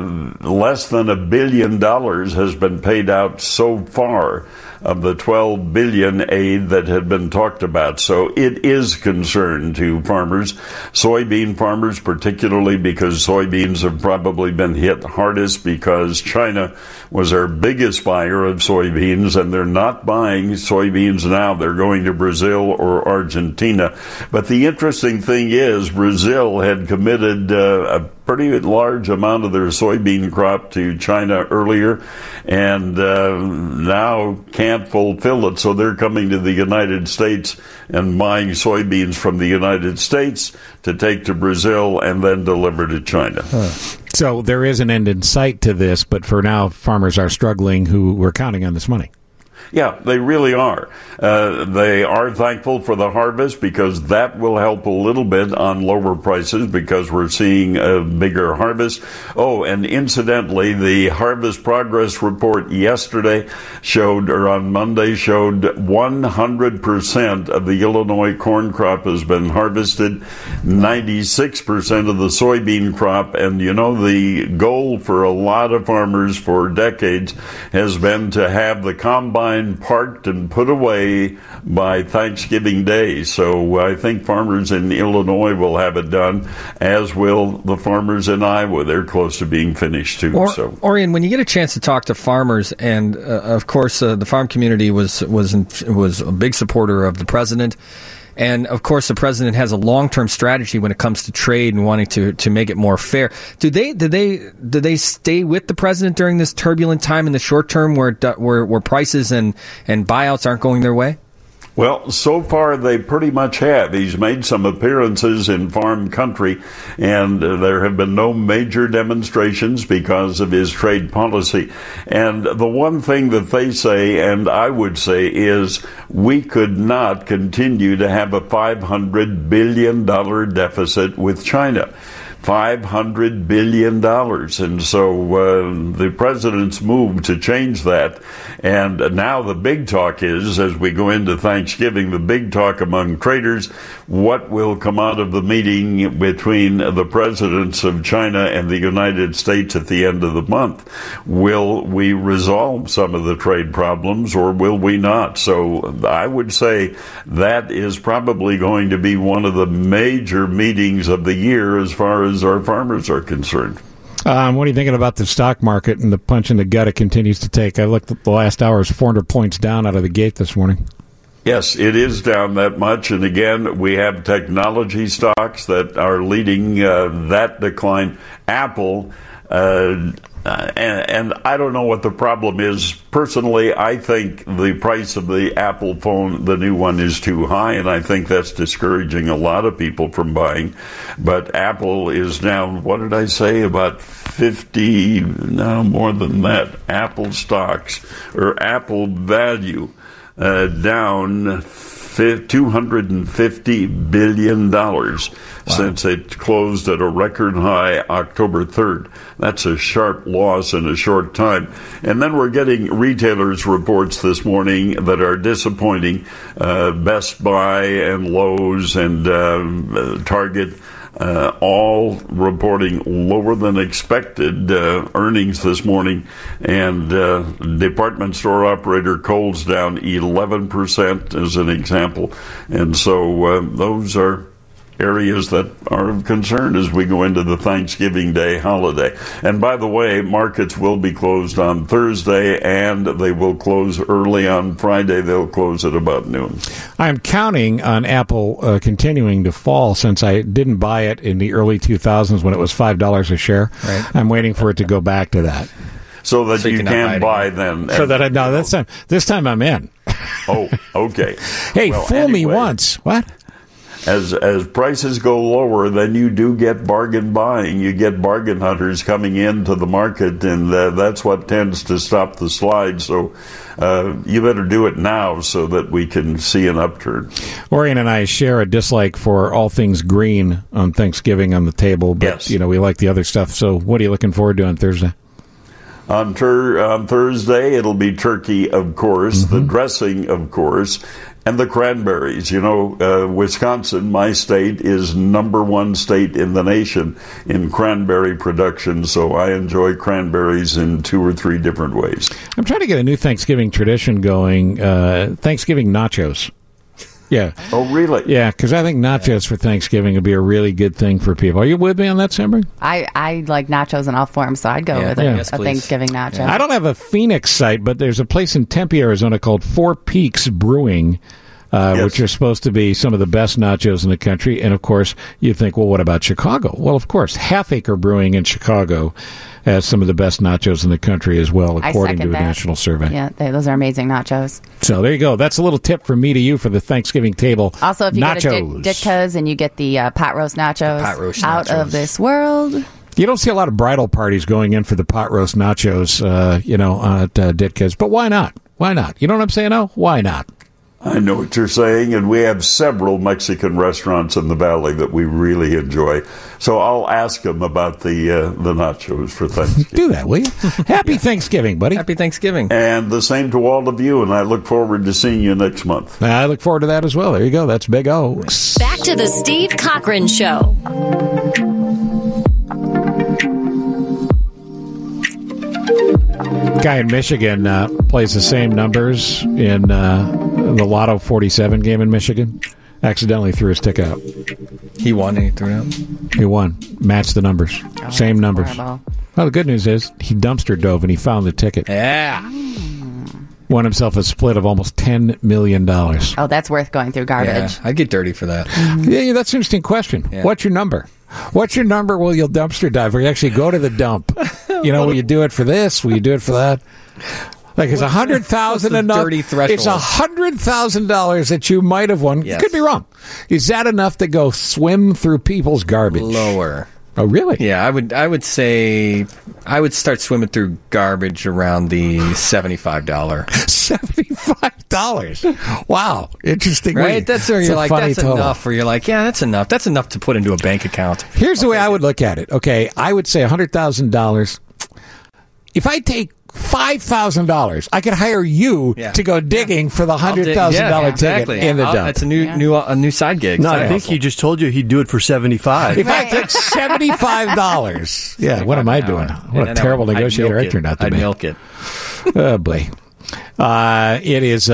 less than $1 billion has been paid out so far of the $12 billion aid that had been talked about. So it is concern to farmers, soybean farmers particularly, because soybeans have probably been hit hardest because China was our biggest biggest buyer of soybeans, and they're not buying soybeans now. They're going to Brazil or Argentina. But the interesting thing is Brazil had committed a pretty large amount of their soybean crop to China earlier, and now can't fulfill it. So they're coming to the United States and buying soybeans from the United States to take to Brazil and then deliver to China. So there is an end in sight to this, but for now, farmers are struggling who were counting on this money. Yeah, they really are. They are thankful for the harvest because that will help a little bit on lower prices because we're seeing a bigger harvest. Oh, and incidentally, the harvest progress report yesterday on Monday showed 100% of the Illinois corn crop has been harvested, 96% of the soybean crop, and the goal for a lot of farmers for decades has been to have the combine parked and put away by Thanksgiving Day. So I think farmers in Illinois will have it done, as will the farmers in Iowa. They're close to being finished too. Orion, when you get a chance to talk to farmers, and of course the farm community was a big supporter of the president. And, of course, the president has a long-term strategy when it comes to trade and wanting to make it more fair. Do they stay with the president during this turbulent time in the short term where prices and buyouts aren't going their way? Well, so far they pretty much have. He's made some appearances in farm country, and there have been no major demonstrations because of his trade policy. And the one thing that they say, and I would say, is we could not continue to have a $500 billion deficit with China. $500 billion. And so the president's moved to change that. And now the big talk is, as we go into Thanksgiving, the big talk among traders, what will come out of the meeting between the presidents of China and the United States at the end of the month? Will we resolve some of the trade problems or will we not? So I would say that is probably going to be one of the major meetings of the year as far as our farmers are concerned. What are you thinking about the stock market and the punch in the gut it continues to take? I looked at the last hour, is 400 points down out of the gate this morning. Yes, it is down that much. And again, we have technology stocks that are leading that decline. Apple, and I don't know what the problem is. Personally, I think the price of the Apple phone, the new one, is too high, and I think that's discouraging a lot of people from buying. But Apple is down, what did I say, about 50, no, more than that, Apple stocks, or Apple value, down $250 billion since it closed at a record high October 3rd. That's a sharp loss in a short time. And then we're getting retailers' reports this morning that are disappointing. Best Buy and Lowe's and Target all reporting lower than expected earnings this morning, and department store operator Kohl's down 11% as an example. And so those are areas that are of concern as we go into the Thanksgiving Day holiday. And by the way, markets will be closed on Thursday, and they will close early on Friday. They'll close at about noon. I'm counting on Apple continuing to fall since I didn't buy it in the early 2000s when it was $5 a share. Right. I'm waiting for it to go back to that. So that you can buy then. So that this time I'm in. Oh, okay. Hey, well, fool me once. What? As prices go lower, then you do get bargain buying. You get bargain hunters coming into the market, and that's what tends to stop the slide. So you better do it now so that we can see an upturn. Orion and I share a dislike for all things green on Thanksgiving on the table, but yes, we like the other stuff. So what are you looking forward to on Thursday? On Thursday, it'll be turkey, of course, the dressing, of course, and the cranberries. Wisconsin, my state, is #1 state in the nation in cranberry production, so I enjoy cranberries in 2 or 3 different ways. I'm trying to get a new Thanksgiving tradition going, Thanksgiving nachos. Yeah. Oh, really? Yeah, because I think nachos for Thanksgiving would be a really good thing for people. Are you with me on that, Simber? I like nachos in all forms, so I'd go with a Thanksgiving nacho. I don't have a Phoenix site, but there's a place in Tempe, Arizona called Four Peaks Brewing, which are supposed to be some of the best nachos in the country. And, of course, you think, well, what about Chicago? Well, of course, Half Acre Brewing in Chicago has some of the best nachos in the country as well, according to a national survey. Yeah, those are amazing nachos. So there you go. That's a little tip from me to you for the Thanksgiving table. Also, if you nachos. go to Ditka's and you get the pot roast nachos, out of this world. You don't see a lot of bridal parties going in for the pot roast nachos, at Ditka's. But why not? Why not? You know what I'm saying? Oh, why not? I know what you're saying, and we have several Mexican restaurants in the Valley that we really enjoy. So I'll ask them about the nachos for Thanksgiving. Do that, will you? Happy Thanksgiving, buddy. Happy Thanksgiving. And the same to all of you, and I look forward to seeing you next month. I look forward to that as well. There you go. That's Big O. Back to the Steve Cochran Show. Guy in Michigan plays the same numbers in the Lotto 47 game in Michigan. Accidentally threw his ticket out. He won and he threw it out? He won. Matched the numbers. Same numbers. Horrible. Well, the good news is he dumpster dove and he found the ticket. Yeah. Won himself a split of almost $10 million. Oh, that's worth going through garbage. Yeah, I'd get dirty for that. Yeah, that's an interesting question. Yeah. What's your number? What's your number? Will you dumpster dive? Or you actually go to the dump? Will you do it for this? Will you do it for that? Like, it's $100,000 enough? Dirty threshold. It's $100,000 that you might have won. Yes. Could be wrong. Is that enough to go swim through people's garbage? Lower. Oh, really? Yeah, I would say I would start swimming through garbage around the $75. $75. Wow, interesting. Right? That's where you're like, that's total. enough. Where you're like, yeah, that's enough. That's enough to put into a bank account. Here's the way I would look at it. Okay, I would say $100,000. If I take $5,000, I could hire you to go digging for the $100,000 ticket in the dump. That's a new side gig. No, I think he just told you he'd do it for $75. If I took $75, what am I doing? What a terrible negotiator I turned out to be. I'd milk it. Oh boy. It is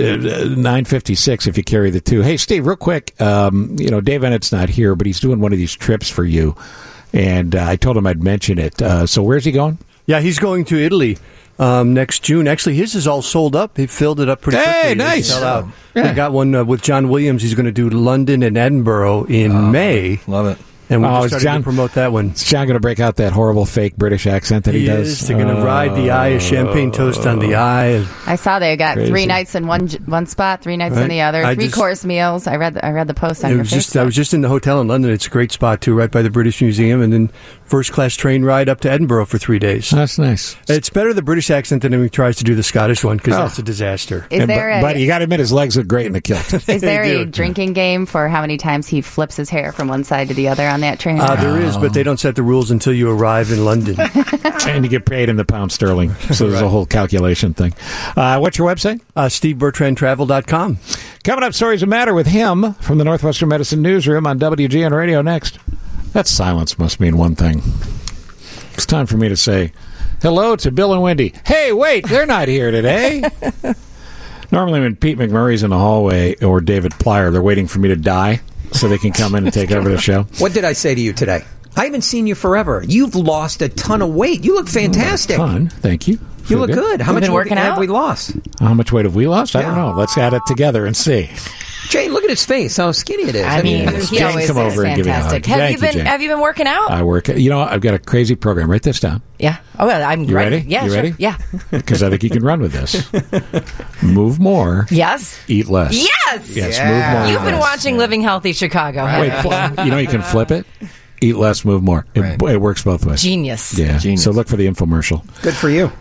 9:56 if you carry the two. Hey, Steve, real quick. Dave Ennett's not here, but he's doing one of these trips for you, and I told him I'd mention it. So where's he going? Yeah, he's going to Italy next June. Actually, his is all sold up. He filled it up pretty quickly. Hey, nice. Sell out. We got one with John Williams. He's going to do London and Edinburgh in May. Love it. And we're just starting to promote that one. Is John going to break out that horrible fake British accent that he does? They're going to ride the eye, a champagne toast on the eye. I saw they got Crazy. 3 nights in one spot, 3 nights in the other, 3-course meals. I read the post on your Facebook. I was just in the hotel in London. It's a great spot, too, right by the British Museum. And then first-class train ride up to Edinburgh for 3 days. That's nice. It's better the British accent than when he tries to do the Scottish one, because that's a disaster. But you got to admit, his legs look great in the kilt. Is there a drinking game for how many times he flips his hair from one side to the other on that train? There is, but they don't set the rules until you arrive in London. And you get paid in the pound sterling. So there's a whole calculation thing. What's your website? SteveBertrandTravel.com. Coming up, Stories That Matter with him from the Northwestern Medicine Newsroom on WGN Radio next. That silence must mean one thing. It's time for me to say hello to Bill and Wendy. Hey, wait, they're not here today. Normally when Pete McMurray's in the hallway or David Plyer, they're waiting for me to die so they can come in and take over the show. What did I say to you today? I haven't seen you forever. You've lost a ton of weight. You look fantastic. A ton. Thank you. You look good. How much weight have we lost? How much weight have we lost? I don't know. Let's add it together and see. Jane, look at his face. How skinny it is. I mean, he always is fantastic. Have you been working out? I work. I've got a crazy program. Write this down. Yeah. Oh, well, I'm you ready. Yeah, you sure. ready? Yeah. Because I think you can run with this. Move more. Yes. Eat less. Yes. Yes. Move more. You've been watching Living Healthy Chicago. Wait, you can flip it. Eat less, move more. It works both ways. Genius. Yeah. Genius. So look for the infomercial. Good for you.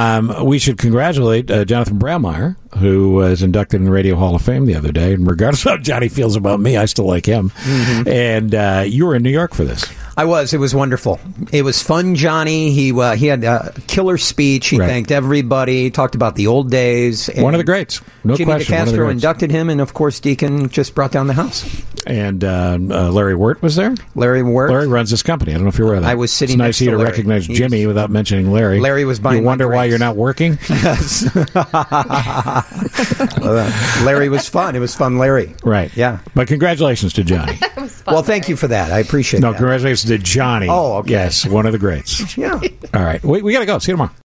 We should congratulate Jonathan Brandmeier, who was inducted in the Radio Hall of Fame the other day. And regardless of how Johnny feels about me, I still like him. Mm-hmm. And you were in New York for this. I was. It was wonderful. It was fun, Johnny. He had a killer speech. He thanked everybody. Talked about the old days. One of the greats. No Jimmy question. DeCastro inducted him, and of course, Deacon just brought down the house. And Larry Wirt was there? Larry Wirt. Larry runs this company. I don't know if you're aware of that. I was sitting It's nice next of you to to Larry. recognize He Jimmy without mentioning Larry. Larry was buying You my wonder why drinks. you're not working? Yes. Larry was fun. It was fun, Larry. Right. Yeah. But congratulations to Johnny. Well, thank you for that. I appreciate No, that. congratulations to Johnny. Oh, okay. Yes, one of the greats. Yeah. All right. We got to go. See you tomorrow.